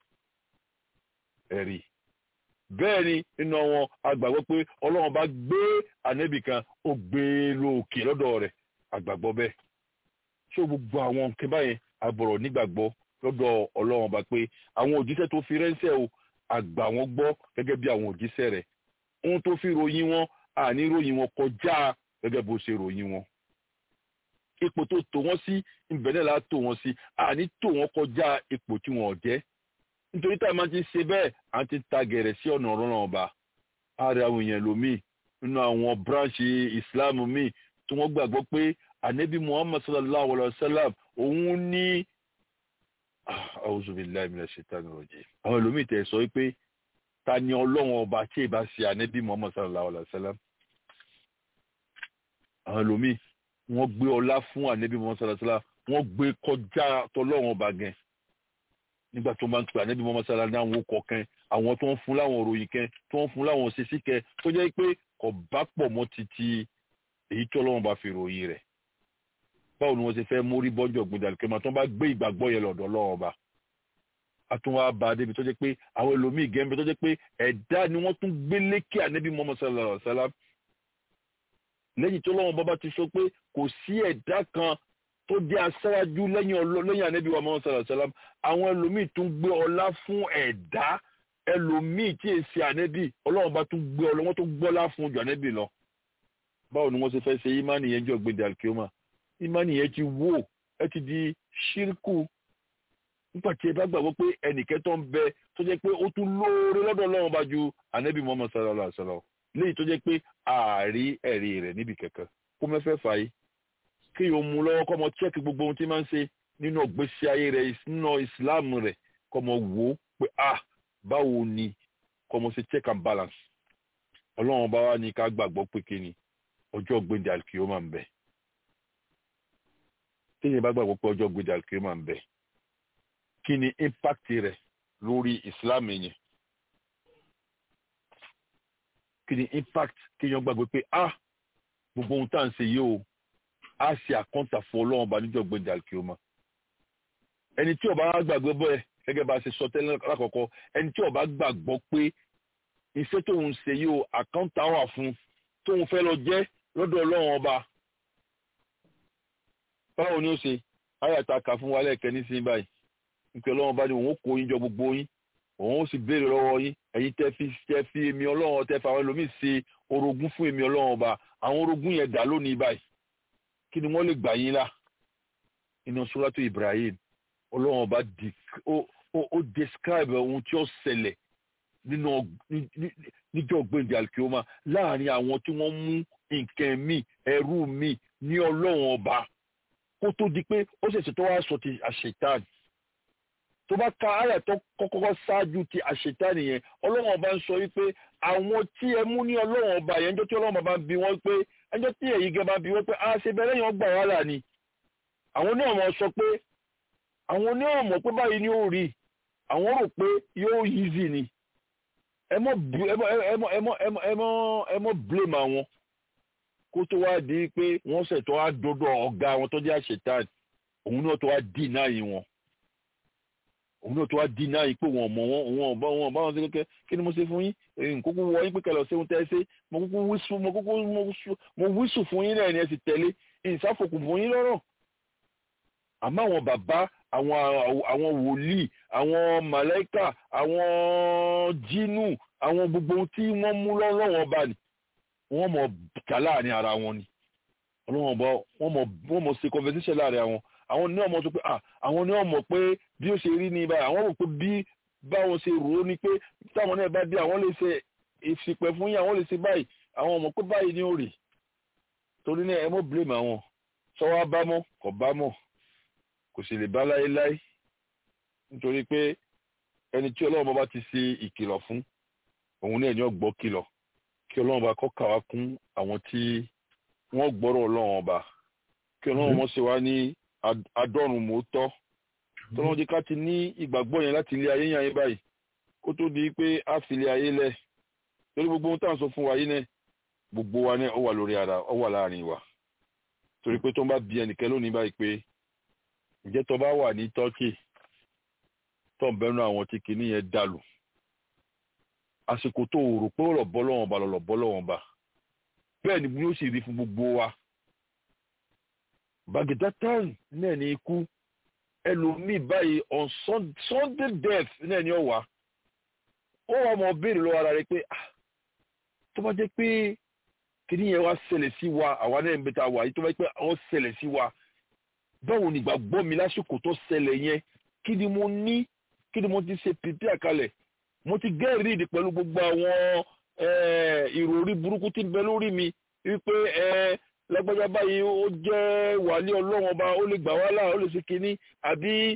Speaker 1: ẹ̀rí bẹ́ẹ̀ ni nínú àwọn àgbàgbọ́ pé Ọlọ́run bá gbé ànẹ́bí kan ó gbé lókè lọ́dọ̀ rẹ̀ àgbàgbọ́ bẹ́ẹ̀ so gbogbo àwọn nǹkan báyẹn agbọ̀rọ̀ nígbàgbọ́ lọ́dọ̀ Ọlọ́run ọba pé àwọn òjíṣẹ́ tó fi ránṣẹ́ o àgbà wọn gbọ́ gẹ́gẹ́ bí àwọn òjíṣẹ́ rẹ̀ ohun tó fi ròyìn wọn àní ròyìn wọn kọjá gẹ́gẹ́ bó ṣe ròyìn wọn ipò tó tò wọ́n sí ìbẹ̀rẹ̀ la tò wọ́n sí àní tò wọ́n kọjá ipò tí wọ́n jẹ́ nítorí táwọn máa ti ṣe bẹ́ẹ̀ à ń ti ta gẹ̀rẹ̀ sí ọ̀nà Ọlọ́run ọba ààrẹ àwọn èèyàn lòmíì nínú àwọn bíráǹṣì Islam míì tí wọ́n gbàgbọ́ pé ànábì Muhammad sallallahu alaihi wasallam òun ní a'udhu billahi minash shaitanir rajim àwọn ẹlòmíì tẹ̀ sọ pé ta ni Ọlọ́run ọba tí ìbá ṣe ànábì Muhammad sallallahu alaihi wasallam àwọn ẹlòmíì wọ́n gbé ọlá fún ànábì Muhammad sallallahu alaihi wasallam wọ́n gbé kọjá tọlọ́run ọba gan nígbà tó máa ń pè ànábì Muhammad sallallahu alaihi wasallam àwọn okọ̀ kan àwọn tó ń fún láwọn òròyìn kan tó ń fún láwọn òṣèṣì kan tó jẹ́ pé kò bá pọ̀ mọ́ títí èyí tí Ọlọ́run bá fi ròyìn rẹ̀ báwo ni wọ́n ṣe fẹ́ mórí bọ́jọ̀ gbọdọ̀ kí wọ́n tó bá gbé ìgbàgbọ́ yẹn lọ́dọ̀ Ọlọ́run ọba àtúnwá bá a débi tó jẹ́ pé àwọn ẹlòmíì gẹ́gẹ́ tó jẹ́ pé ẹ̀dá ni wọ́n tún gbé lékè ànábì Muhammad sallallahu alaihi wasallam lẹ́yìn tó Ọlọ́run bá ti sọ pé kò sí ẹ̀dá kan tó jẹ́ aṣáájú lẹ́yìn ànábì wa Muhammad sallallahu alaihi wasallam àwọn ẹlòmíì tún gbé ọlá fún ẹlòmíì tí èsì ànẹ́bì ọlọ́run bá tún gbé ọlọ́wọ́n tó gbọ́lá fún jù ànẹ́bì lọ báwo ni wọ́n ṣe fẹ́ ṣe ìmánì yẹn jọ gbé dàlkíọ́mà ìmánì yẹn ti wó ẹ ti di ṣírkù nípa tí ẹ bá gbàgbọ́ pé ẹnìkẹ́ tó ń bẹ tó jẹ́ pé ó tún lóore lọ́dọ̀ ọlọ́run bá ju ànẹ́bì Muhammad sallallahu alaihi wasallam léyìí tó jẹ́ pé ààrí ẹ̀rí rẹ̀ níbi kẹ̀kẹ́ kó mẹ́fẹ́ fà yìí kí yóò mú lọ́wọ́ kọ́ mọ chẹ́ẹ̀kì gbogbo ohun tí máa ń ṣe nínú ọ̀gbẹ́sí ayé rẹ̀ nínú ìsìláàmù rẹ̀ kọ́ mọ wò ó pé báwo ni kọ́ mọ ṣe check and balance ọlọ́run bá wá ní ká gbàgbọ́ pé kí ni ọjọ́ gbèdé àlùkìyámà ń bẹ téèyàn bá gbàgbọ́ pé ọjọ́ gbèdé àlùkìyámà ń bẹ kí ni impact rẹ̀ lórí ìsìláàmù yẹn kí ni impact kéèyàn gbàgbọ́ pé gbogbo ohun tá à ń ṣe yìí o á ṣe àkọ́ǹtà fún ọlọ́run bá níjọ́ gbèdé àlùkìyámà ẹni tí ó bá gbàgbọ́ bọ́ ẹ gẹ́gẹ́ bá a ṣe sọ tẹ́lẹ̀ lákọ̀ọ́kọ́ ẹni tí ó bá gbàgbọ́ pé iṣẹ́ tóun ṣe yìí o àkáǹtà wà fún tóun fẹ́ lọ jẹ́ lọ́dọ̀ ọlọ́run ọba báwo ni ó ṣe ayàtà kà fún wa lẹ́ẹ̀kẹ́ ní sin báyìí nípa ọlọ́run bá ní òun ó kó yín jọ gbogbo yín òun ó sì béèrè lọ́wọ́ yín ẹ̀yin tẹ́ fi èmi ọlọ́run tẹ́ fa àwọn ẹlòmíì ṣe orogún fún èmi ọlọ́run ọba àwọn orogún yẹn dà lónìí báyìí kí ni wọ́n lè gbà yín là inú suratu Ibrahim ọlọ́run ọba ó describe ohun tí ó ṣẹlẹ̀ níjọ́ gbèǹdé àlùkìyámà láàrin àwọn tí wọ́n mú nǹkan mi ẹrú mi ní ọlọ́run ọba kó tó di pé ó ṣẹ̀ṣẹ̀ tó wá sọ ti àṣetán tó bá ka àyà tó kọ́kọ́ ṣáájú ti àṣetán yẹn ọlọ́run ọba ń sọ wípé àwọn tí ẹ mú ní ọlọ́run ọba yẹn ẹjọ́ tí ọlọ́run ọba bí wọ́n pé ẹjọ́ tí èyí gẹ́gẹ́ bá bí wọ́n pé ṣe bẹ̀rẹ̀ yẹn gbà wàhálà ni àwọn náà mọ̀ sọ pé àwọn náà mọ̀ pé báyìí ni ó rí àwọn rò pé yóò easy ni ẹ mọ́ blame àwọn kó tó wá di pé wọ́n ṣètò àdọ́dọ̀ ọ̀gá wọn tó jẹ́ àṣetán òun náà tó wá deny wọn òun náà tó wá deny pé wọn mọ̀ wọn bá wọn ṣe kékeré kí ni mo ṣe fún yín nkókó wọ yín pé kẹlẹ̀ ṣe ń tẹ́ ṣe mo wíṣù fún yín náà ni ẹ sì tẹ̀lé ìsáfòkù fún yín lọ́rọ̀ àmọ́ àwọn bàbá àwọn wòlíì àwọn màláíkà àwọn jínù àwọn gbogbo tí wọ́n mú lọ́wọ́ ọba ni wọ́n mọ̀ ká láàrin ara wọn ni ọlọ́wọ́n ọba wọ́n mọ̀ ṣe conversation láàrin àwọn ní ọmọ tó pé àwọn ní ọmọ pé bí ó ṣe rí ní báyìí àwọn rò pé bí báwọn ṣe rò ó ní pé táwọn náà bá dé àwọn lè ṣe ìṣìpẹ̀ fún yín àwọn lè ṣe báyìí àwọn ọmọ pé báyìí ní òrè torí náà ẹ mọ́ blame àwọn sọ wá bá mọ́ kò bá mọ́ kò sì lè bá láéláé nítorí pé ẹni tí ọlọ́run bá ti ṣe ìkìlọ̀ fún òun ní ẹ̀yìn ọgbọ́ kìlọ̀ kí ọlọ́run bá kọ́kà wá kún àwọn tí wọ́n gbọ́rọ̀ ọlọ́run ọba kí ọlọ́run mọ́ ṣe wá ní adọ́run mọ́tọ́ tọ́lọ́run jẹ́ ká ti ní ìgbàgbọ́ yẹn láti ilé ayé yẹn ayé báyìí kó tó di pé a fi ilé ayé lẹ̀ torí gbogbo ohun tá à ń sọ fún wa yìí náà gbogbo wa náà ó wà lórí ara ó wà láàrin wa torí pé tó ń bá bí ẹnìkẹ́ lónìí báyìí pé ǹjẹ́ tó bá wà ní Turkey tó ń bẹnu àwọn tí kìíní yẹn dàlù àsìkò tó rò pé ó lọ bọ́ lọ́wọ́n ba lọ bọ́ lọ́wọ́n ba bẹ́ẹ̀ ni bí ó sì rí fún gbogbo wa bagidatan náà ní ikú ẹlòmíì báyìí on Sunday death náà ní ọ̀wà ó wà mọ̀ béèrè lọ́wọ́ ara rẹ̀ pé tó bá jẹ́ pé kìíní yẹn wá ṣẹlẹ̀ sí wa àwa náà ń bẹ ta wà yìí tó bá jẹ́ pé wọ́n ṣẹlẹ̀ sí wa báwo ni ìgbàgbọ́ mi lásìkò tó ṣẹlẹ̀ yẹn kí ni mo ní kí ni mo ti ṣe pèpè àkàlẹ̀ mo ti gẹ́rì ìdí pẹ̀lú gbogbo àwọn ìròrí burúkú tí ń bẹ lórí mi wípé lágbájá báyìí ó jẹ́ wàlí ọlọ́run ọba ó lè gbà wá là ó lè ṣe kínní àbí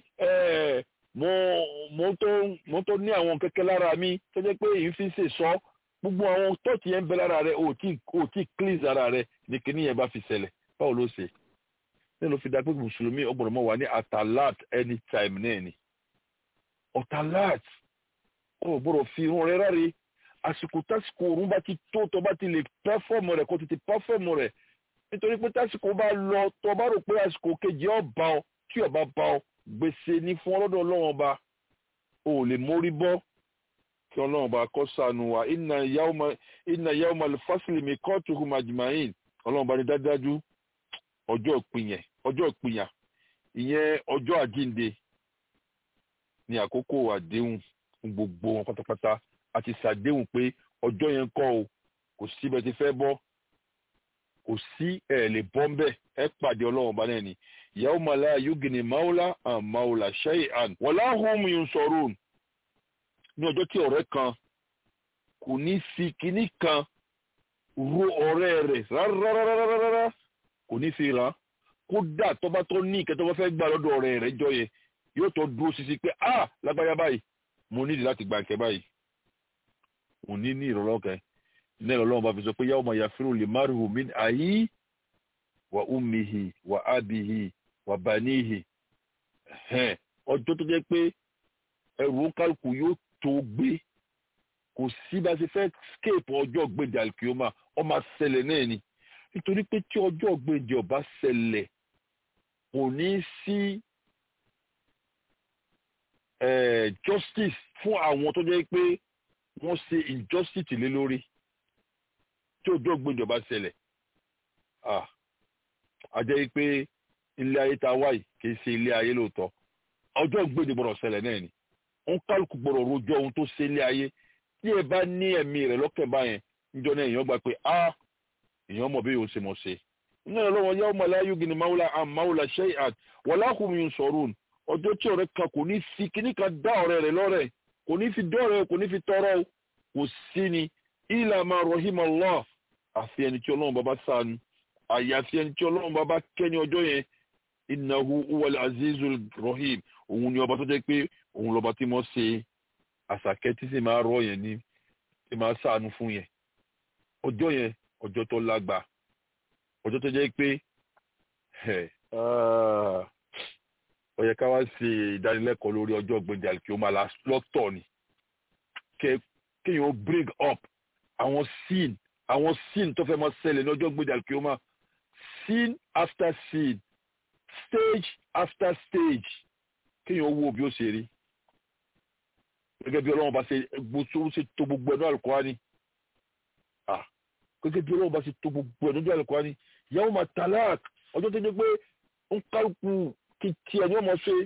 Speaker 1: mo tó ní àwọn kẹ̀kẹ́ lára mi tó jẹ́ pé èyí fi ń ṣe sọ gbogbo àwọn tọ́ọ̀tì yẹn ń bẹ lára rẹ ò tí cleanse ara rẹ ní kínní yẹn bá fi ṣẹlẹ̀ báwo ló ṣe nínú fi dá pé mùsùlùmí ọgbọ̀n mọ́ wà ní atalat anytime náà ni ọ̀talat ó gbọ́dọ̀ fi irun rẹ ráre àsìkò tásìkò òrùn bá ti tó tó bá ti lè pẹ́fọ́ọ̀mù rẹ̀ kó tètè pẹ́fọ́ọ̀mù rẹ̀ nítorí pé tásìkò bá lọ tó bá rò pé àsìkò kejì ọba ọ tí ọba bá ọ gbèsè ní fún ọlọ́dọ̀ ọlọ́run ọba ò lè mórí bọ́ kí ọlọ́run ọba kó ṣàánú wa inna yawmal fasli miqatuhum ajma'in ọlọ́run ọba ní dájú ọjọ́ ìpínyà ìyẹn ọjọ́ àjínde ní àkókò àdéhùn fún gbogbo wọn pátápátá àti ṣàdéhùn pé ọjọ́ yẹn kọ́ o kò sí bẹ́ẹ̀ ti fẹ́ bọ́ kò sí ẹ̀ lè bọ́ ń bẹ̀ ẹ pàdé ọlọ́run ọba náà ni yawma la yughni mawla an mawla shay'an wala hum yunsarun ní ọjọ́ tí ọ̀rẹ́ kan kò ní fi kinní kan ro ọ̀rẹ́ rẹ̀ rárá kò ní fi ràn kódà tọ́ba tó ní ìkẹ́ tó bá fẹ́ gbà lọ́dọ̀ ọ̀rẹ́ rẹ̀ jọ yẹ yóò tó dúró sísí pé lágbáyà báyìí mo nídìí láti gba ìkẹ́ báyìí mo ní ìrọ̀lọ́kẹ́ ní ìrọ̀lọ́wọ́n bá fi sọ pé yawma yafiru limar'u min ahi wa ummihi wa abihi wa banihi ọjọ́ tó jẹ́ pé ẹrù kálukú yóò tó gbé kò sí bá ṣe fẹ́ escape ọjọ́ gbèdé alkioma ó máa ṣẹlẹ̀ náà ni nítorí pé tí ọjọ́ gbèdé ọba ṣẹlẹ̀ kò ní sí justice fún àwọn tó jẹ́ pé wọ́n ṣe injustice lé lórí tí ọjọ́ gbèdé ọba ṣẹlẹ̀ a jẹ́ pé ilé ayé ta wáyé kì í ṣe ilé ayé lóòótọ́ ọjọ́ gbèdé gbọ́dọ̀ ṣẹlẹ̀ náà ni òun kálukú gbọ́dọ̀ rojọ́ ohun tó ṣe ilé ayé tí ẹ bá ní ẹ̀mí rẹ̀ lọ́kàn báyẹn níjọ́ náà èèyàn gbà pé èèyàn mọ̀ bí yóò ṣe mọ̀ ṣe. nínú ẹ̀rọ lọ́wọ́ yawma la yughni mawla an mawla shay'an wala hum yunsarun ọjọ́ tí ọ̀rẹ́ kan kò ní fi kíní kan dá ọ̀rẹ́ rẹ̀ lọ́rẹ̀ kò ní fi dọ́rẹ̀ kò ní fi tọrọ kò sí ni illa ma rahimallah àfi ẹni tí ọlọ́run bàbá ṣàánú àyàfi ẹni tí ọlọ́run bàbá kẹ́ ní ọjọ́ yẹn innahu huwal azizul rahim òun ni ọba tó jẹ́ pé òun lọ́ba tí mo ṣe àṣàkẹ́ tí sì máa rọ yẹn ní tí máa ṣàánú fún yẹn ọjọ́ yẹn ọjọ́ tó lágbà ọjọ́ tó jẹ́ pé ó yẹ ká wá ṣe ìdánilẹ́kọ̀ọ́ lórí ọjọ́ gbẹ̀dẹ̀ alkioma lọ́tọ̀ ni kéèyàn bring up àwọn sin tó fẹ́ máa ṣẹlẹ̀ ní ọjọ́ gbẹ̀dẹ̀ alkioma sin after sin stage after stage kéèyàn wo bí ó ṣe rí gẹ́gẹ́ bí ọlọ́run bá ṣe tó gbogbo ẹ̀nú Al-Qur'ani gẹ́gẹ́ bí ọlọ́run bá ṣe tó gbogbo ẹ̀nú Al-Qur'ani yawma talaq ọjọ́ tó jẹ́ pé ń kálukú kí tiẹ̀ ní ọmọ ṣe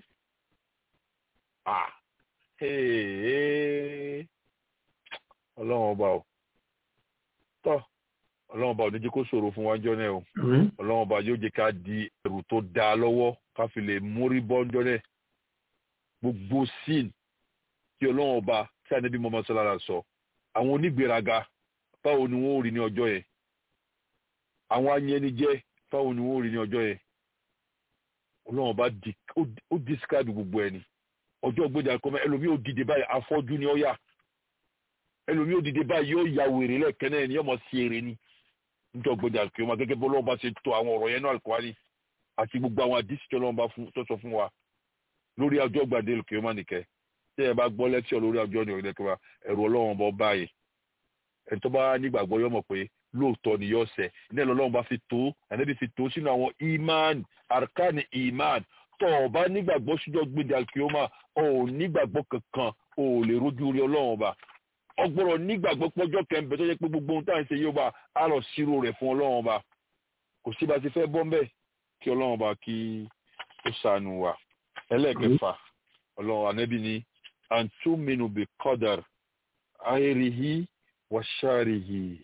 Speaker 1: ọlọ́run ọba ò tọ́ ọlọ́run ọba ò ní jẹ́ kó ṣòro fún wájọ́ náà o ọlọ́run ọba yóò jẹ́ ká di ẹrù tó dáa lọ́wọ́ ká fi lè mórí bọ́ńjọ́ náà gbogbo sin tí ọlọ́run ọba tí Ànábì Muhammad sallallahu alaihi wasallam sọ àwọn onígbéraga báwo ni wọ́n rí ní ọjọ́ yẹn àwọn anyẹnijẹ́ báwo ni wọ́n rí ní ọjọ́ yẹn ọlọ́run ọba ó describe gbogbo ẹni ọjọ́ gbẹ̀dẹ̀ àkọ́mọ́ ẹlòmíì ó dìde báyìí afọ́jú ni ó yà ẹlòmíì ó dìde báyìí yóò ya wèrè lẹ́ẹ̀kẹ́ náà ni yóò mọ̀ sí èrè ni níjọ́ gbẹ̀dẹ̀ àkọ́mọ́ gẹ́gẹ́ bí ọlọ́run bá ṣe tó àwọn ọ̀rọ̀ yẹn náà Al-Qur'ani àti gbogbo àwọn àdìsí tí ọlọ́run bá tó sọ fún wa lórí ọjọ́ gbẹ̀dẹ̀ àkọ́mọ́ nìkẹ́ tí ẹ bá gbọ́ lẹ́kṣọ̀ lórí ọjọ́ ní orílẹ̀ kẹwàá ẹ̀rù ọlọ́run bọ́ báyìí ẹni tó bá nígbàgbọ́ yọ mọ̀ pé lóòótọ́ ni yọ ọ̀sẹ̀ ní ẹ̀rọ ọlọ́run bá fi tó Ànábì fi tó sínú àwọn iman arkani iman tó o bá nígbàgbọ́ síjọ́ gbèdé alkioma o ò nígbàgbọ́ kankan o ò lè rójú rí ọlọ́run ọba ọgbọ́rọ̀ nígbàgbọ́ pọ́jọ́ kẹ́ńbẹ́ tó jẹ́ pé gbogbo ohun táwọn ṣe yóò bá a lọ sírò rẹ̀ fún ọlọ́run ọba kò sí bá ti fẹ́ bọ́ mbẹ́ kí ọlọ́run ọba kí ó ṣàánú wa ẹlẹ́ẹ̀kẹfà ọlọ́run Ànábì ni an tuminu bi qadar ayrihi wa sharihi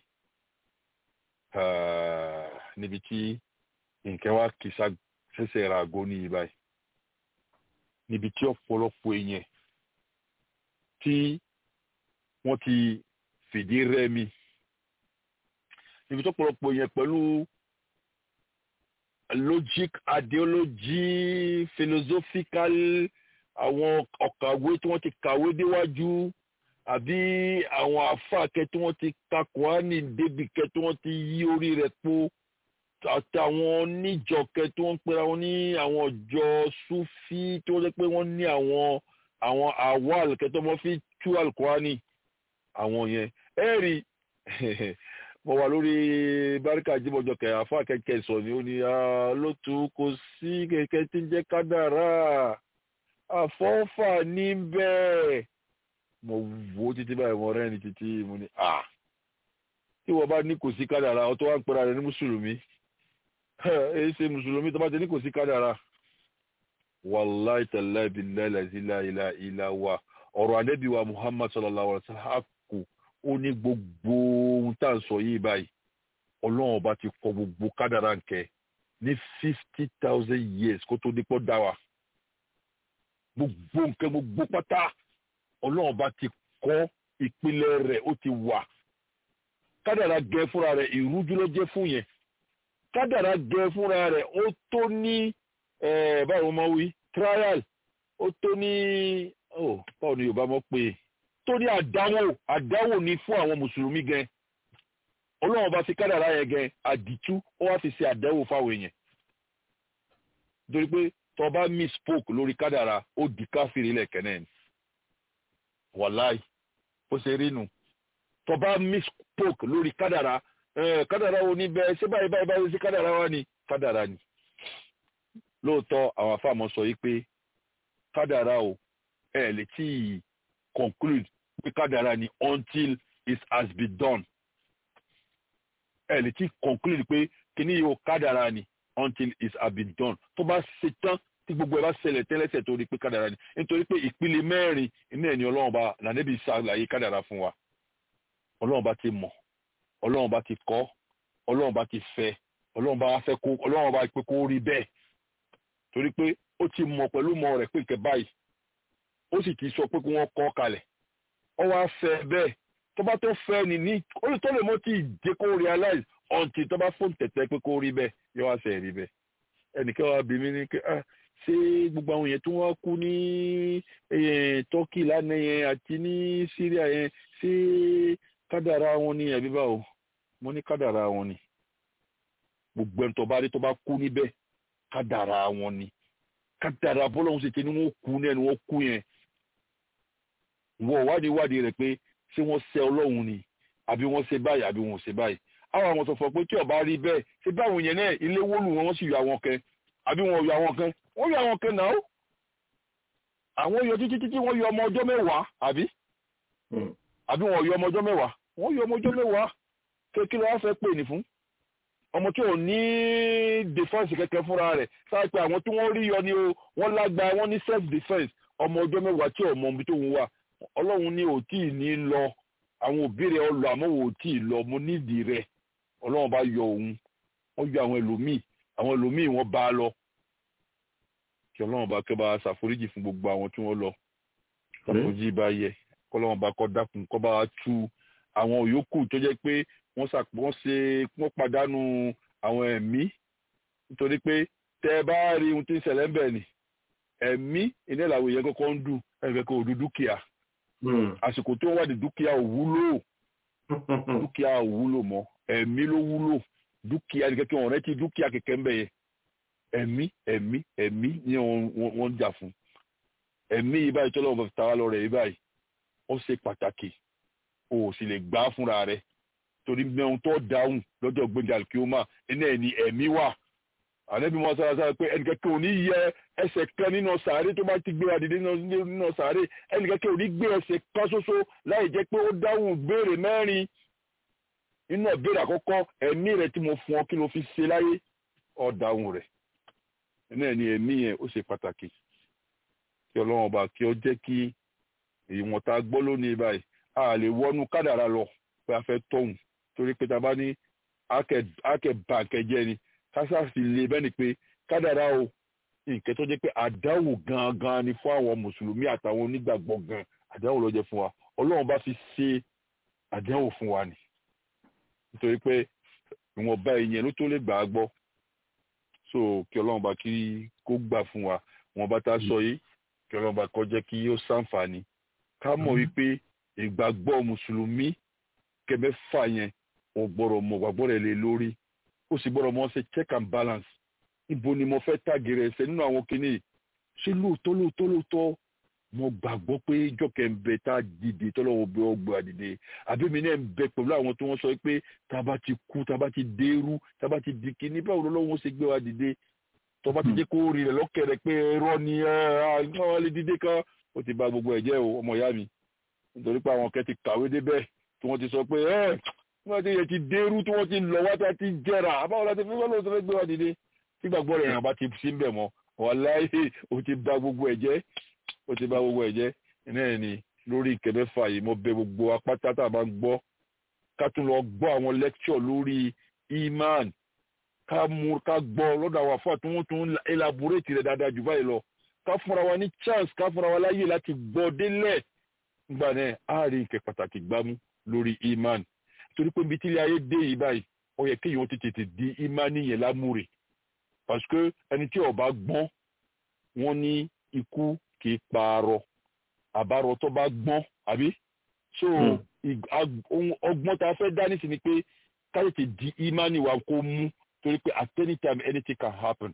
Speaker 1: níbi tí nǹkan wá kì í ṣẹ̀ṣẹ̀ ra àgọ́ ní ibáyìí níbi tí ọ̀pọ̀lọpọ̀ èèyàn tí wọ́n ti fìdí rẹmi níbi tí ọ̀pọ̀lọpọ̀ èèyàn pẹ̀lú logic ideology philosophical àwọn ọ̀kàwé tí wọ́n ti kàwé déwájú àbí àwọn àfáàkẹ́ tí wọ́n ti ka Kùránì débìkẹ́ tí wọ́n ti yí orí rẹ̀ po àtàwọn oníjọkẹ́ tí wọ́n ń pera wọn ní àwọn ọjọ́ Súfí tí wọ́n jẹ́ pé wọ́n ní àwọn àwàl kẹ́tọ́ wọ́n fi tú Al-Kùránì àwọn yẹn ẹ̀rí mo wà lórí Báríkà Jímọ̀jọ kẹ̀ àfáàkẹ́kẹ́ sọ ni ó ní lótú kò sí kẹ̀kẹ́ tí ń jẹ́ kádàrá àfọ́fà ní bẹ́ẹ̀ mo wo títí báyìí mo rẹ́ni títí mo ní tí wọ́n bá ní kò sí kádàrá ọ̀tọ̀ wá ń pera rẹ̀ ní mùsùlùmí èyí ṣe mùsùlùmí tó bá ti ní kò sí kádàrá wàláì tàláì billahi la ilaha illa huwa ọ̀rọ̀ Ànábì wa Muhammad sallallahu alaihi wasallam kò ó ní gbogbo ohun tá à ń sọ yìí báyìí Ọlọ́run ọba ti kọ gbogbo kádàrá nkẹ́ ní 50,000 years kó tó dípọ́ dá wa gbogbo nǹkan gbogbo pátá Ọlọ́run ọba ti kọ ìpìlẹ̀ rẹ̀ ó ti wà kádàrá gẹ fúnra rẹ̀ ìrújú ló jẹ́ fún yẹn kádàrá gẹ fúnra rẹ̀ ó tó ní báwo máa wí trial ó tó ní báwo ni Yorùbá mọ̀ pé tó ní àdáwò ní fún àwọn mùsùlùmí gan Ọlọ́run bá fi kádàrá yẹn gan àdìtú ó wá fi ṣe àdáwò fáwọn èèyàn nítorí pé tó bá misspoke lórí kádàrá ó di káfíìrì lẹ́kẹ̀ẹ́ ní wàláì ó ṣe rí nù tó bá misspoke lórí kádàrá wo ní bẹ́ẹ̀ ṣé báyìí sí kádàrá wa ni kádàrá ni lóòótọ́ àwọn afáàmọ́ sọ yìí pé kádàrá o lè tí conclude pé kádàrá ni until it has been done lè tí conclude pé kíní yóò kádàrá ni until it has been done tó bá ṣe tán tí gbogbo ẹ bá ṣẹlẹ̀ tẹ́lẹ̀sẹ̀ tó rí pé kádàrá ni nítorí pé ìpele mẹ́rin iná ẹni Ọlọ́run bá lànàbí ṣàlàyé kádàrá fún wa Ọlọ́run bá ti mọ̀ Ọlọ́run bá ti kọ́ Ọlọ́run bá ti fẹ́ Ọlọ́run bá fẹ́ kó Ọlọ́run bá pé kó rí bẹ́ẹ̀ torí pé ó ti mọ̀ pẹ̀lú mọ̀ rẹ̀ pé kẹ báyìí ó sì ti sọ pé kí wọ́n kọ́ kalẹ̀ ó wá fẹ́ bẹ́ẹ̀ tó bá tó fẹ́ ni ní ó lè tó lè mọ́ tí ìdè kó realize until tó bá fóun tẹ̀tẹ̀ pé kó rí bẹ́ẹ̀ yóò wá sẹ̀ rí bẹ́ẹ̀ ẹnìkan wá bí mi ní pé ṣé gbogbo àwọn yẹn tó wọ́n kú ní Turkey lánàá yẹn àti ní Syria yẹn ṣé kádàrá wọn ni àbí báwo mo ní kádàrá wọn ni gbogbo ẹni tó bá rí tó bá kú níbẹ̀ kádàrá wọn ni kádàrá bọ́lọ́hún ṣe ti ní wọ́n kú ní ẹni wọ́n kú yẹn wọ́n wádìí rẹ̀ pé ṣé wọ́n ṣẹ̀ Ọlọ́run ni àbí wọ́n ṣe báyìí àbí wọ́n ṣe báyìí àwọn sọ fún pé tí ó bá rí bẹ́ẹ̀ ṣe báwọn yẹn náà ilé wọ́lù wọn sì yọ àwọn kan àbí wọ́n yọ àwọn kan wọ́n yọ àwọn kan náà àwọn yọ títí wọ́n yọ ọmọ ọjọ́ mẹ́wàá àbí wọ́n yọ ọmọ ọjọ́ mẹ́wàá wọ́n yọ ọmọ ọjọ́ mẹ́wàá kí ló wá fẹ́ pè ní fún ọmọ tí ò ní defense kẹ̀kẹ́ fúnra rẹ̀ sáà pé àwọn tí wọ́n rí yọ ni o wọ́n lágbára wọ́n ní self defense ọmọ ọjọ́ mẹ́wàá tí ọmọ ibi tó ń wà Ọlọ́run ní ò tí ì ní lọ àwọn òbí rẹ̀ ọlọ àmọ́ ò tí ì lọ mo nídìí rẹ̀ Ọlọ́run bá yọ òun wọ́n yọ àwọn ẹlòmíì wọ́n bá a lọ kí Ọlọ́run bá kẹ́ bá ṣàforíjì fún gbogbo àwọn tí wọ́n lọ ṣàforíjì bá yẹ kọ́lọ́run bá kọ́ dákun kọ́ bá tú àwọn yòókù tó jẹ́ pé wọ́n pàdánù àwọn ẹ̀mí nítorí pé tẹ́ ẹ bá rí ohun tí ń ṣẹlẹ̀ ń bẹ̀ ni ẹ̀mí iná ìlàwọ̀ yẹn kọ́kọ́ ń dù ẹ̀fẹ̀ kò dù dúkìá àsìkò tó wà ní dúkìá ò wúlò mọ́ ẹ̀mí ló wúlò dúkìá ní kẹ́kẹ́ wọn rẹ́ ti dúkìá kẹ̀kẹ́ ń bẹ̀ yẹn ẹ̀mí ni wọ́n jà fún ẹ̀mí yìí báyìí tọ́lọ́wọ́ bá fi tàwa lọ rẹ̀ yìí báyìí ó ṣe pàtàkì o sì lè gbà fúnra rẹ̀ torí mẹ́un tó dáhùn lọ́jọ́ gbẹ̀ngàn kíọ́mà iná ẹ̀ ní ẹ̀mí wà ànábì mọ́ sára pé ẹnìkẹ́kẹ́ ò ní yẹ ẹsẹ̀ kan nínú sàárè tó bá ti gbé wa dìde nínú sàárè ẹnìkẹ́kẹ́ ò ní gbé ẹsẹ̀ kan ṣoṣo láì jẹ́ pé ó dáhùn béèrè mẹ́rin nínú ìbéèrè àkọ́kọ́ ẹ̀mí rẹ̀ tí mo fún ọ kí ló fi ṣe láyé ó dáhùn rẹ̀ iná ẹ̀ ní ẹ̀mí yẹn ó ṣe pàtàkì kí Ọlọ́run ọba kí ó jẹ́ kí ìwọ̀n tá a gbọ́ lónìí báyìí a lè wọnú kádàrá lọ pé a fẹ́ tọ̀hún torí pé tá a bá ní akẹ́bà kẹjẹ ni kásá sì lè bẹ́ẹ̀ ni pé kádàrá o nǹkan tó jẹ́ pé àdáwò gangan ni fún àwọn mùsùlùmí àtàwọn onígbàgbọ́ gan àdáwò ló jẹ́ fún wa Ọlọ́run bá fi ṣe àdáwò fún wa ni nítorí pé ìwọ̀nba ìyẹn ló tó lè gbà á gbọ́ so kí Ọlọ́run bá kí kó gbà fún wa wọn bá tá a sọ yìí kí Ọlọ́run bá kó jẹ́ kí ó ṣàǹfààní ká mọ̀ wípé ìgbàgbọ́ mùsùlùmí kẹmẹ́fà yẹn ò gbọ́dọ̀ mọ̀ gbàgbọ́ rẹ̀ lé lórí ó sì gbọ́dọ̀ mọ̀ ṣe check and balance ibo ni mo fẹ́ tàgé rẹ̀ ṣe nínú àwọn kinní ṣé lóòótọ́ mo gbàgbọ́ pé jọ́kẹ́ ń bẹ tá a dìde tọ́lọ́wọ́ bẹ ọgbà dìde àbẹ́mi náà ń bẹ pẹ̀lú àwọn tó wọ́n sọ pé tá a bá ti kú tá a bá ti dérú tá a bá ti di kinní báwo lọ́wọ́ ṣe gbé wa dìde tó bá ti jẹ́ kó rí rẹ̀ lọ́kẹ̀rẹ̀ pé ẹ̀rọ ni àwọn lè dìde kan ó ti bà gbogbo ẹ̀jẹ̀ o ọmọ ìyá mi nítorí pé àwọn kẹ́ ti kàwé débẹ̀ tí wọ́n ti sọ pé wọ́n ti yẹ ti dérú tí wọ́n ti lọ wá tá ti jẹrà àbáwọ̀ láti fi wọ́n fẹ́ gbé wa dìde tí gbàgbọ́ rẹ̀ yàn bá ti sí ń bẹ̀ mọ́ wàláhì ó ti bà gbogbo ẹ̀jẹ̀ náà ni lórí ìkẹ́mẹ́fà yìí mo bẹ̀ gbogbo apáta tá a bá ń gbọ́ ká tún lọ gbọ́ àwọn lecture lórí iman ká gbọ́ lọ́dọ̀ àwọn àfáà tí wọ́n tún elaborate rẹ̀ dáadáa jù báyìí lọ ká fúnra wa ní chance ká fúnra wa láyè láti gbọ́ délẹ̀ nígbà náà á rí nǹkan pàtàkì gbámú lórí iman torí pé ibi tí ilé ayé dé yìí báyìí ó yẹ kéèyàn ti tètè di iman yẹn lámúre parce que ẹni tí ó bá gbọ́n wọ́n ní ikú kì í paarọ̀ àbárọ̀ tó bá gbọ́n àbí so ọgbọ́n tá a fẹ́ dání sí ni pé ká tètè di iman wa kó mú torí pé at any time anything can happen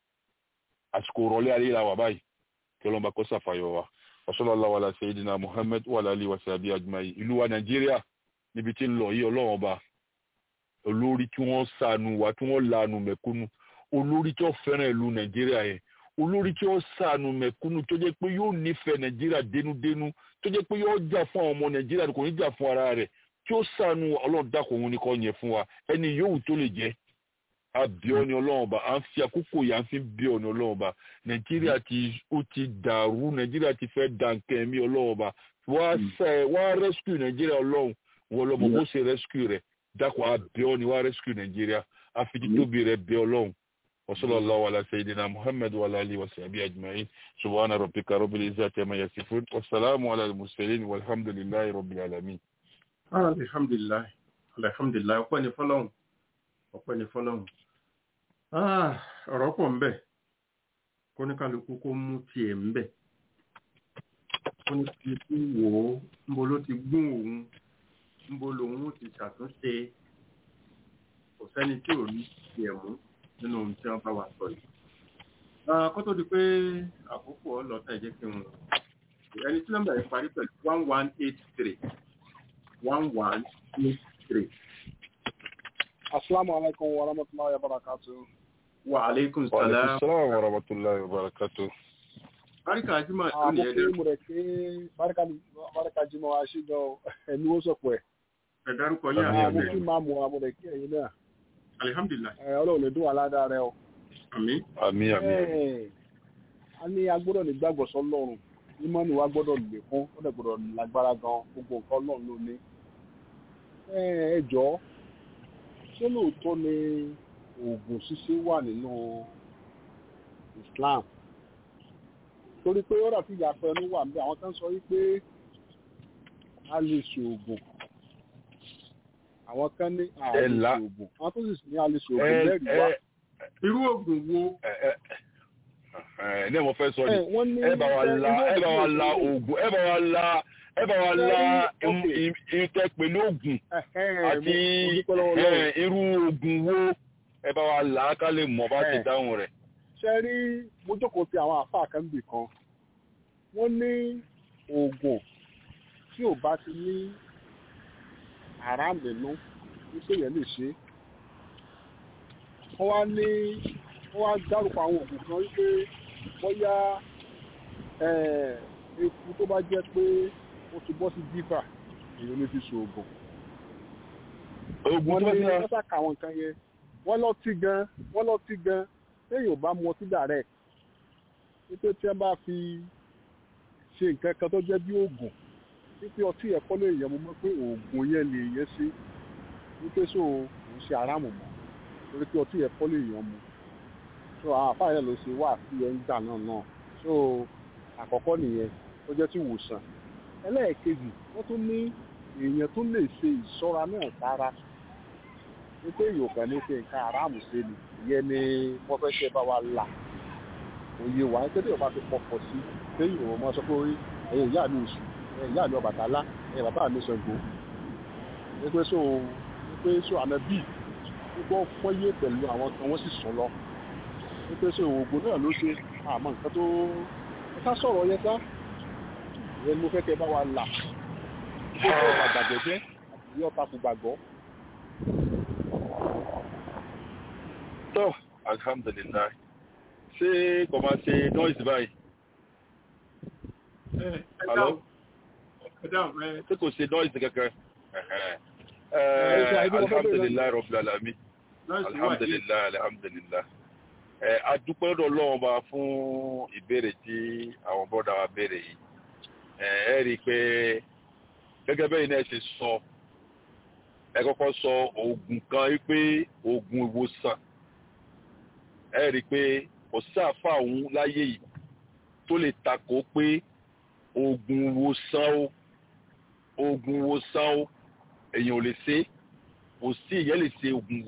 Speaker 1: àsìkò rọlẹ́ ayé la wà báyìí kí ọlọ́mọba kó ṣàfàyọ wa sallallahu ala sayyidina Muhammad wa ala alihi wa sahbihi ajma'in ìlú wa Nàìjíríà níbi tí ń lọ yìí ọlọ́run ọba olórí tí wọ́n ṣàánú wa tí wọ́n lanu mẹ̀kúnnù olórí tí wọ́n fẹ́ràn ìlú Nàìjíríà yẹn olórí tí wọ́n ṣàánú mẹ̀kúnnù tó jẹ́ pé yóò nífẹ̀ẹ́ Nàìjíríà dénúdénú tó jẹ́ pé yóò jà fún àwọn ọmọ Nàìjíríà kò ní jà fún ara rẹ̀ tí ó ṣàánú ọlọ́run dákọ̀ òun ní kó yẹn fún wa ẹni yòówù tó lè jẹ́ àbíọ́ ni ọlọ́run ọba à ń fi àkókò yà ń fi bíọ́ ni ọlọ́run ọba Nàìjíríà ó ti dàrú Nàìjíríà ti fẹ́ dànkẹ́ mi ọlọ́run ọba wá rescue Nàìjíríà ọlọ́run wọ́n lọ́mọ bó ṣe rescue rẹ̀ dákọ̀ àbíọ́ ni wá rescue Nàìjíríà àfi títóbi rẹ̀ bíọ́ ọlọ́run wasallallahu ala sayyidina Muhammad wa ala alihi wa sahbihi ajma'in subhana rabbika rabbil izzati amma yasifun wassalamu ala al-mursalin walhamdulillahi rabbil alamin.
Speaker 2: alhamdulillah ọpẹ́ ni fọ́lọ́run ọ̀rọ̀ pọ̀ ńbẹ̀ kó ní kálukú kó mú tiẹ̀ ńbẹ̀ kó ní kálukú wò ó ńbo ló ti gún òun ńbo lòun ti ṣàtúnṣe kò sẹ́ni tí ò ní tiẹ̀ mú nínú ohun tí wọ́n bá wà sọ yìí. Kó tó di pé àkókò ọlọ́tà ẹ̀jẹ̀ kí n wọ̀ ẹni tí nọ́mbà yìí parí pẹ̀lú 1183.
Speaker 4: Assalamu alaikum wa rahmatullahi wa barakatuh.
Speaker 2: Wa alaikum salam
Speaker 1: wa rahmatullahi wa barakatuh.
Speaker 2: Barika Jimoh tó ní ẹ̀dẹ̀.
Speaker 4: Mo rẹ̀ pé Barika Jimoh aṣíjọ ẹni ó sọ̀pọ̀ ẹ̀.
Speaker 2: Ẹ dárúkọ yín àmì
Speaker 4: mo kí máa mú amúrẹ̀ kí ẹ̀yin náà.
Speaker 2: Alhamdulillah.
Speaker 4: Ọlọ́run lè dún wa ládàá rẹ o.
Speaker 2: Àmín.
Speaker 4: A ní agbọ́dọ̀ ní gbàgbọ́ sọ́lọ́run. Ìmọ̀ni wa gbọ́dọ̀ lè fún, ó dẹ̀ gbọ́dọ̀ lágbára gan gbogbo nǹkan Ọlọ́run ló ní. Ẹ jọ̀ọ́ ṣé lóòótọ́ ni oògùn ṣíṣe wà nínú Islam? Torí pé ó dàbí ìyàpọ̀ ẹnu wà níbẹ̀ àwọn tó ń sọ wípé a lè ṣe oògùn. Àwọn kan ní àlè ṣe oògùn. Àwọn tó sì ní àlè ṣe oògùn lẹ́rìí wá.
Speaker 2: Irú oògùn wo?
Speaker 1: Ní mo fẹ́ sọ ni ẹ bá wa la oògùn ẹ bá wa la ìtẹ́ pẹ̀lú oògùn àti irú oògùn wo ẹ bá wa là á ká lè mọ̀ bá ti dáhùn rẹ̀.
Speaker 4: Ṣé rí mo jókòó ti àwọn àfáà kan bì kan wọ́n ní oògùn tí ò bá ti ní haram nínú wípé yẹn lè ṣe wọ́n wá dárúkọ àwọn oògùn kan wípé bóyá eku tó bá jẹ́ pé ó ti bọ́ sí dífà èyí ló fi ṣoògùn.
Speaker 1: Oògùn tó
Speaker 4: ní wọ́n sàkà àwọn nǹkan yẹn wọ́n lọ tí gan téèyàn ò bá mu ọtí dàrẹ́ wípé tí wọ́n bá fi ṣe nǹkan kan tó jẹ́ bí oògùn wípé ọtí ẹ̀kọ́ lè yẹ mo mọ̀ pé oògùn yẹn lè yẹ sí wípé so òun ṣe aráàmù mọ́ torí pé ọtí ẹ̀kọ́ lè yàn mu so àwọn àfáà yẹn ló ṣe wà sí ẹ̀ ń gbà náà so àkọ́kọ́ nìyẹn ó jẹ́ tí ìwòsàn ẹlẹ́ẹ̀kejì wọ́n tún ní èèyàn tún lè ṣe ìṣọ́ra náà sára wípé ìyòkàn ní ṣe nǹkan aráàmù ṣe ni ìyẹn ni wọ́n fẹ́ ṣe bá wa là òye wà ní tẹ́lẹ̀ ọba ti pọ̀pọ̀ sí lẹ́yìn òun mọ́ sọ pé ẹ̀yìn ìyá mi Ọ̀ṣun ẹ̀yìn ìyá mi Ọbàtálá ẹ̀yìn bàbá mi Ṣàngó wípé so ànábì wípé wọ́n fọ́yé pẹ̀lú àwọn kan wọ́n sì sùn lọ wípé so òògùn náà ló ṣe àmọ́ nǹkan tó ká sọ̀rọ̀ yẹn sá ìyẹn ni mo fẹ́ kẹ́ bá wa là wípé tó gbàgbẹ́ jẹ́ àti ọ̀tá kò gbàgbọ́.
Speaker 1: tó alhamdulilayi ṣé kò máa ṣe noise báyìí. Hello? Ṣé kò ṣe noise kankan? Alhamdulilayi rabbil alamin. Alhamdulilayi. A dúpẹ́ lọ́dọ̀ Ọlọ́run bá fún ìbéèrè tí àwọn bọ́dà wa béèrè yìí. ẹ rí i pé gẹ́gẹ́ bẹ́ẹ̀ náà ṣe sọ ẹ kọ́kọ́ sọ oògùn kan wípé oògùn ìwòsàn ẹ rí i pé kò sí àfa òun láyé yìí tó lè takò pé oògùn ìwòsàn o èèyàn ò lè ṣe kò sí ìyẹn lè ṣe oògùn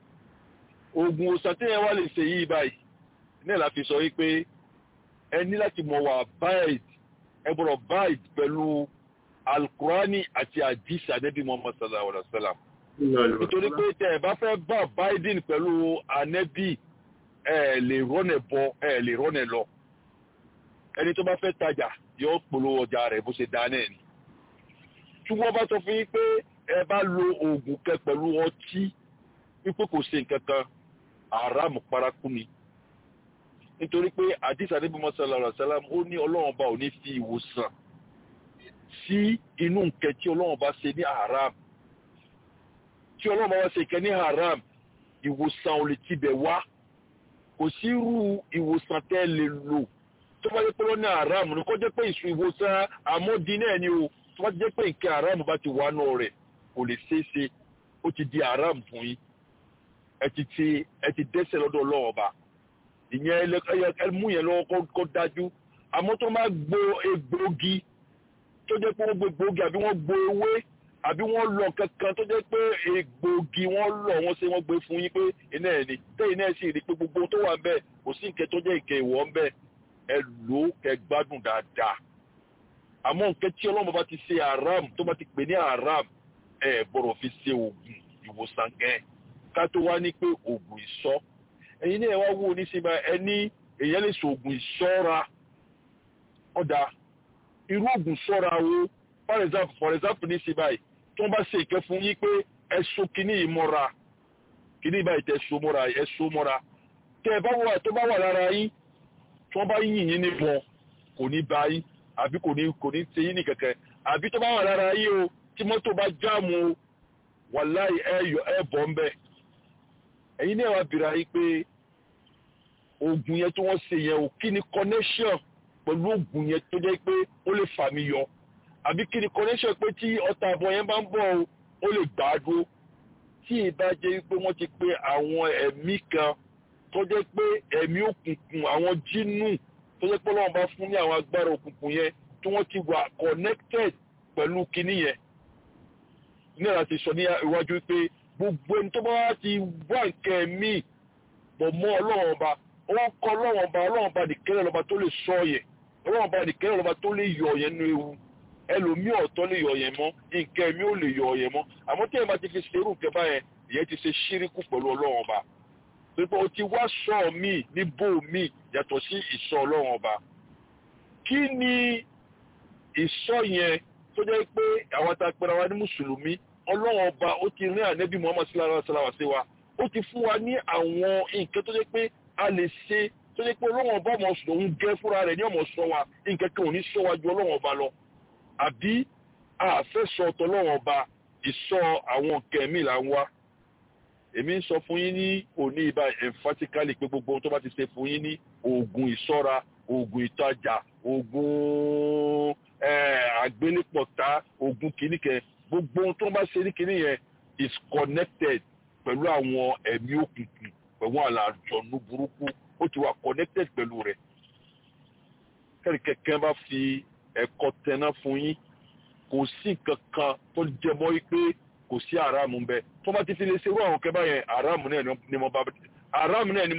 Speaker 1: ìwòsàn tí èèyàn wá lè ṣe yìí báyìí náà la fi sọ wípé ẹ ní láti mọ̀ wà báyìí ẹ gbọ́dọ̀ báyìí pẹ̀lú alukurani àti àdìsí ànábì Muhammad sallallahu alaihi wa sallam nítorí pé tẹ ẹ bá fẹ́ bá biden pẹ̀lú ànábì ẹ lè rọ́nẹ̀ bọ ẹ lè rọ́nẹ̀ lọ ẹni tó bá fẹ́ tajà yóò polówó ọjà rẹ̀ bó ṣe dá náà ni tí wọ́n bá sọ fún yín pé ẹ bá lo oògùn kẹ pẹ̀lú ọtí wípé kò ṣe nǹkan kan àràmù paraku ni nítorí pé àdìsí ànábì Muhammad sallallahu alaihi wa sallam ó ní ọlọ́run bá ò ní fi ìwòsàn sí inú nǹkan tí ọlọ́run bá ṣe ní haram tí ọlọ́run bá wá ṣe nǹkan ní haram ìwòsàn ò lè tibẹ̀ wá kò sí irú ìwòsàn tẹ́ lè lò tó bá jẹ́ pé lọ́nà haram ní kó jẹ́ pé ìwòsàn àmọ́dí náà ni o tó bá jẹ́ pé nǹkan haram bá ti wà náà rẹ̀ kò lè ṣeé ṣe ó ti di haram fún yín ẹ ti dẹ́ṣẹ̀ lọ́dọ̀ ọlọ́run ọba ìyẹn ẹ mú yẹn lọ́wọ́ kó dájú àmọ́ tó máa gbó egbòogi tó jẹ́ pé wọ́n gbé egbòogi àbí wọ́n gbó ewé àbí wọ́n lọ kankan tó jẹ́ pé egbòogi wọ́n lọ wọ́n ṣe wọ́n gbé fún yín pé iná ẹ̀ ni tẹ́yìn náà sì rí pé gbogbo tó wà ń bẹ̀ kò sí nǹkan tó jẹ́ nǹkan ìwọ̀ ń bẹ̀ ẹ lò ó kẹ́ gbádùn dáadáa àmọ́ nǹkan tí ọlọ́run bá ti ṣe haram tó bá ti pè ní haram ẹ gbọ́dọ̀ fi ṣe oògùn ìwòsàn gẹ́ ká tó wá ní pé oògùn ìṣọ́ ẹ̀yin náà wá wò ní síba ẹni èèyàn lè ṣe oògùn ìṣọ́ra ọ̀dà irú oògùn ṣọ́ra wo for example ní sí báyìí tó ń bá ṣe ìkẹ́ fún yín pé ẹ̀ṣọ́ kìíní ìmọ́ra kìíní báyìí tẹ̀ ẹ̀ṣọ́ mọ́ra tẹ́ ẹ bá wà tó bá wà lára yín tí wọ́n bá yìn yín níbọn kò ní bá yín àbí kò ní ṣe yín ní kẹ̀kẹ́ àbí tó bá wà lára yín o tí mọ́tò bá jáàmù o wàláì ẹ bọ̀ ń bẹ̀ ẹ̀yin náà wá bìrà yín pé oògùn yẹn tí wọ́n ṣe yẹn o kí ni connection pẹ̀lú oògùn yẹn tó jẹ́ pé ó lè fà mí yọ àbí kí ni connection pé tí ọta àbọ̀ yẹn bá ń bọ̀ ó lè gbà á dúró tí ìbá jẹ́ pé wọ́n ti pé àwọn ẹ̀mí kan tó jẹ́ pé ẹ̀mí òkùnkùn àwọn jínú tó jẹ́ pé Ọlọ́run bá fún ní àwọn agbára òkùnkùn yẹn tí wọ́n ti wà connected pẹ̀lú kinní yẹn ní láti sọ ní iwájú pé gbogbo ẹni tó bá wá ti wá nǹkan ẹ̀mí pọ̀ mọ́ Ọlọ́run ọba wọ́n kọ́ Ọlọ́run ọba nìkẹ́rẹ́ lọ́ba tó lè sọ yẹn Ọlọ́run ọba nìkẹ́rẹ́ lọ́ba tó lè yọ yẹn nínú ewu ẹlòmíì ọ̀tọ̀ lè yọ yẹn mọ́ nǹkan ẹ̀mí ò lè yọ yẹn mọ́ àmọ́ tí ẹ̀ bá ti fi ṣerú nǹkan báyẹn ìyẹn ti ṣe ṣíríkù pẹ̀lú Ọlọ́run ọba pípọ̀ o ti wá sọ mí níbò mí yàtọ̀ sí ìsọ Ọlọ́run ọba kí ni ìsọ yẹn tó jẹ́ pé àwọn àtàpẹ̀rẹ̀ wa ní mùsùlùmí Ọlọ́run ọba ó ti rí ànẹ́bí Muhammad sallallahu alaihi wasallam sí wa ó ti fún wa ní àwọn nǹkan tó jẹ́ pé a lè ṣe tó jẹ́ pé Ọlọ́run ọba ọmọ òun gẹ́ fúnra rẹ̀ ní ọmọ sọ wa nǹkan kan ò ní sọ wa ju Ọlọ́run ọba lọ àbí àfẹ́sọ tọlọ́run ọba ìsọ àwọn kẹ̀mí là ń wá èmi ń sọ fún yín ní òní ibà emphatically pé gbogbo ohun tó bá ti ṣe fún yín ní oògùn ìṣọ́ra oògùn ìtajà oògùn àgbélépọ̀tá oògùn kìnnìkẹ gbogbo ohun tó bá ṣe ní kìnnì yẹn is connected pẹ̀lú àwọn ẹ̀mí òkùnkùn pẹ̀lú àlàjọ̀nù burúkú ó ti wà connected pẹ̀lú rẹ̀ kẹ́rìkẹ́kẹ́ bá fi ẹ̀kọ́ tẹná fún yín kò sí kankan tó jẹ mọ́ wípé kò sí àràmù ń bẹ tó bá ti fi lè ṣerú àwọn kẹbà yẹn àràmù náà ni mo bá dé àràmù náà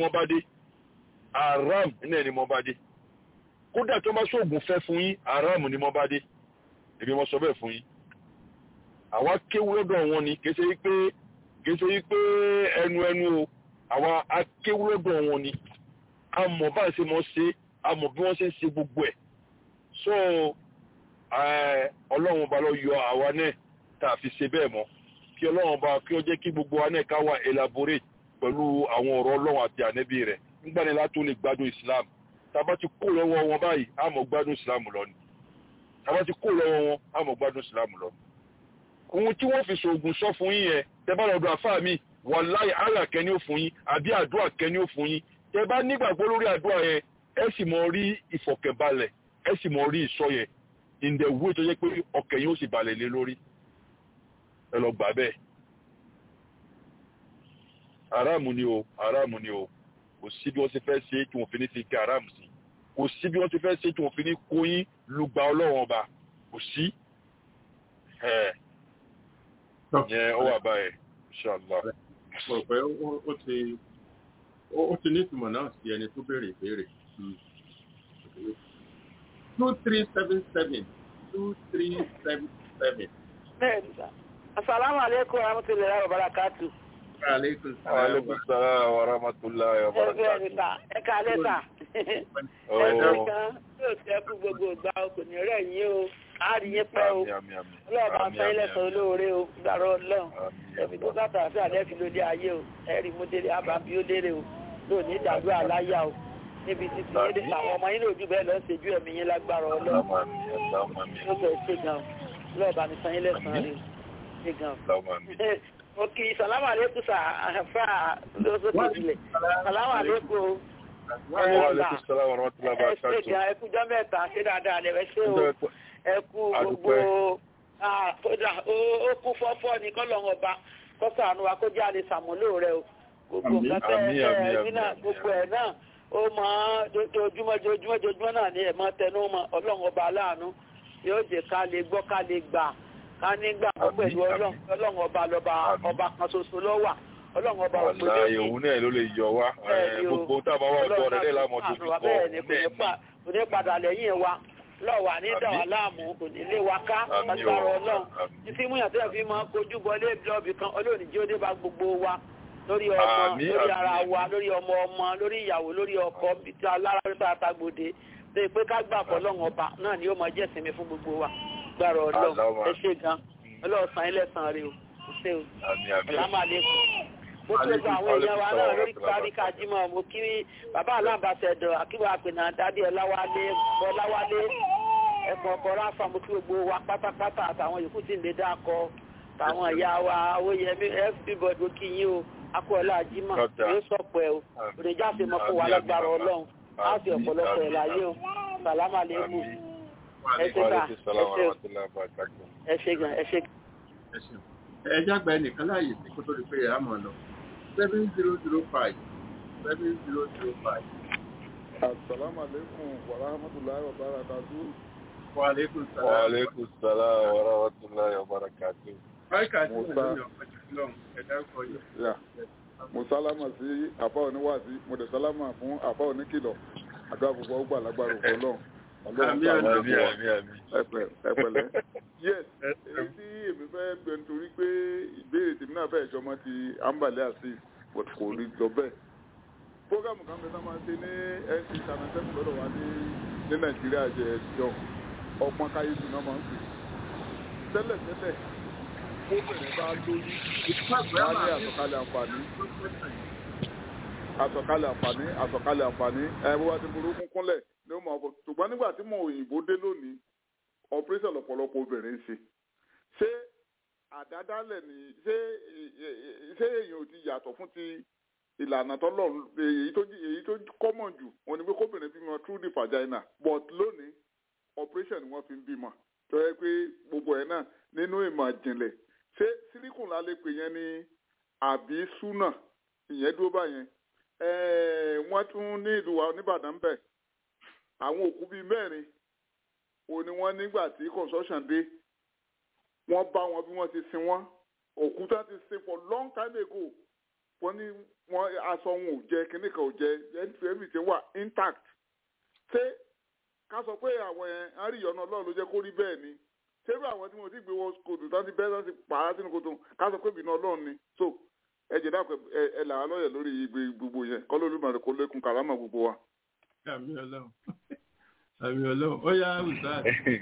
Speaker 1: ni mo bá dé kódà tó bá sóògùn fẹ́ fún yín àràmù ni mo bá dé èmi mo sọ bẹ́ẹ̀ fún yín àwa kéwú lọ́dọ̀ wọn ni kìí ṣe wípé ẹnu o àwa akéwú lọ́dọ̀ wọn ni a mọ̀ bá ṣe mọ̀ ṣe a mọ̀ bí wọ́n ṣe ń ṣe gbogbo ẹ̀ so ọlọ́run ọba ló yọ àwa náà tá a fi ṣe bẹ́ẹ̀ mọ́ kí ọlọ́run ọba kí ó jẹ́ kí gbogbo wa náà ká wà elaborate pẹ̀lú àwọn ọ̀rọ̀ ọlọ́run àti ànẹ́bí rẹ̀ nígbà ní látó lè gbádùn Islam tàbá ti kó lọ́wọ́ wọn báyìí a mọ̀ gbádùn Islam lọ ni tàbá ti kó lọ́wọ́ wọn a mọ̀ gbádùn Islam lọ. ohun tí wọ́n fi ṣoògùn sọ fún yín yẹn tẹ bá lọ́dọ̀ àfáà mi wàláhì àyà kẹ́ni ó fún yín àbí àdúrà kẹ́ni ó fún yín tẹ bá nígbàgbọ́ lórí àdúrà yẹn ẹ sì mọ rí ìfọ̀kànbalẹ̀ ẹ sì mọ rí ìsọ yẹn in the way tó jẹ́ pé ọkàn yóò sì balẹ̀ lé lórí ẹ lọ gbà bẹ́ẹ̀ aráàmù ni o kò sí bí wọ́n ti fẹ́ ṣe tí wọ́n fi ní fi kí aráàmù sí kò sí bí wọ́n ti fẹ́ ṣe tí wọ́n fi ní kóyín lùgbà ọlọ́wọ́n ọba kò sí yẹn ó wà báyìí inshallah.
Speaker 2: mo pé ó ti ní ìtumọ̀ náà sí ẹni tó béèrè ìbéèrè 2377 2377.
Speaker 5: bẹ́ẹ̀ni sá asalaamu aleykum warahmatulahi wabarakatuh.
Speaker 2: Aleykum
Speaker 1: salaam wa rahmatulahi wa barakatuh.
Speaker 5: Bẹ́ẹ̀ni sá ẹ kálẹ́ sá. Ẹ ṣe kan yóò tẹ́kù gbogbo ìgbà kò ní rẹ̀ yín o á rí yín pẹ́ o ọlọ́ọ̀bá fẹ́ lẹ́sàn olóore o gbàrọ̀ ọlọ́run ẹ̀mí tó sátà sí àlẹ́ fi lóde ayé o ẹ̀rí mú délé àbábí ó délé o lónìí ìdàgbé àláyà o níbi títí lédè àwọn ọmọ yín lòdù bẹ́ẹ̀ lọ ń ṣèjú ẹ̀mí yín lágbára ọlọ́run ló fẹ́ ṣe gan ọlọ́ọ̀bá mi san yín lẹ́sàn rẹ̀ ṣe gan. Ok, salamu alaikum sa àfà lóṣòkè ìbílẹ̀. Salamu alaikum.
Speaker 1: Wa alaikum salaam wa rahmatullahi wa barakatuh.
Speaker 5: Ẹ kú jọ́ mẹ́ta ṣé dáadáa lẹ ṣé o. Ẹ kú gbogbo ó kú fọ́fọ́ ní kọ́lọ́run ọba kọ́sàánú wa kó jẹ́ àlè sàmúlò rẹ o. Gbogbo nǹkan tẹ́ ẹ náà gbogbo ẹ̀ náà ó mọ ojoojúmọ́ náà ní ẹ̀mọ́ tẹnu mọ́ ọlọ́run ọba aláàánú yóò jẹ́ ká lè gbọ́ ká lè gbà. Ká nígbà pẹ̀lú ọlọ́run ọba ọba kan ṣoṣo lọ́wà ọlọ́run ọba òpó
Speaker 1: lórí òun náà ló lè yọ wá gbogbo tábà wà ọ̀dọ́ rẹ̀ lé lámọ̀ tó fi kọ́
Speaker 5: kò ní padà lẹ́yìn wa lọ́wà ní dàwà láàmú kò ní lé wa ká agbára ọlọ́run títí múyàn tẹ́lẹ̀ fi máa kojú bọlé blọọbì kan olóòní jí ó dé bá gbogbo wa lórí ọmọ lórí ara wa lórí ọmọ lórí ìyàwó lórí ọkọ tí alára tó àtàgbòde tó pé ká gbà pọ̀ ọlọ́run ọba náà ni ó máa jẹ́ ìsinmi fún gbogbo wa gbàrọ̀ ọlọ́run ẹ ṣe gan ọlọ́ọ̀sán ilẹ̀sàn rẹ̀ o ṣe o ọ̀làmàlẹ́kùn mo tó gba àwọn èèyàn wa náà lórí parí kájímọ̀ mo kí bàbá aláàbàṣẹ̀dọ̀ akíwà àpènà dádì ọláwálé ẹ̀kọ́ ọkọ̀ ráfà mo kí gbogbo wa pátápátá àtàwọn yòókù tí ń lè dákọ táwọn ìyá wa awóyẹmí everybody kí yín o akọ̀ọ̀lá àjímọ̀ yóò sọ̀pọ̀ ẹ̀ o òrèjà ṣe mọ fún wa lágbára ọlọ́run á fi ọ̀pọ̀lọpọ̀ ẹ̀ láyé o sàlámàlẹ́kùn ẹ ṣe gan.
Speaker 2: ẹ jágba ẹnìkan láàyè sí kó tó di pé ẹ á mọ̀ lọ 7005.
Speaker 4: Assalamu alaikum wa rahmatullahi wa barakatuh.
Speaker 2: Wa alaikum salaam
Speaker 1: wa rahmatullahi wa barakatuh.
Speaker 4: Mo sálámà sí àfá oníwàásí, mo dẹ̀ sálámà fún àfá oníkìlọ̀, àdúrà gbogbo ọgbà lágbára òkú ọlọ́run. Ẹ̀pẹ̀lẹ́. Yes, èyí tí èmi fẹ́ gbé nítorí pé ìbéèrè tèmi náà fẹ́ ìjọmọ́ ti Ambale Azeez but kò rí lọ bẹ́ẹ̀. Prógámù kan bẹ́ẹ̀ náà máa ń ṣe ní NC Sanatẹ́kù lọ́dọ̀ wa ní Nàìjíríà jẹ́ ẹjọ́ ọpọ́n káyé tún náà máa ń pè. Tẹ́lẹ̀tẹ́lẹ̀ ó bẹ̀rẹ̀ bá lórí wá ní àsọ̀kalẹ̀ àǹfààní bó wá ti burúkú kúnlẹ̀ ní ó máa bọ̀ ṣùgbọ́n nígbà tí mo òyìnbó dé lónìí operation lọ́pọ̀lọpọ̀ obìnrin ṣe ṣé àdádálẹ̀ ni ṣé èèyàn ò ti yàtọ̀ fún ti ìlànà tọ́lọ́run èyí tó common jù wọn ni pé kóbìnrin bímọ through the vagina but lónìí operation ni wọ́n fi ń bímọ tó yẹ pé gbogbo ẹ̀ náà nínú ìmọ̀ ìjìnlẹ̀ ṣé sílíkùn la lè pè yẹn ni àbí súnà ìyẹn dúró báyẹn wọ́n tún ní ìlú wa nìbàdàn bẹ̀ àwọn òkú bíi mẹ́rin òun ni wọ́n nígbà tí construction dé wọ́n bá wọn bí wọ́n ti sin wọ́n òkú tá ti sin for long time ago wọ́n ní wọ́n aṣọ wọn ò jẹ kíní kan ò jẹ everything wà intact ṣé ká sọ pé àwọn yẹn á rí ìyọnu ọlọ́run ló jẹ́ kó rí bẹ́ẹ̀ ni ṣérú àwọn tí mo ti gbé wọ kòtò tán ti bẹ́ẹ̀ tán ti pààrà sínú kòtò ká sọ pé ìbínú ọlọ́run ni so ẹ jẹ́ dákọ̀ ẹ là á lọ́yẹ̀ lórí ìgbé gbogbo yẹn kọ́ lórí màrí kó lékun kàrámà gbogbo wa.
Speaker 2: àmì ọlọ́run ó yá àwùjọ.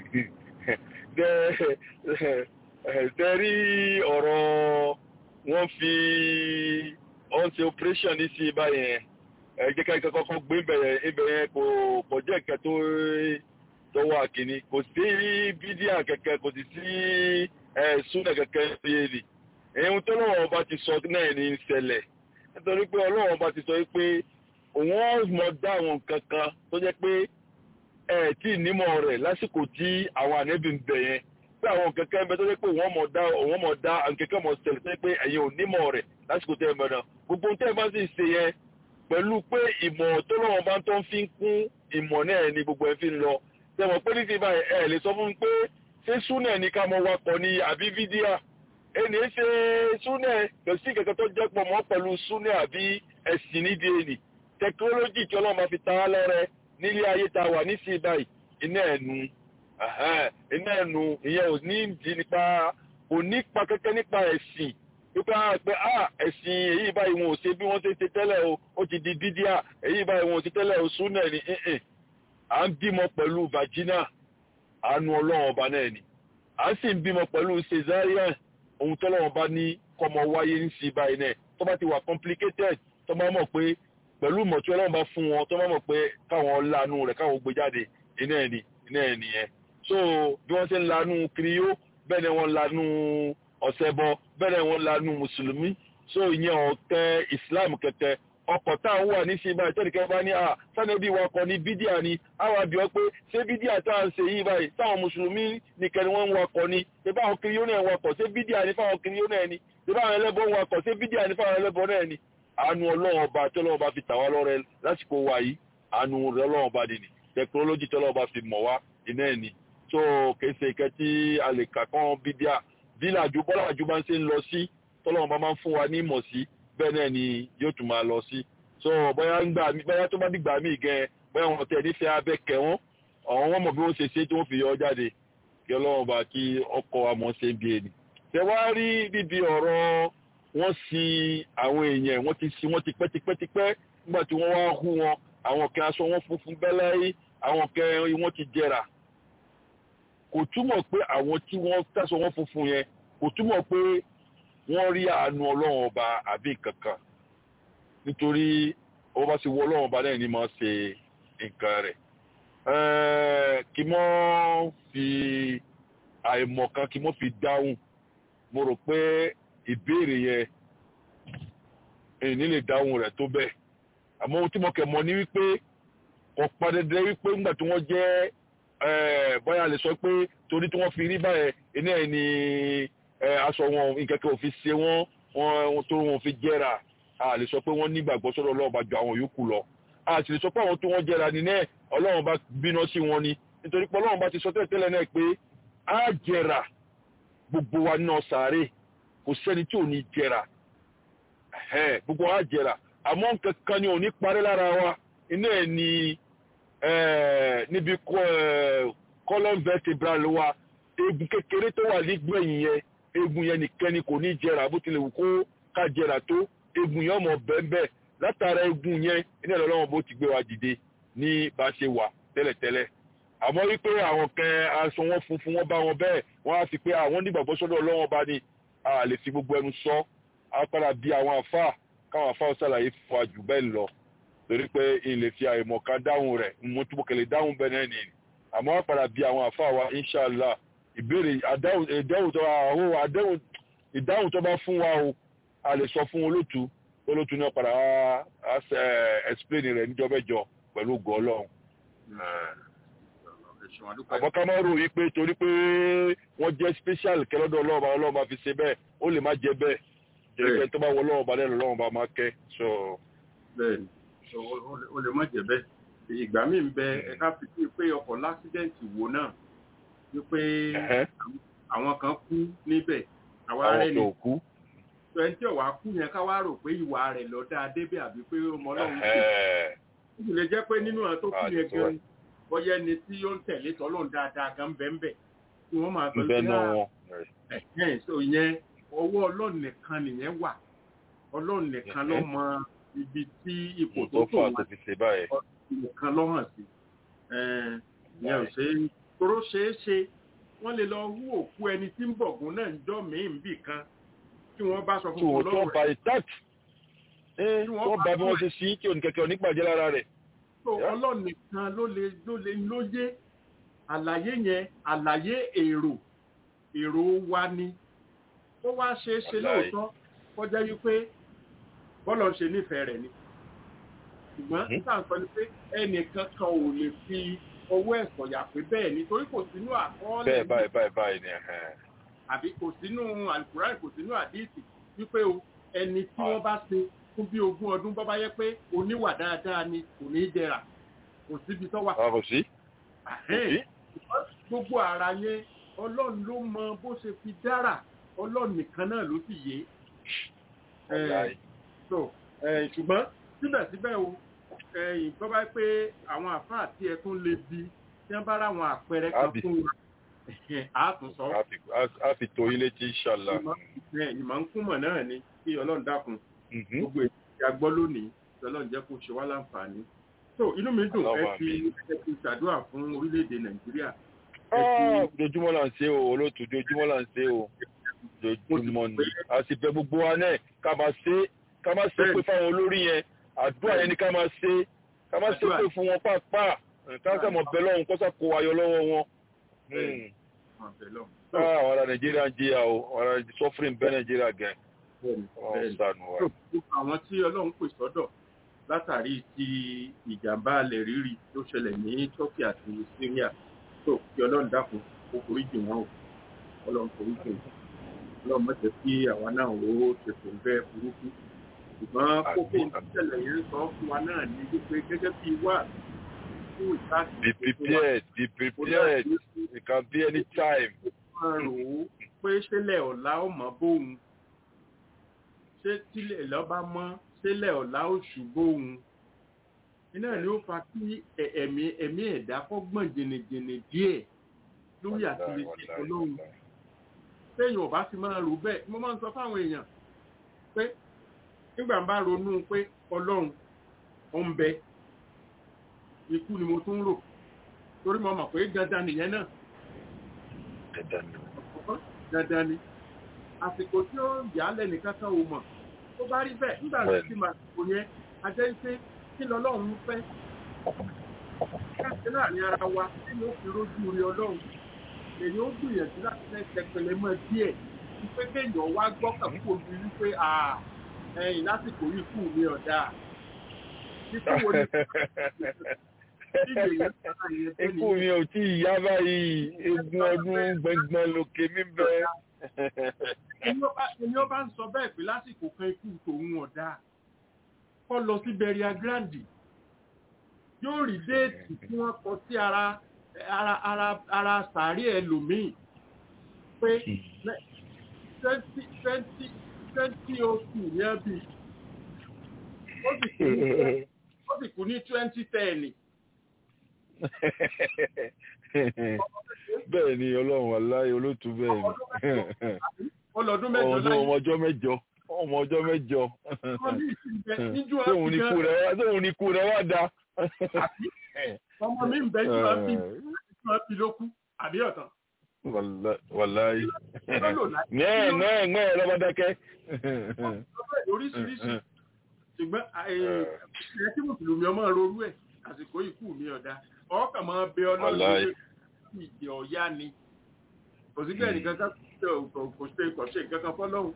Speaker 1: tẹ́rí ọ̀rọ̀ wọ́n fi wọ́n ṣe operation ní sí báyẹn jẹ́ ká kọ́kọ́ gbé ibẹ̀ yẹn kò jẹ́ ìkẹ́ tó wà kìíní kò sí bídíà kẹ̀kẹ́ kò sì sí súnà kẹ̀kẹ́ yéèlì ẹ̀hún tó lọ́wọ́ ọba ti sọ náà ní ìṣẹ̀lẹ̀ nítorí pé ọlọ́wọ́ ọba ti sọ pé òun mọ̀ dá àwọn nǹkan kan tó jẹ́ pé ẹ̀ tí nímọ̀ rẹ̀ lásìkò tí àwọn ànẹ́bí ń bẹ̀ yẹn pé àwọn kẹ̀kẹ́ ń bẹ tó jẹ́ pé wọ́n mọ̀ dá àwọn kẹ̀kẹ́ mọ̀ ṣẹlẹ̀ tó jẹ́ pé ẹ̀yin ò nímọ̀ rẹ̀ lásìkò tẹ́ ẹ mọ̀ náà gbogbo tẹ́ ẹ bá sì ṣe yẹn pẹ̀lú pé ìmọ̀ tó lọ́wọ́ bá tó ń fi kún ìmọ̀ náà ni gbogbo ẹ̀ fi ń lọ tẹ̀mọ̀ pé ní ti báyìí ẹ̀ lè sọ fún mi pé ṣé súnà ní ká mọ wakọ̀ ni àbí fídíà ẹni ṣe súnà kò sí kẹ̀kẹ́ tó jẹ́ pọ̀ mọ́ pẹ̀lú súnà àbí ẹ̀sìn nídìí ẹni tẹkinọ́lọ́jì tí ọlọ́run máa fi ta á lọ́rẹ nílé ayé ta wà nísìnyí báyìí iná ẹnu ìyẹn ò ní ìdí nípa kò nípa kẹ́kẹ́ nípa ẹ̀sìn nípa pé ẹ̀sìn èyí báyìí wọn ò ṣe bí wọ́n ṣe tẹ́lẹ̀ o ó ti di bídíà èyí báyìí wọn ò ṣe tẹ́lẹ̀ o súnà ní à ń bímọ pẹ̀lú vagina àánú ọlọ́run ọba náà ni à ń sì ń bímọ pẹ̀lú cesarean ohun tọ́lọ́run ọba ní kọ́mọ wáyé ní sí báyìí náà tó bá ti wà complicated tó bá mọ̀ pé pẹ̀lú ìmọ̀ tí ọlọ́run bá fún wọn tó bá mọ̀ pé káwọn lanu rẹ̀ káwọn gbé jáde iná ẹ̀ nìyẹn so bí wọ́n ṣe ń lanu kiriyó bẹ́ẹ̀ ni wọ́n lanu ọ̀sẹ̀bọ bẹ́ẹ̀ ni wọ́n lanu mùsùlùmí so ìyẹn ọ̀tẹ̀ Islam kẹtẹ ọkọ̀ tá à ń wà ní sí báyìí tẹ́lẹ̀kẹ́ bá ní sánẹ́bí wakọ̀ ní bídíà ni àwọn àbí ọ pé ṣé bídíà tá à ń ṣe yìí báyìí táwọn mùsùlùmí nìkan ni wọ́n ń wakọ̀ ni ṣé báwọn kiriyó náà wakọ̀ ṣé bídíà ni fáwọn kiriyó náà ni ṣé báwọn ẹlẹ́bọ ń wakọ̀ ṣé bídíà ni fáwọn ẹlẹ́bọ náà ni àánú ọlọ́run ọba tí ọlọ́run ọba fi tà wá lọ́rẹ lásìkò wa yìí àánú ọlọ́run ọba nìní tẹkinọ́lọ́jì tí ọlọ́run ọba fi mọ̀ wá iná ẹ̀ ni tó kése ìkẹ́ tí a lè kà kán bídíà bí bọ́làjú bá ń ṣe ń lọ sí tọ́lọ́run ọba máa ń fún wa ní ìmọ̀ sí bẹ́ẹ̀ náà ni yóò tún máa lọ sí so bóyá tó bá dìgbà míì gan bóyá wọn tẹ̀ nífẹ̀ẹ́ abẹ́ kẹ́ wọn wọn mọ̀ bí wọ́n ṣe ṣe tí wọ́n fi yọ jáde kí ọlọ́run ọba kí ọkọ̀ àmọ́ ṣe ń bí ẹni tẹ wá rí bíbi ọ̀rọ̀ wọ́n sin àwọn èèyàn wọ́n ti sin wọ́n ti pẹ́tipẹ́tipẹ́ nígbà tí wọ́n wá hú wọn àwọn kan aṣọ wọn funfun bẹ́lẹ́ àwọn kan wọ́n ti jẹrà kò túmọ̀ pé àwọn tí wọ́n tẹ̀sọ wọn funfun yẹn kò túmọ̀ pé wọ́n rí àánú ọlọ́run ọba àbí kankan nítorí ó bá ti wọ ọlọ́run ọba náà ní máa ṣe nǹkan rẹ̀ kí mọ́ fi àìmọ̀kan kí mọ́ fi dáhùn mo rò pé ìbéèrè yẹn èyí lè dáhùn rẹ̀ tó bẹ́ẹ̀ àmọ́ ohun tí mo kẹ̀ mọ̀ ní wípé ọ̀pá dandan wípé nígbà tí wọ́n jẹ́ bóyá lè sọ pé torí tí wọ́n fi rí báyẹn iná ẹ̀ ní aṣọ wọn nkẹ́kẹ́ òfin ṣe wọ́n tó wọn fi jẹ́ra a lè sọ pé wọ́n nígbàgbọ́ sọ́dọ̀ ọlọ́run bá ju àwọn yòókù lọ a sì lè sọ pé àwọn tó wọ́n jẹ́ra ní náà ọlọ́run bá bínú sí wọn ni nítorí pé ọlọ́run bá ti sọ tẹ́lẹ̀ náà pé á jẹ́ra gbogbo wa náà sáré kò sẹ́ni tí ò ní jẹrà gbogbo wa jẹrà àmọ́ nǹkan kan ni ò ní parí lára wa iná ẹ̀ ni níbi column vertebral wa eegun kékeré tó wà nígbẹ̀yìn yẹn eegun yẹn nìkan ni kò ní jẹrà bó tilẹ̀ wù kó ká jẹrà tó eegun yẹn ọmọ bẹ́ẹ̀ látara eegun yẹn iná ẹ̀ lọ́wọ́ bó ti gbé wa dìde ní bá ṣe wà tẹ́lẹ̀tẹ́lẹ̀ àmọ́ wípé àwọn kan aṣọ wọn funfun wọn bá wọn bẹ́ẹ̀ wọ́n á fi pé àwọn nígbàgbọ́ sọ́dọ̀ ọlọ́wọ́n bá ní a lè fi gbogbo ẹnu sọ á padà bí àwọn àfáà káwọn àfáà ṣàlàyé fún wa jù bẹ́ẹ̀ lọ torí pé ilé fi àìmọ̀ ká dáhùn rẹ̀ mo túbọ̀ kẹlẹ̀ dáhùn bẹ́ẹ̀ náà nìyí àmọ́ á padà bí àwọn àfáà wa inṣàlá ìbéèrè ìdáhùn tó bá fún wa o a lè sọ fún olótú náà padà á explain rẹ̀ níjọ́bẹ́jọ pẹ̀lú ògo Ọlọ́run. àmọ́ ká má rò yí pé torí pé wọ́n jẹ́ special kẹlọ́dọ̀ ọlọ́run bá fi ṣe bẹ́ẹ̀ ó lè má jẹ bẹ́ẹ̀ torí pé tó bá wọ ọlọ́run bá lẹ́nu ọlọ́run bá máa kẹ́.
Speaker 2: bẹ́ẹ̀ni ó lè má jẹ bẹ́ẹ̀ ìgbà míì ń bẹ ẹ̀ka fi pé ọkọ̀ lásídẹ̀ǹtì wo náà wípé àwọn kan kú níbẹ̀ àwa rẹ̀ ní
Speaker 1: kú
Speaker 2: ẹni tí ọ̀wá kú yẹn ká wá rò pé ìwà rẹ̀ lọ dáa débẹ̀ àbí pé ọmọ ọlọ́run kù ó sì lè jẹ́ pé nínú àwọn tó kú yẹn gan bọ́yá ẹni tí ó ń tẹ̀lé tọ́lọ́run dáadáa gan bẹ́ẹ̀ tí wọ́n máa sọ pé so yẹn ọwọ́ ọlọ́run nìkan nìyẹn wà ọlọ́run nìkan ló mọ ibi tí ipò tó tó wà nìkan ló hàn sí ìyẹn ò ṣe é toró ṣeé ṣe wọ́n lè lọ hú òkú ẹni tí ń bọ̀gún náà ń jọ́ míì bì kan tí wọ́n bá sọ fún ọlọ́run rẹ̀
Speaker 1: wọ́n bá bí wọ́n ṣe sí kí oníkẹ̀kẹ́ onígbàjẹ́ lára rẹ̀.
Speaker 2: ọlọ́run nìkan ló yé àlàyé yẹn àlàyé èrò wa ni ó wá ṣe é ṣe lóòótọ́ kọjá wípé bọ́lọ̀ ń ṣe nífẹ̀ẹ́ rẹ̀ ni ṣùgbọ́n sáà sọ ni pé ẹnìkan kan ò lè fi ọwọ́ ẹ̀sọ̀ yà pé bẹ́ẹ̀ ni torí kò sínú àkọọ́lẹ̀
Speaker 1: báyìí ni
Speaker 2: àbí kò sínú Al-Qur'an kò sínú àdíìsì wípé ẹni tí wọ́n bá ṣe fún bí 20 ọdún bọ́ bá yẹ pé oníwà dáadáa ni kò ní jẹrà kò síbi tó wà.
Speaker 1: kò sí.
Speaker 2: Gbogbo ara yẹn Ọlọ́run ló mọ bó ṣe fi dára Ọlọ́run nìkan náà ló sì yé. Ṣùgbọ́n síbẹ̀síbẹ̀ o ìjọba bá pé àwọn àfáà tí ẹ tún lè bi tí wọ́n bá ráwọn àpẹẹrẹ kan fún wa àtúnsọ.
Speaker 1: a fi tó ilé tí inshallah.
Speaker 2: ìmọ̀ ń kúmọ̀ náà ni kí Ọlọ́run dákun gbogbo èyí a gbọ́ lónìí kí Ọlọ́run jẹ́ kó ṣe wá láǹfààní. So inú mi dùn ẹ fi ṣàdúrà fún orílẹ̀-èdè Nàìjíríà.
Speaker 1: Ojoojúmọ́ là ń ṣe o olóòtú ojoojúmọ́ là ń ṣe o ojoojúmọ́ ni a sì bẹ̀ gbogbo wa náà ká máa ṣe pé fáwọn olórí yẹn àdúrà yẹn ni ká máa ṣe pé fún wọn pàápàá ká sàmọ̀ bẹ̀ lọ́hùn kó sàkó ayọ̀ lọ́wọ́ wọn. Àwọn ará Nàìjíríà ń jìyà o àwọn ará suffering bẹ́ Nàìjíríà gan.
Speaker 2: Àwọn tí Ọlọ́run pè sọ́dọ̀ látàrí ti ìjàmbá alẹ̀ rírì tó ṣẹlẹ̀ ní Turkey àti Syria tó kí Ọlọ́run dákun kó foríjì wọn o Ọlọ́run foríjì wọn Ọlọ́run má jẹ́ kí àwa náà ó ṣètò bẹ́ẹ̀ burúkú ṣùgbọ́n kókó ìṣẹ̀lẹ̀ yẹn sọ fún wa náà ní wípé gẹ́gẹ́ bí wà fún ìtàkì.
Speaker 1: Be prepared. It can be any time.
Speaker 2: Pé ṣẹlẹ̀ ọ̀la ó mọ̀ bóun ṣé tílẹ̀ lọ́ba mọ́ ṣẹlẹ̀ ọ̀la ó ṣùgbọ́n iná ni ó fa kí ẹ̀mí ẹ̀dá kọ́ gbọ̀n jìnnìjìnnì díẹ̀ lórí àtìlẹ́sí Ọlọ́run téèyàn ò bá ti máa rò bẹ́ẹ̀ mo máa ń sọ fáwọn èèyàn pé nígbà bá ronú pé Ọlọ́run ó ń bẹ ikú ni mo tún rò torí mo mọ̀ pé dandan nìyẹn náà dandan ni àsìkò tí ó yà lẹ́nìkan kan ò mọ̀ tó bá rí bẹ́ẹ̀ nígbà tí màá kò yẹn ajẹ́ pé kí lọ́lọ́run fẹ́ káṣí láàrin ara wa tí ó fi rójú rí Ọlọ́run èyí ó gbìyànjú láti fẹ́ tẹpẹlẹ mọ́ díẹ̀ wípé kéèyàn wá gbọ́kàn kó ojú wípé ẹ̀yìn lásìkò yìí kù mí ọ̀dà títí wo ni
Speaker 1: ikú mi ò tí ì yá báyìí egun ọdún gbẹngbẹn lókè mi bẹ.
Speaker 2: Ẹni ó bá ń sọ bẹ́ẹ̀ pé lásìkò kan ikú tòun ọ̀dà kọ́ lọ sí Burial Ground yóò rí déètì tí wọ́n kọ sí ara sàárì ẹlòmíì pé 2002 ní ẹbí ó sì kú ní 2010.
Speaker 1: Bẹ́ẹ̀ ni Ọlọ́run aláyé olótú bẹ́ẹ̀ ni
Speaker 2: ọlọ́dún mẹ́jọ láyé
Speaker 1: ọmọ ọjọ́ mẹ́jọ tóun ní kú rẹ̀ wá dá.
Speaker 2: Ọmọ mi ń bẹ jù á fi lókú àbí ọ̀tàn.
Speaker 1: Wàláyé náà lọ́wọ́ dákẹ́.
Speaker 2: Oríṣiríṣi ṣùgbọ́n ẹ̀ tí mùsùlùmí ọmọ rorú ẹ̀ àsìkò ikú mi ọ̀dá ọkàn máa bẹ Ọlọ́run ìdí ọ̀yá ni kò sí bẹ́ẹ̀ nìkan kò ṣe nǹkan fọ́lọ́run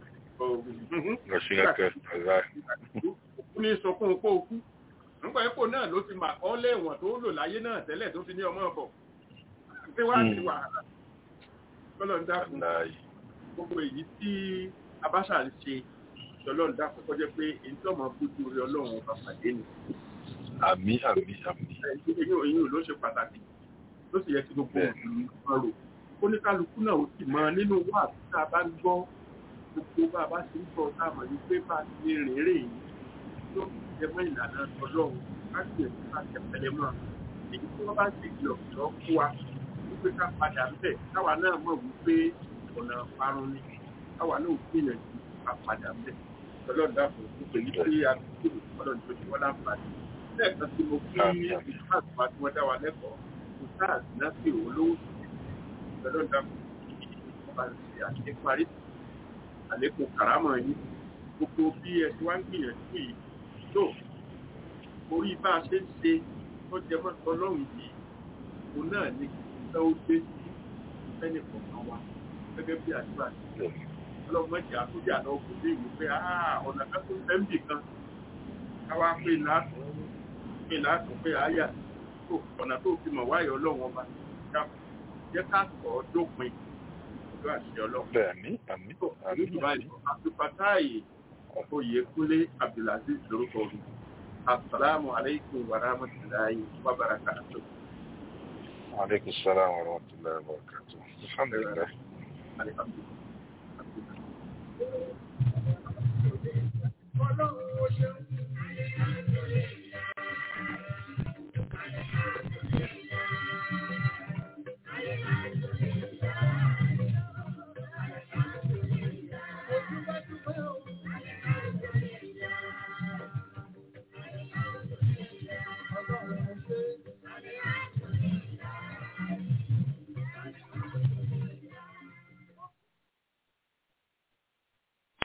Speaker 2: ní sọkún opó okú nígbà ipò náà ló ti mà kọ́ lẹ́wọ̀n tó lò láyé náà tẹ́lẹ̀ tó fi ní ọmọ ọ̀bọ̀ tí wá ní wàhálà Ọlọ́run dákun gbogbo èyí tí Abacha ń ṣe Ọlọ́run dákun kọjá pé èyí tó mọ̀ bójú rí Ọlọ́run ọba pàdé ni.
Speaker 1: Àmín.
Speaker 2: Èyí ló ṣe pàtàkì ló sì yẹ kí gbogbo ọ̀rọ̀ oníkálukú náà ó sì mọ nínú wà tí a bá ń gbọ́ gbogbo bá a bá ṣe ń gbọ́ tá a mọ̀ ní pé bá a ti rèrè yìí yóò fi jẹ mọ́ ìlànà Ọlọ́run láti ẹ̀sìn ká tẹ̀pẹ̀lẹ̀ mọ́ èyí tí wọ́n bá ṣe ìlọ̀ lọ́ fún wa wípé ká padà ń bẹ̀ káwa náà mọ̀ wípé ọ̀nà parun ni káwa náà gbìyànjú ká padà ń bẹ̀ Ọlọ́run dàpọ̀ gbogbo èyí tí a ti kúrò Ọlọ́run tó ti wọ́n láǹfààní lẹ́ẹ̀kan tí mo kí ìfúnàtúwà tí wọ́n dá wa lẹ́kọ̀ọ́ ìsáàsì láti olówó Ọlọ́run dàpọ̀ ọba ṣe àlékún àrí àlékún kàrámọ̀ yìí gbogbo bí ẹ ti wá ń gbìyànjú yìí tó orí bá a ṣe ń ṣe tó jẹ mọ́ Ọlọ́run yìí òun náà ní kí ó gbé sí fẹ́ni kọ̀ọ̀kan wa gẹ́gẹ́ bí àdúrà sí Ọlọ́run mọ̀jẹ̀ àtúnjà náà kò dé ìwé pé ọ̀nà kan tó fẹ́ ń bì kan káwá pé látún pé àyà tó ọ̀nà tó fi mọ̀ wáyé ọlọ́run ọba jẹ́ ká sọ ọ́ dópin ìlú àṣẹ ọlọ́run.
Speaker 1: Bẹ́ẹ̀ni, àmín.
Speaker 2: Abdulfatai Oyèkúnlé Abdulaziz lórúkọ mi. Assalamu alaikum wa rahmatullahi wa barakatuh.
Speaker 1: Wa alaikum assalam wa rahmatullahi wa barakatuh. Alhamdulillah.
Speaker 2: Alhamdulillah.